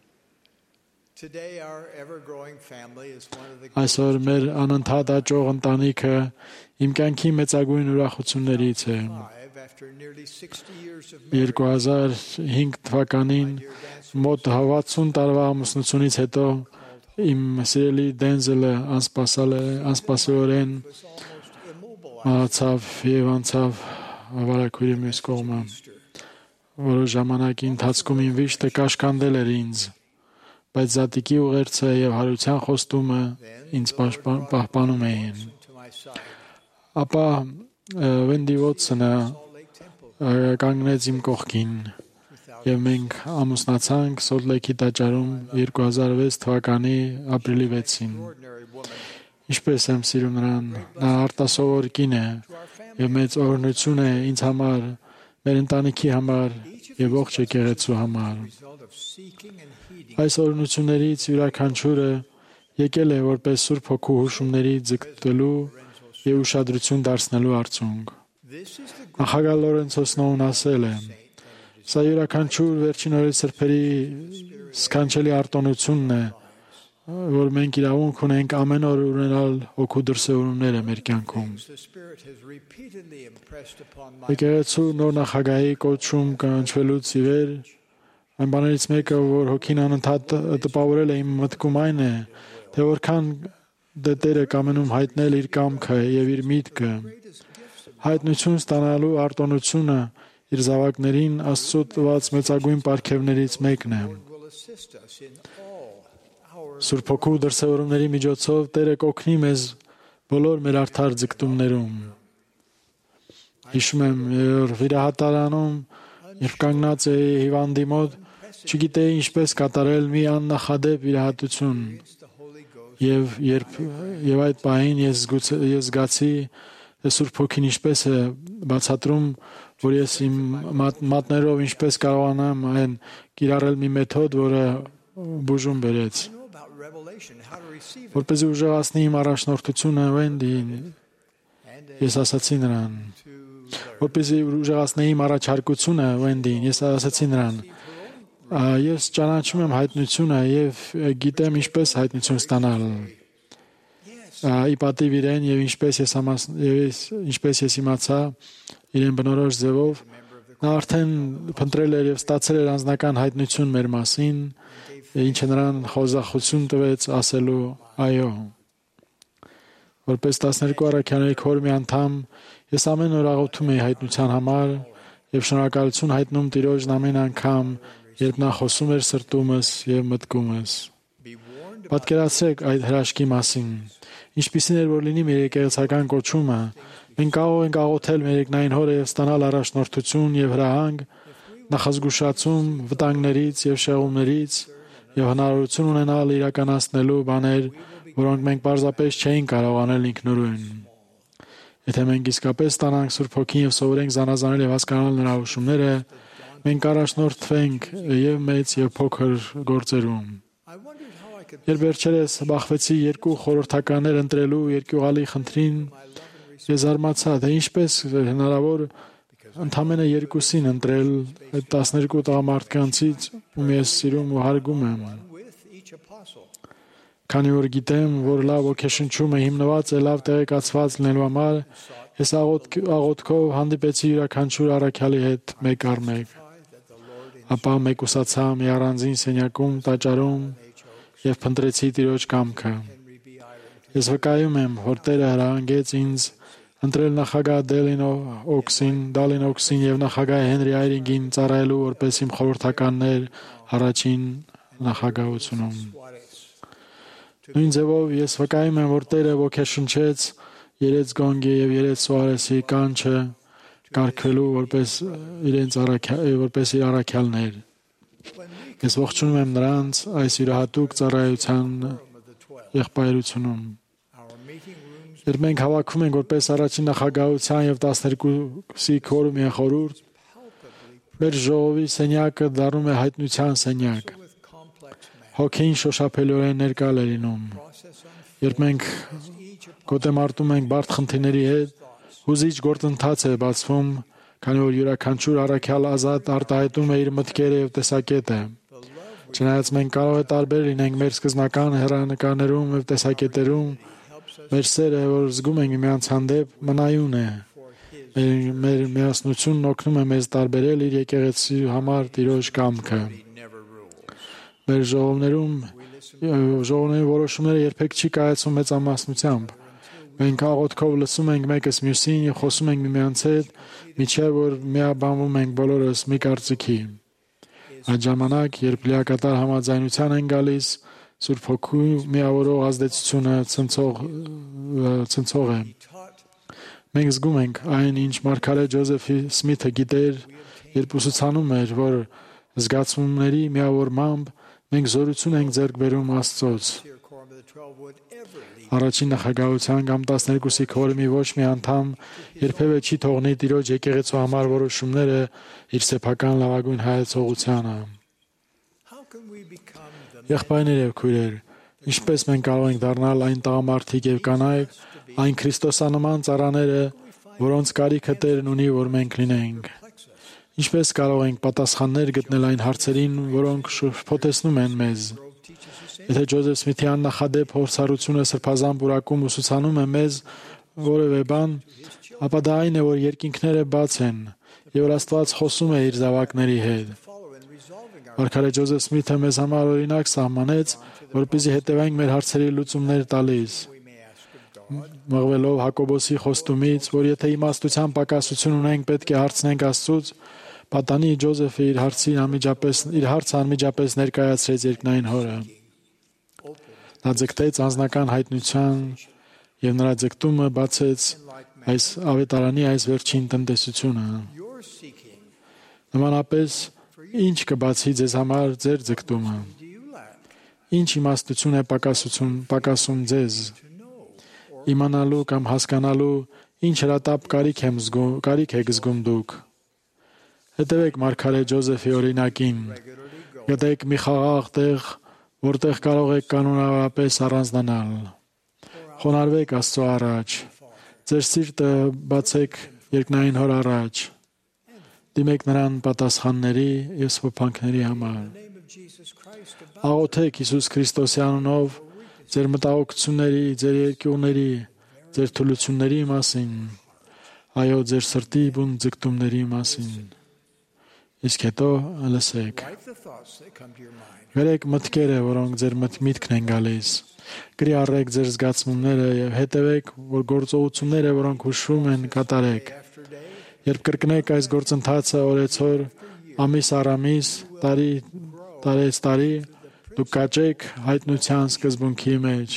Today, our ever-growing family is one of the Այսօր մեր անընդհատ աճող ընտանիքը իմ կյանքի մեծագույն ուրախություններից է։ five after nearly sixty years of marriage. երկու հազար հինգ թվականին մոտ վաթսուն տարվա ամուսնությունից հետո իմ սիրելի Դենզելը անսպասել է անսպասելորեն Was almost immobile մահացավ եւ անցավ ավարակույրի մյուս կողմը։ Որոշ ժամանակի ընթացքում իմ վիշտը կաշկանդել էր ինձ, բայց զատիկի ուղերձը եւ հարության խոստումը ինձ պաշտպան- պահպանում էին։ to my side. Ապա ը, Վենդի Ոթսոնը Salt Lake Temple, ը, կանգնեց իմ կողքին եւ մենք ամուսնացանք Սոլտ Լեյքի տաճարում երկու հազար վեց թվականի ապրիլի վեցին։ ordinary woman. Ինչպես եմ սիրում նրան, նա արտասովոր կին է եւ մեծ օրհնություն է ինձ համար, մեր ընտանիքի համար եւ ողջ եկեղեցու համար։ Result of seeking and heeding Այս օրհնություններից յուրաքանչյուրը եկել է որպես Սուրբ Հոգու հուշումների ձգտելու եւ ուշադրություն դարձնելու արդյունք։ this is the Նախագահ Լորենցո Սնոուն ասել է. Սա յուրաքանչյուր վերջին օրերի սրբերի սքանչելի արտոնությունն է, որ մենք իրավունք ունենք ամեն օր ունենալ հոգու դրսևորումները մեր կյանքում։ the Spirit has repeatedly impressed upon my Եկեղեցու նոր նախագահի կոչում կանչվելուց ի վեր այն բաներից մեկը, որ հոգին անընդհատ տպավորել է իմ մտքում այն է, թե որքան դետերը կամենում հայտնել իր կամքը եւ իր միտքը։ Հայտնություն ստանալու արտոնությունը իր զավակներին Աստծո տված մեծագույն պարգևներից մեկն է։ will assist us in all our Սուրբ Հոգու դրսևորումների միջոցով Տերը կօգնի մեզ բոլոր մեր արդար ձգտումներում։ Հիշում եմ, որ վիրահատարանում, երբ կանգնած էի հիվանդի մոտ, չգիտեի ինչպես կատարել մի աննախադեպ վիրահատություն։ the Holy Ghost Եվ երբ եւ այդ պահին ես զգուց- ես զգացի, թե Սուրբ Հոգին ինչպես է բացատրում, որ ես իմ մատ- մատներով ինչպես կարողանամ այն կիրառել մի մեթոդ, որը բուժում բերեց։ I know about revelation, how to receive it, Որպեսզի ուժեղացնի իմ առաջնորդությունը Վենդին, and ես ասացի նրան, to learn. որպեսզի ուժեղացնեի իմ առաջարկությունը Վենդին, ես ասացի նրան, «Ա, ես ճանաչում եմ հայտնությունը եւ գիտեմ ինչպես հայտնություն ստանալ։ Ա, Ի պատիվ իրեն եւ ինչպես ես համաս եւ ես- ինչպես ես իմացա իրեն բնորոշ ձևով, նա արդեն փնտրել էր եւ ստացել էր անձնական հայտնություն մեր մասին, ինչը նրան խոզախություն տվեց ասելու այո։ Որպես տասներկու առաքյաների քորմի անդամ, ես ամեն օր աղոթում էի հայտնության համար եւ շնորհակալություն հայտնում Տիրոջն ամեն անգամ, երբ նա խոսում էր սրտումս եւ մտքումս։ Be warned about Պատկերացրեք այդ հրաշքի մասին։ Ինչպիսին էր որ լինի մեր եկեղեցական կոչումը, մենք կարող ենք աղոթել մեր երկնային Հորը եւ ստանալ առաջնորդություն եւ հրահանգ, նախազգուշացում վտանգներից եւ շեղումներից եւ հնարավորություն ունենալ իրականացնելու բաներ, որոնք մենք պարզապես չէինք կարող անել ինքնուրույն։ Եթե մենք իսկապես ստանանք Սուրբ Հոգին եւ սովորենք զանազանել եւ հասկանալ նրա հուշումները, մենք առաջնորդվենք եւ մեծ եւ փոքր գործերում։ I wondered how I could Երբ վերջերս բախվեցի երկու խորհրդականներ ընտրելու երկյուղալի խնդրին, ես զարմացա, թե ինչպես էր հնարավոր ընդամենը երկուսին ընտրել այդ տասներկու տղամարդկանցից, ում ես սիրում ու հարգում եմ։ with each apostle. Քանի որ գիտեմ, որ լավ ոգեշնչումը հիմնված է լավ տեղեկացված լինելու համար, ես աղոթքով հանդիպեցի յուրաքանչյուր առաքյալի հետ մեկ առ մեկ։ Ապա մեկուսացա մի առանձին սենյակում, տաճարում եւ փնտրեցի Տիրոջ կամքը։ Ես վկայում եմ, որ Տերը հրահանգեց ինձ ընտրել նախագահ Դելին Օքսին, Դալին Օքսին եւ նախագահ Հենրի Այրինգին ծառայելու որպես իմ խորհրդականներ առաջին նախագահությունում։ Նույն ձևով ես վկայում եմ, որ Տերը ոգեշնչեց Երեց Գոնգի եւ Երեց Սուարեսի կանչը կարգելու որպես իրենց որպես իր առաքյալներ։ Ես ողջունում եմ նրանց այս յուրահատուկ ծառայության եղբայրությունում։ Երբ մենք հավաքվում ենք որպես առաջին նախագահության եւ տասներկուսի քորումի խորհուրդ, մեր ժողովի սենյակը դառնում է հայտնության սենյակ։ Հոգին շոշափելիորեն ներկա է լինում։ Երբ մենք գոտեմարտում ենք բարդ խնդիրների հետ, հուզիչ գործընթաց է բացվում, քանի որ յուրաքանչյուր առաքյալ ազատ արտահայտում է իր մտքերը եւ տեսակետը։ Չնայած մենք կարող է տարբեր լինենք մեր սկզբնական հեռանկարներում եւ տեսակետերում, մեր սերը, որ զգում ենք միմյանց հանդեպ, մնայուն է։ Մեր, մեր միասնությունն օգնում է մեզ տարբերել իր եկեղեցի համար Տիրոջ կամքը։ Մեր ժողովներում ժողովների որոշումները երբեք չի կայացում մեծամասնությամբ։ Մենք աղոթքով լսում ենք մեկս մյուսին եւ խոսում ենք միմյանց հետ, մինչեւ որ միաբանվում ենք բոլորս մի կարծիքի։ Այդ ժամանակ, երբ լիակատար համաձայնության են գալիս, Սուրբ Հոգու միավորող ազդեցությունը ցնցող ցնցող է։ Մենք զգում ենք այն, ինչ Մարգարե Ջոզեֆ Սմիթը գիտեր, երբ ուսուցանում էր, որ զգացումների միավորմամբ մենք զորություն ենք ձեռք բերում Աստծոց։ Առաջին նախագահության կամ տասներկուսի քորումի ոչ մի անդամ երբևէ չի թողնի Տիրոջ եկեղեցու համար որոշումները իր սեփական լավագույն հայեցողությանը։ Եղբայրներ եւ քույրեր, ինչպես մենք կարող ենք դառնալ այն տղամարդիկ եւ կանայք, այն Քրիստոսանման ծառաները, որոնց կարիքը Տերն ունի, որ մենք լինենք։ Ինչպես կարող ենք պատասխաններ գտնել այն հարցերին, որոնք շփոթեցնում են մեզ։ Եթե Ջոզեֆ Սմիթի աննախադեպ փորձառությունը սրբազան պուրակում ուսուցանում է մեզ որևէ բան, ապա դա այն է, որ երկինքները բաց են եւ որ Աստված խոսում է իր զավակների հետ։ Մարգարե Ջոզեֆ Սմիթը մեզ համար օրինակ սահմանեց, որպեսզի հետևենք մեր հարցերի լուծումներ տալիս։ Մղվելով Հակոբոսի խոստումից, որ եթե իմաստության պակասություն ունենք, պետք է հարցնենք Աստծուց, պատանի Ջոզեֆը իր հարցին անմիջապես իր հարցը անմիջապես ներկայացրեց երկնային Հորը։ Նա ձգտեց անձնական հայտնության եւ նրա ձգտումը բացեց այս ավետարանի այս վերջին տնտեսությունը։ Նմանապես ինչ կբացի ձեզ համար ձեր ձգտումը։ Ինչ իմաստություն է պակասություն, պակասում ձեզ։ Իմանալու կամ հասկանալու ինչ հրատապ կարիք եմ զգում, կարիք եք զգում դուք։ Հետևեք Մարգարե Ջոզեֆի օրինակին։ Գտեք մի խաղաղ տեղ, որտեղ կարող եք կանոնավորապես առանձնանալ։ Խոնարհվեք Աստծո առաջ։ Ձեր սիրտը բացեք երկնային Հոր առաջ։ Դիմեք նրան պատասխանների եւ սփոփանքների համար։ Աղոթեք Հիսուս Քրիստոսի անունով ձեր մտահոգությունների, ձեր երկյուղների, ձեր թուլությունների մասին, այո, ձեր սրտի բուն ձգտումների մասին։ Իսկ հետո լսեք։ Վերեք մտքերը, որոնք ձեր միտքն են գալիս։ Գրի առեք ձեր զգացմունքները եւ հետևեք, որ գործողությունները, որոնք հուշվում են, կատարեք։ Երբ կրկնեք այս գործընթացը օրեցօր, ամիս առ ամիս, տարի տարեց տարի, դուք կաճեք հայտնության սկզբունքի մեջ։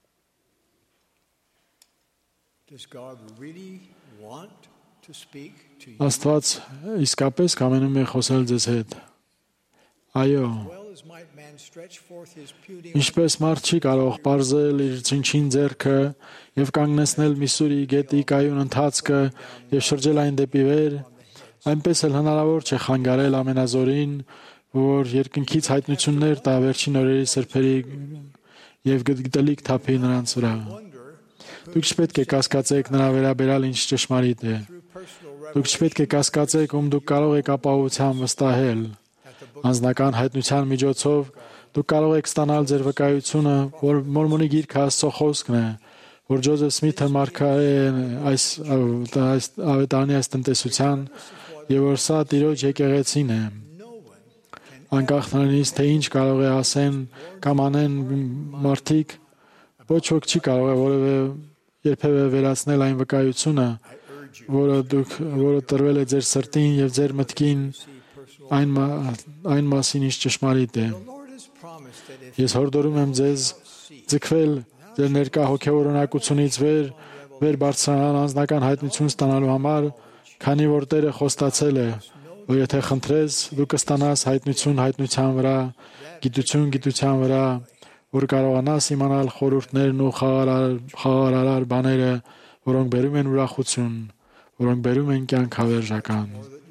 Աստված իսկապես կամենում է խոսել ձեզ հետ։ Այո։ Ինչպես մարդ չի կարող պարզել իր ցնչին ձեռքը եւ կանգնեցնել Միսուրի գետի կայուն ընթացքը եւ շրջել այն դեպի վեր, այնպես էլ հնարավոր չէ խանգարել ամենազորին, որ երկնքից հայտնություններ տա վերջին օրերի սրբերի եւ գիտելիք թափի նրանց վրա։ Դուք չպետք է կասկածեք նրա վերաբերյալ ինչ ճշմարիտ է։ Դուք չպետք է կասկածեք, ում դուք կարող եք ապահովության վստահել։ Անձնական հայտնության միջոցով Դուք կարող եք ստանալ ձեր վկայությունը, որ Մորմոնի գիրքը Աստծո խոսքն է, որ Ջոզեֆ Սմիթը մարգարեն այս այս ավետարանի այս տնտեսության եւ որ սա Տիրոջ եկեղեցին է։ Անկախ նրանից թե ինչ կարող է ասեն կամ անեն մարդիկ, ոչ ոք չի կարող է որևէ երբևէ վերացնել այն վկայությունը, որը դուք որը տրվել է ձեր սրտին եւ ձեր մտքին այն այն մասին ինչ ճշմարիտ է։ Ես հորդորում եմ ձեզ ձգվել ձեր ներկա հոգեորոնակությունից վեր վեր բարձրանալ անձնական հայտնություն ստանալու համար, քանի որ Տերը խոստացել է, որ եթե խնդրես, դու կստանաս հայտնություն հայտնության վրա, գիտություն գիտության վրա, որ կարողանաս իմանալ խորհուրդներն ու խաղաղարար բաները, որոնք բերում են ուրախություն, որոնք բերում են կյանք հավերժական։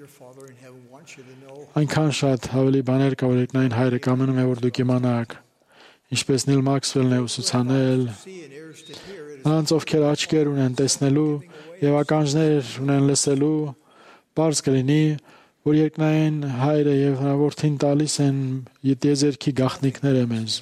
Այնքան շատ ավելի բաներ կա, որ երկնային Հայրը կամենում է, որ դուք իմանաք, ինչպես Նիլ Մաքսվելն է ուսուցանել, նրանց ովքեր աչքեր ունեն տեսնելու եւ ականջներ ունեն լսելու, բարձ կլինի, որ երկնային Հայրը եւ նրա Որդին տալիս են յետեզերքի գաղտնիքները մեզ։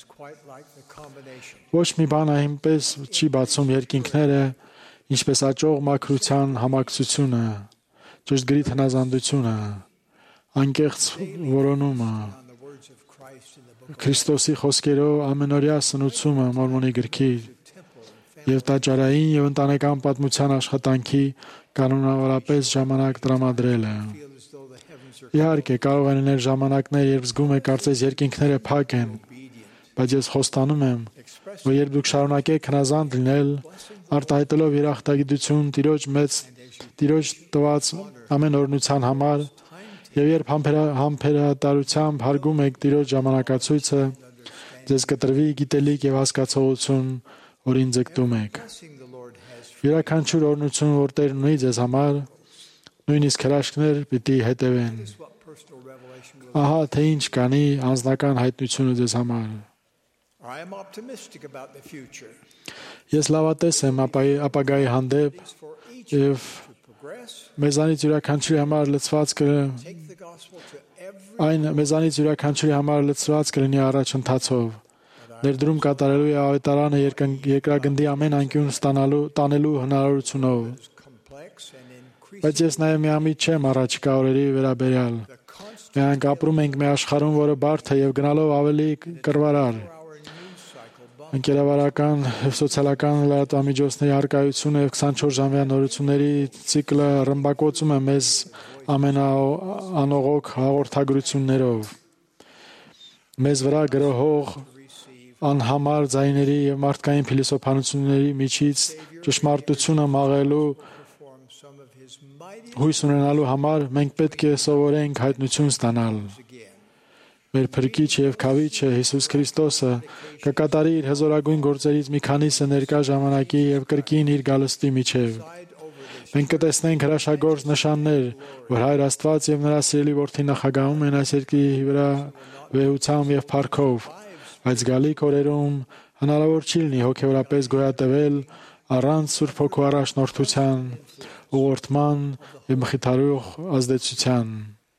Ոչ մի բան այնպես չի բացում երկինքները, ինչպես աճող մաքրության համակցությունը, ճշգրիտ հնազանդությունը, անկեղծ որոնումը, Քրիստոսի խոսքերով ամենօրյա սնուցումը Մորմոնի գրքի եւ տաճարային եւ ընտանեկան պատմության աշխատանքի կանոնավորապես ժամանակ տրամադրելը։ Իհարկե, կարող են լինել ժամանակներ, երբ զգում եք կարծես երկինքները փակ են, բայց ես խոստանում եմ, որ երբ դուք շարունակեք հնազանդ լինել, արտահայտելով երախտագիտություն Տիրոջ մեծ Տիրոջ տված ամեն օրհնության համար, եւ երբ համբերատարությամբ հարգում եք Տիրոջ ժամանակացույցը, ձեզ կտրվի գիտելիք եւ հասկացողություն, որին ձգտում եք։ Յուրաքանչյուր օրհնություն, որ Տերն ունի ձեզ համար, նույնիսկ հրաշքներ պիտի հետևեն։ Ահա թե ինչ կանի անձնական հայտնությունը ձեզ համար։ Ես լավատես եմ ապագայի հանդեպ եւ մեզանից յուրաքանչյուրի համար լցված այն մեզանից յուրաքանչյուրի համար լցված կլինի առաջընթացով։ Ներդրում կատարելու է ավետարանը երկրագնդի ամեն անկյուն ստանալու տանելու հնարավորությունով։ Բայց ես նաև միամիտ չեմ առաջիկա օրերի վերաբերյալ։ Մենք ապրում ենք մի աշխարհում, որը բարդ է եւ գնալով ավելի կռվարար։ Ընկերավարական եւ սոցիալական լրատվամիջոցների արկայությունը եւ քսանչորս ժամվա նորությունների ցիկլը ռմբակոծում է մեզ ամենաանողոք հաղորդագրություններով։ Մեզ վրա գրոհող անհամար ձայների եւ մարդկային փիլիսոփանությունների միջից ճշմարտությունը մաղելու հույս ունենալու համար մենք պետք է սովորենք հայտնություն ստանալ։ Մեր փրկիչ եւ քավիչը Հիսուս Քրիստոսը կկատարի իր հզորագույն գործերից մի քանիսը ներկա ժամանակի եւ կրկին իր գալստի միջև։ Մենք կտեսնենք հրաշագործ նշաններ, որ Հայր Աստված եւ նրա սիրելի Որդի նախագահում են այս երկրի վրա վեհությամբ եւ փառքով, բայց գալիք օրերում հնարավոր չի լինի հոգեորապես գոյատևել առանց Սուրբ Հոգու առաջնորդության, ուղղորդման եւ մխիթարող ազդեցության։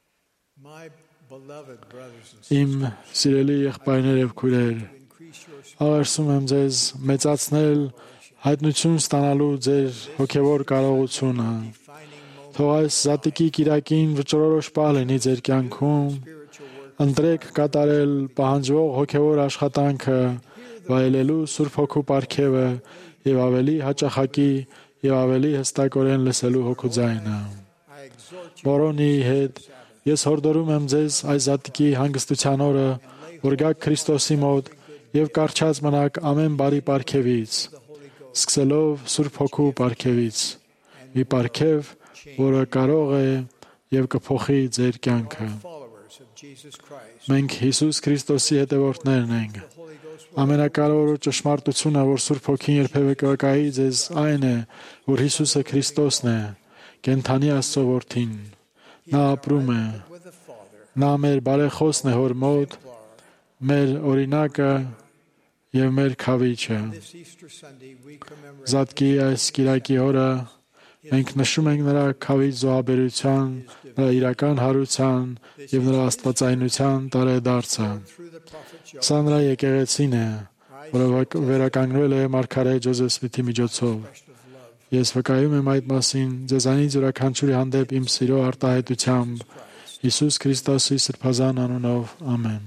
Իմ սիրելի եղբայրներ եւ քույրեր, աղերսում եմ ձեզ մեծացնել հայտնություն ստանալու ձեր հոգեվոր կարողությունը։ Թող այս զատիկի կիրակին վճռորոշ պահ լինի ձեր կյանքում, ընտրեք կատարել պահանջվող հոգեվոր աշխատանքը, վայելելու Սուրբ Հոգու պարգևը եւ ավելի հաճախակի եւ ավելի հստակորեն լսելու Հոգու ձայնը։ Մորոնի հետ ես հորդորում եմ ձեզ այս զատիկի հանգստության օրը, որ գաք Քրիստոսի մոտ եւ կարճած մնաք ամեն բարի պարգևից, սկսելով Սուրբ Հոգու պարգևից։ Մի պարգև, որը կարող է եւ կփոխի ձեր կյանքը։ Մենք Հիսուս Քրիստոսի հետևորդներն ենք։ Ամենակարևոր ճշմարտությունը, որ Սուրբ Հոգին երբևէ կվկայի ձեզ, այն է, որ Հիսուսը Քրիստոսն է, կենդանի Աստծո Որդին։ Նա ապրում է։ Նա մեր բարեխոսն է Հոր մոտ, մեր օրինակը եւ մեր քավիչը։ Զատկի այս կիրակի օրը Մենք նշում ենք նրա քավի զոհաբերության, նրա իրական հարության եւ նրա աստվածայնության տարեդարձը։ Սա նրա եկեղեցին է, որը վերականգնվել է մարգարե Ջոզեֆ Սմիթի միջոցով։ Ես վկայում եմ այդ մասին ձեզանից յուրաքանչյուրի հանդեպ իմ սիրո արտահայտությամբ Հիսուս Քրիստոսի սրբազան անունով։ Ամեն։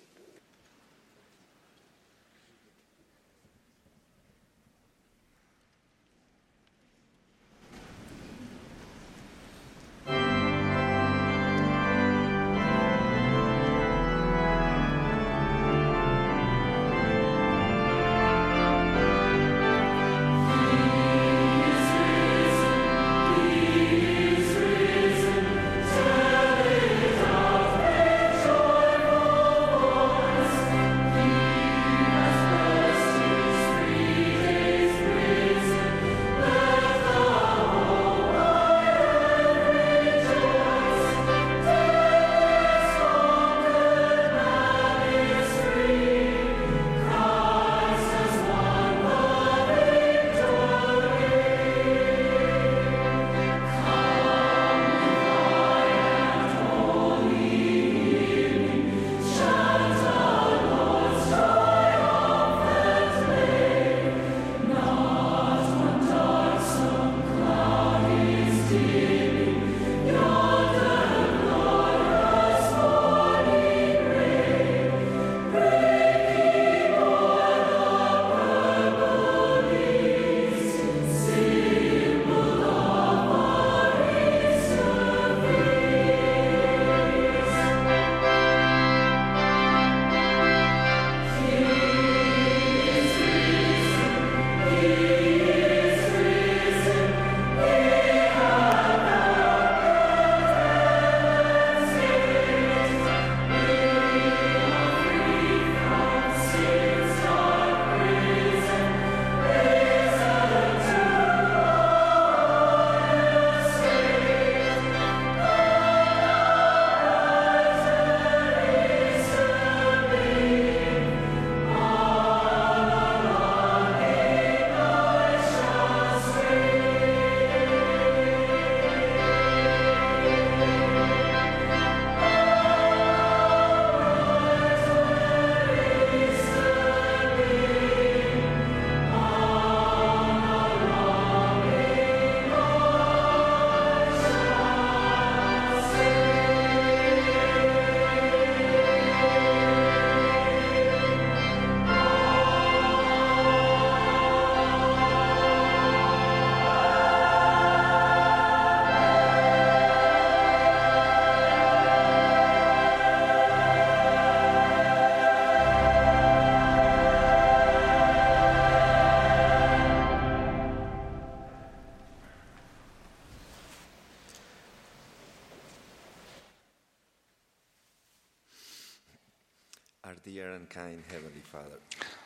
Our dear and kind Heavenly Father,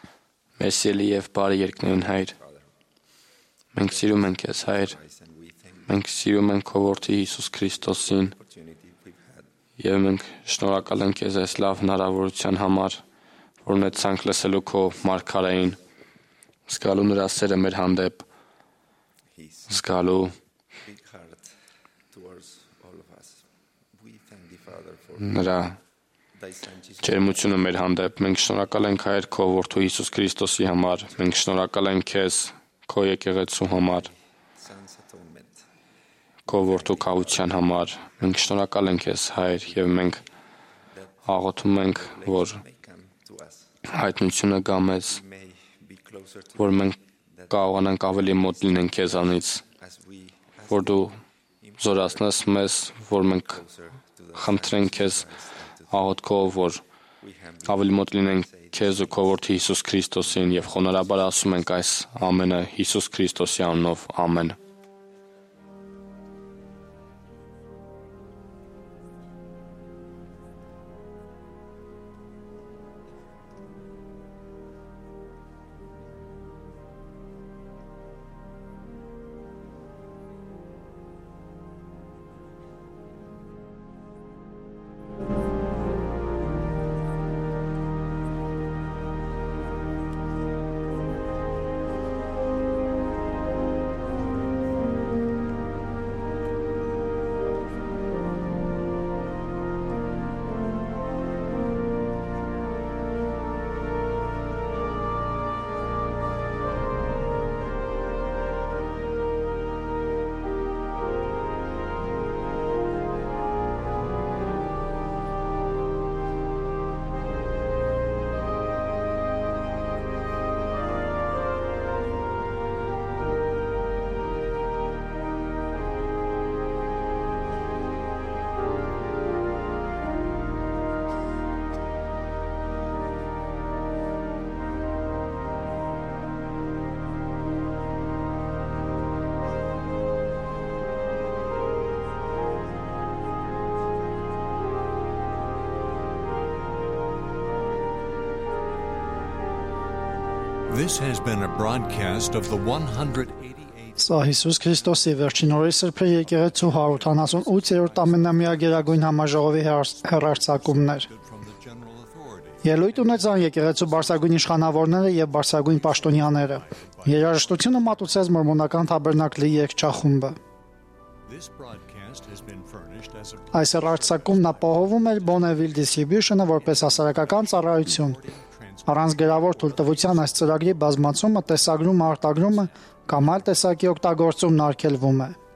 Մեզ սիրելի եւ բարի երկնային Հայր, մենք սիրում ենք Քեզ, Հայր, մենք սիրում ենք Քո որդի Հիսուս Քրիստոսին եւ մենք շնորհակալ ենք Քեզ այս լավ հնարավորության համար, որ ունեցանք լսելու Քո մարգարեին, զգալու նրա սերը մեր հանդեպ, զգալու նրա ջերմությունը մեր հանդեպ։ Մենք շնորհակալ ենք Հայր Քո որդու Հիսուս Քրիստոսի համար, մենք շնորհակալ ենք Քեզ Քո եկեղեցու համար, Քո որդու կահության համար, մենք շնորհակալ ենք Քեզ Հայր եւ մենք աղոթում ենք, որ հայտնությունը գա մեզ, որ մենք կարողանանք ավելի մոտ լինենք Քեզանից, որ Դու զորացնես մեզ, որ մենք խնդրենք Քեզ աղոթքով, որ ավելի մոտ լինենք Քեզ ու Քո որդի Հիսուս Քրիստոսին եւ խոնարհաբար ասում ենք այս ամենը Հիսուս Քրիստոսի անունով, ամեն։ This has been a broadcast of the one hundred eighty-eighth Սա Հիսուս Քրիստոսի վերջին օրերի սրբի եկեղեցու հարյուր ութանասունութերորդ ամենամյա գերագույն համաժողովի հեռարձակումն էր։ from the general authority. Ելույթ ունեցան եկեղեցու բարձրագույն իշխանավորները եւ բարձրագույն պաշտոնյաները։ Երաժշտությունը մատուցեց մորմոնական թաբերնակլի երգչախումբը։ This broadcast has been furnished as a Այս հեռարձակումն ապահովում էր Bonneville Distribution-ը որպես հասարակական ծառայություն։ Առանց գրավոր թույլտվության այս ծրագրի բազմացումը, տեսագրումը, արտագրումը կամ այլ տեսակի օգտագործումն արգելվում է։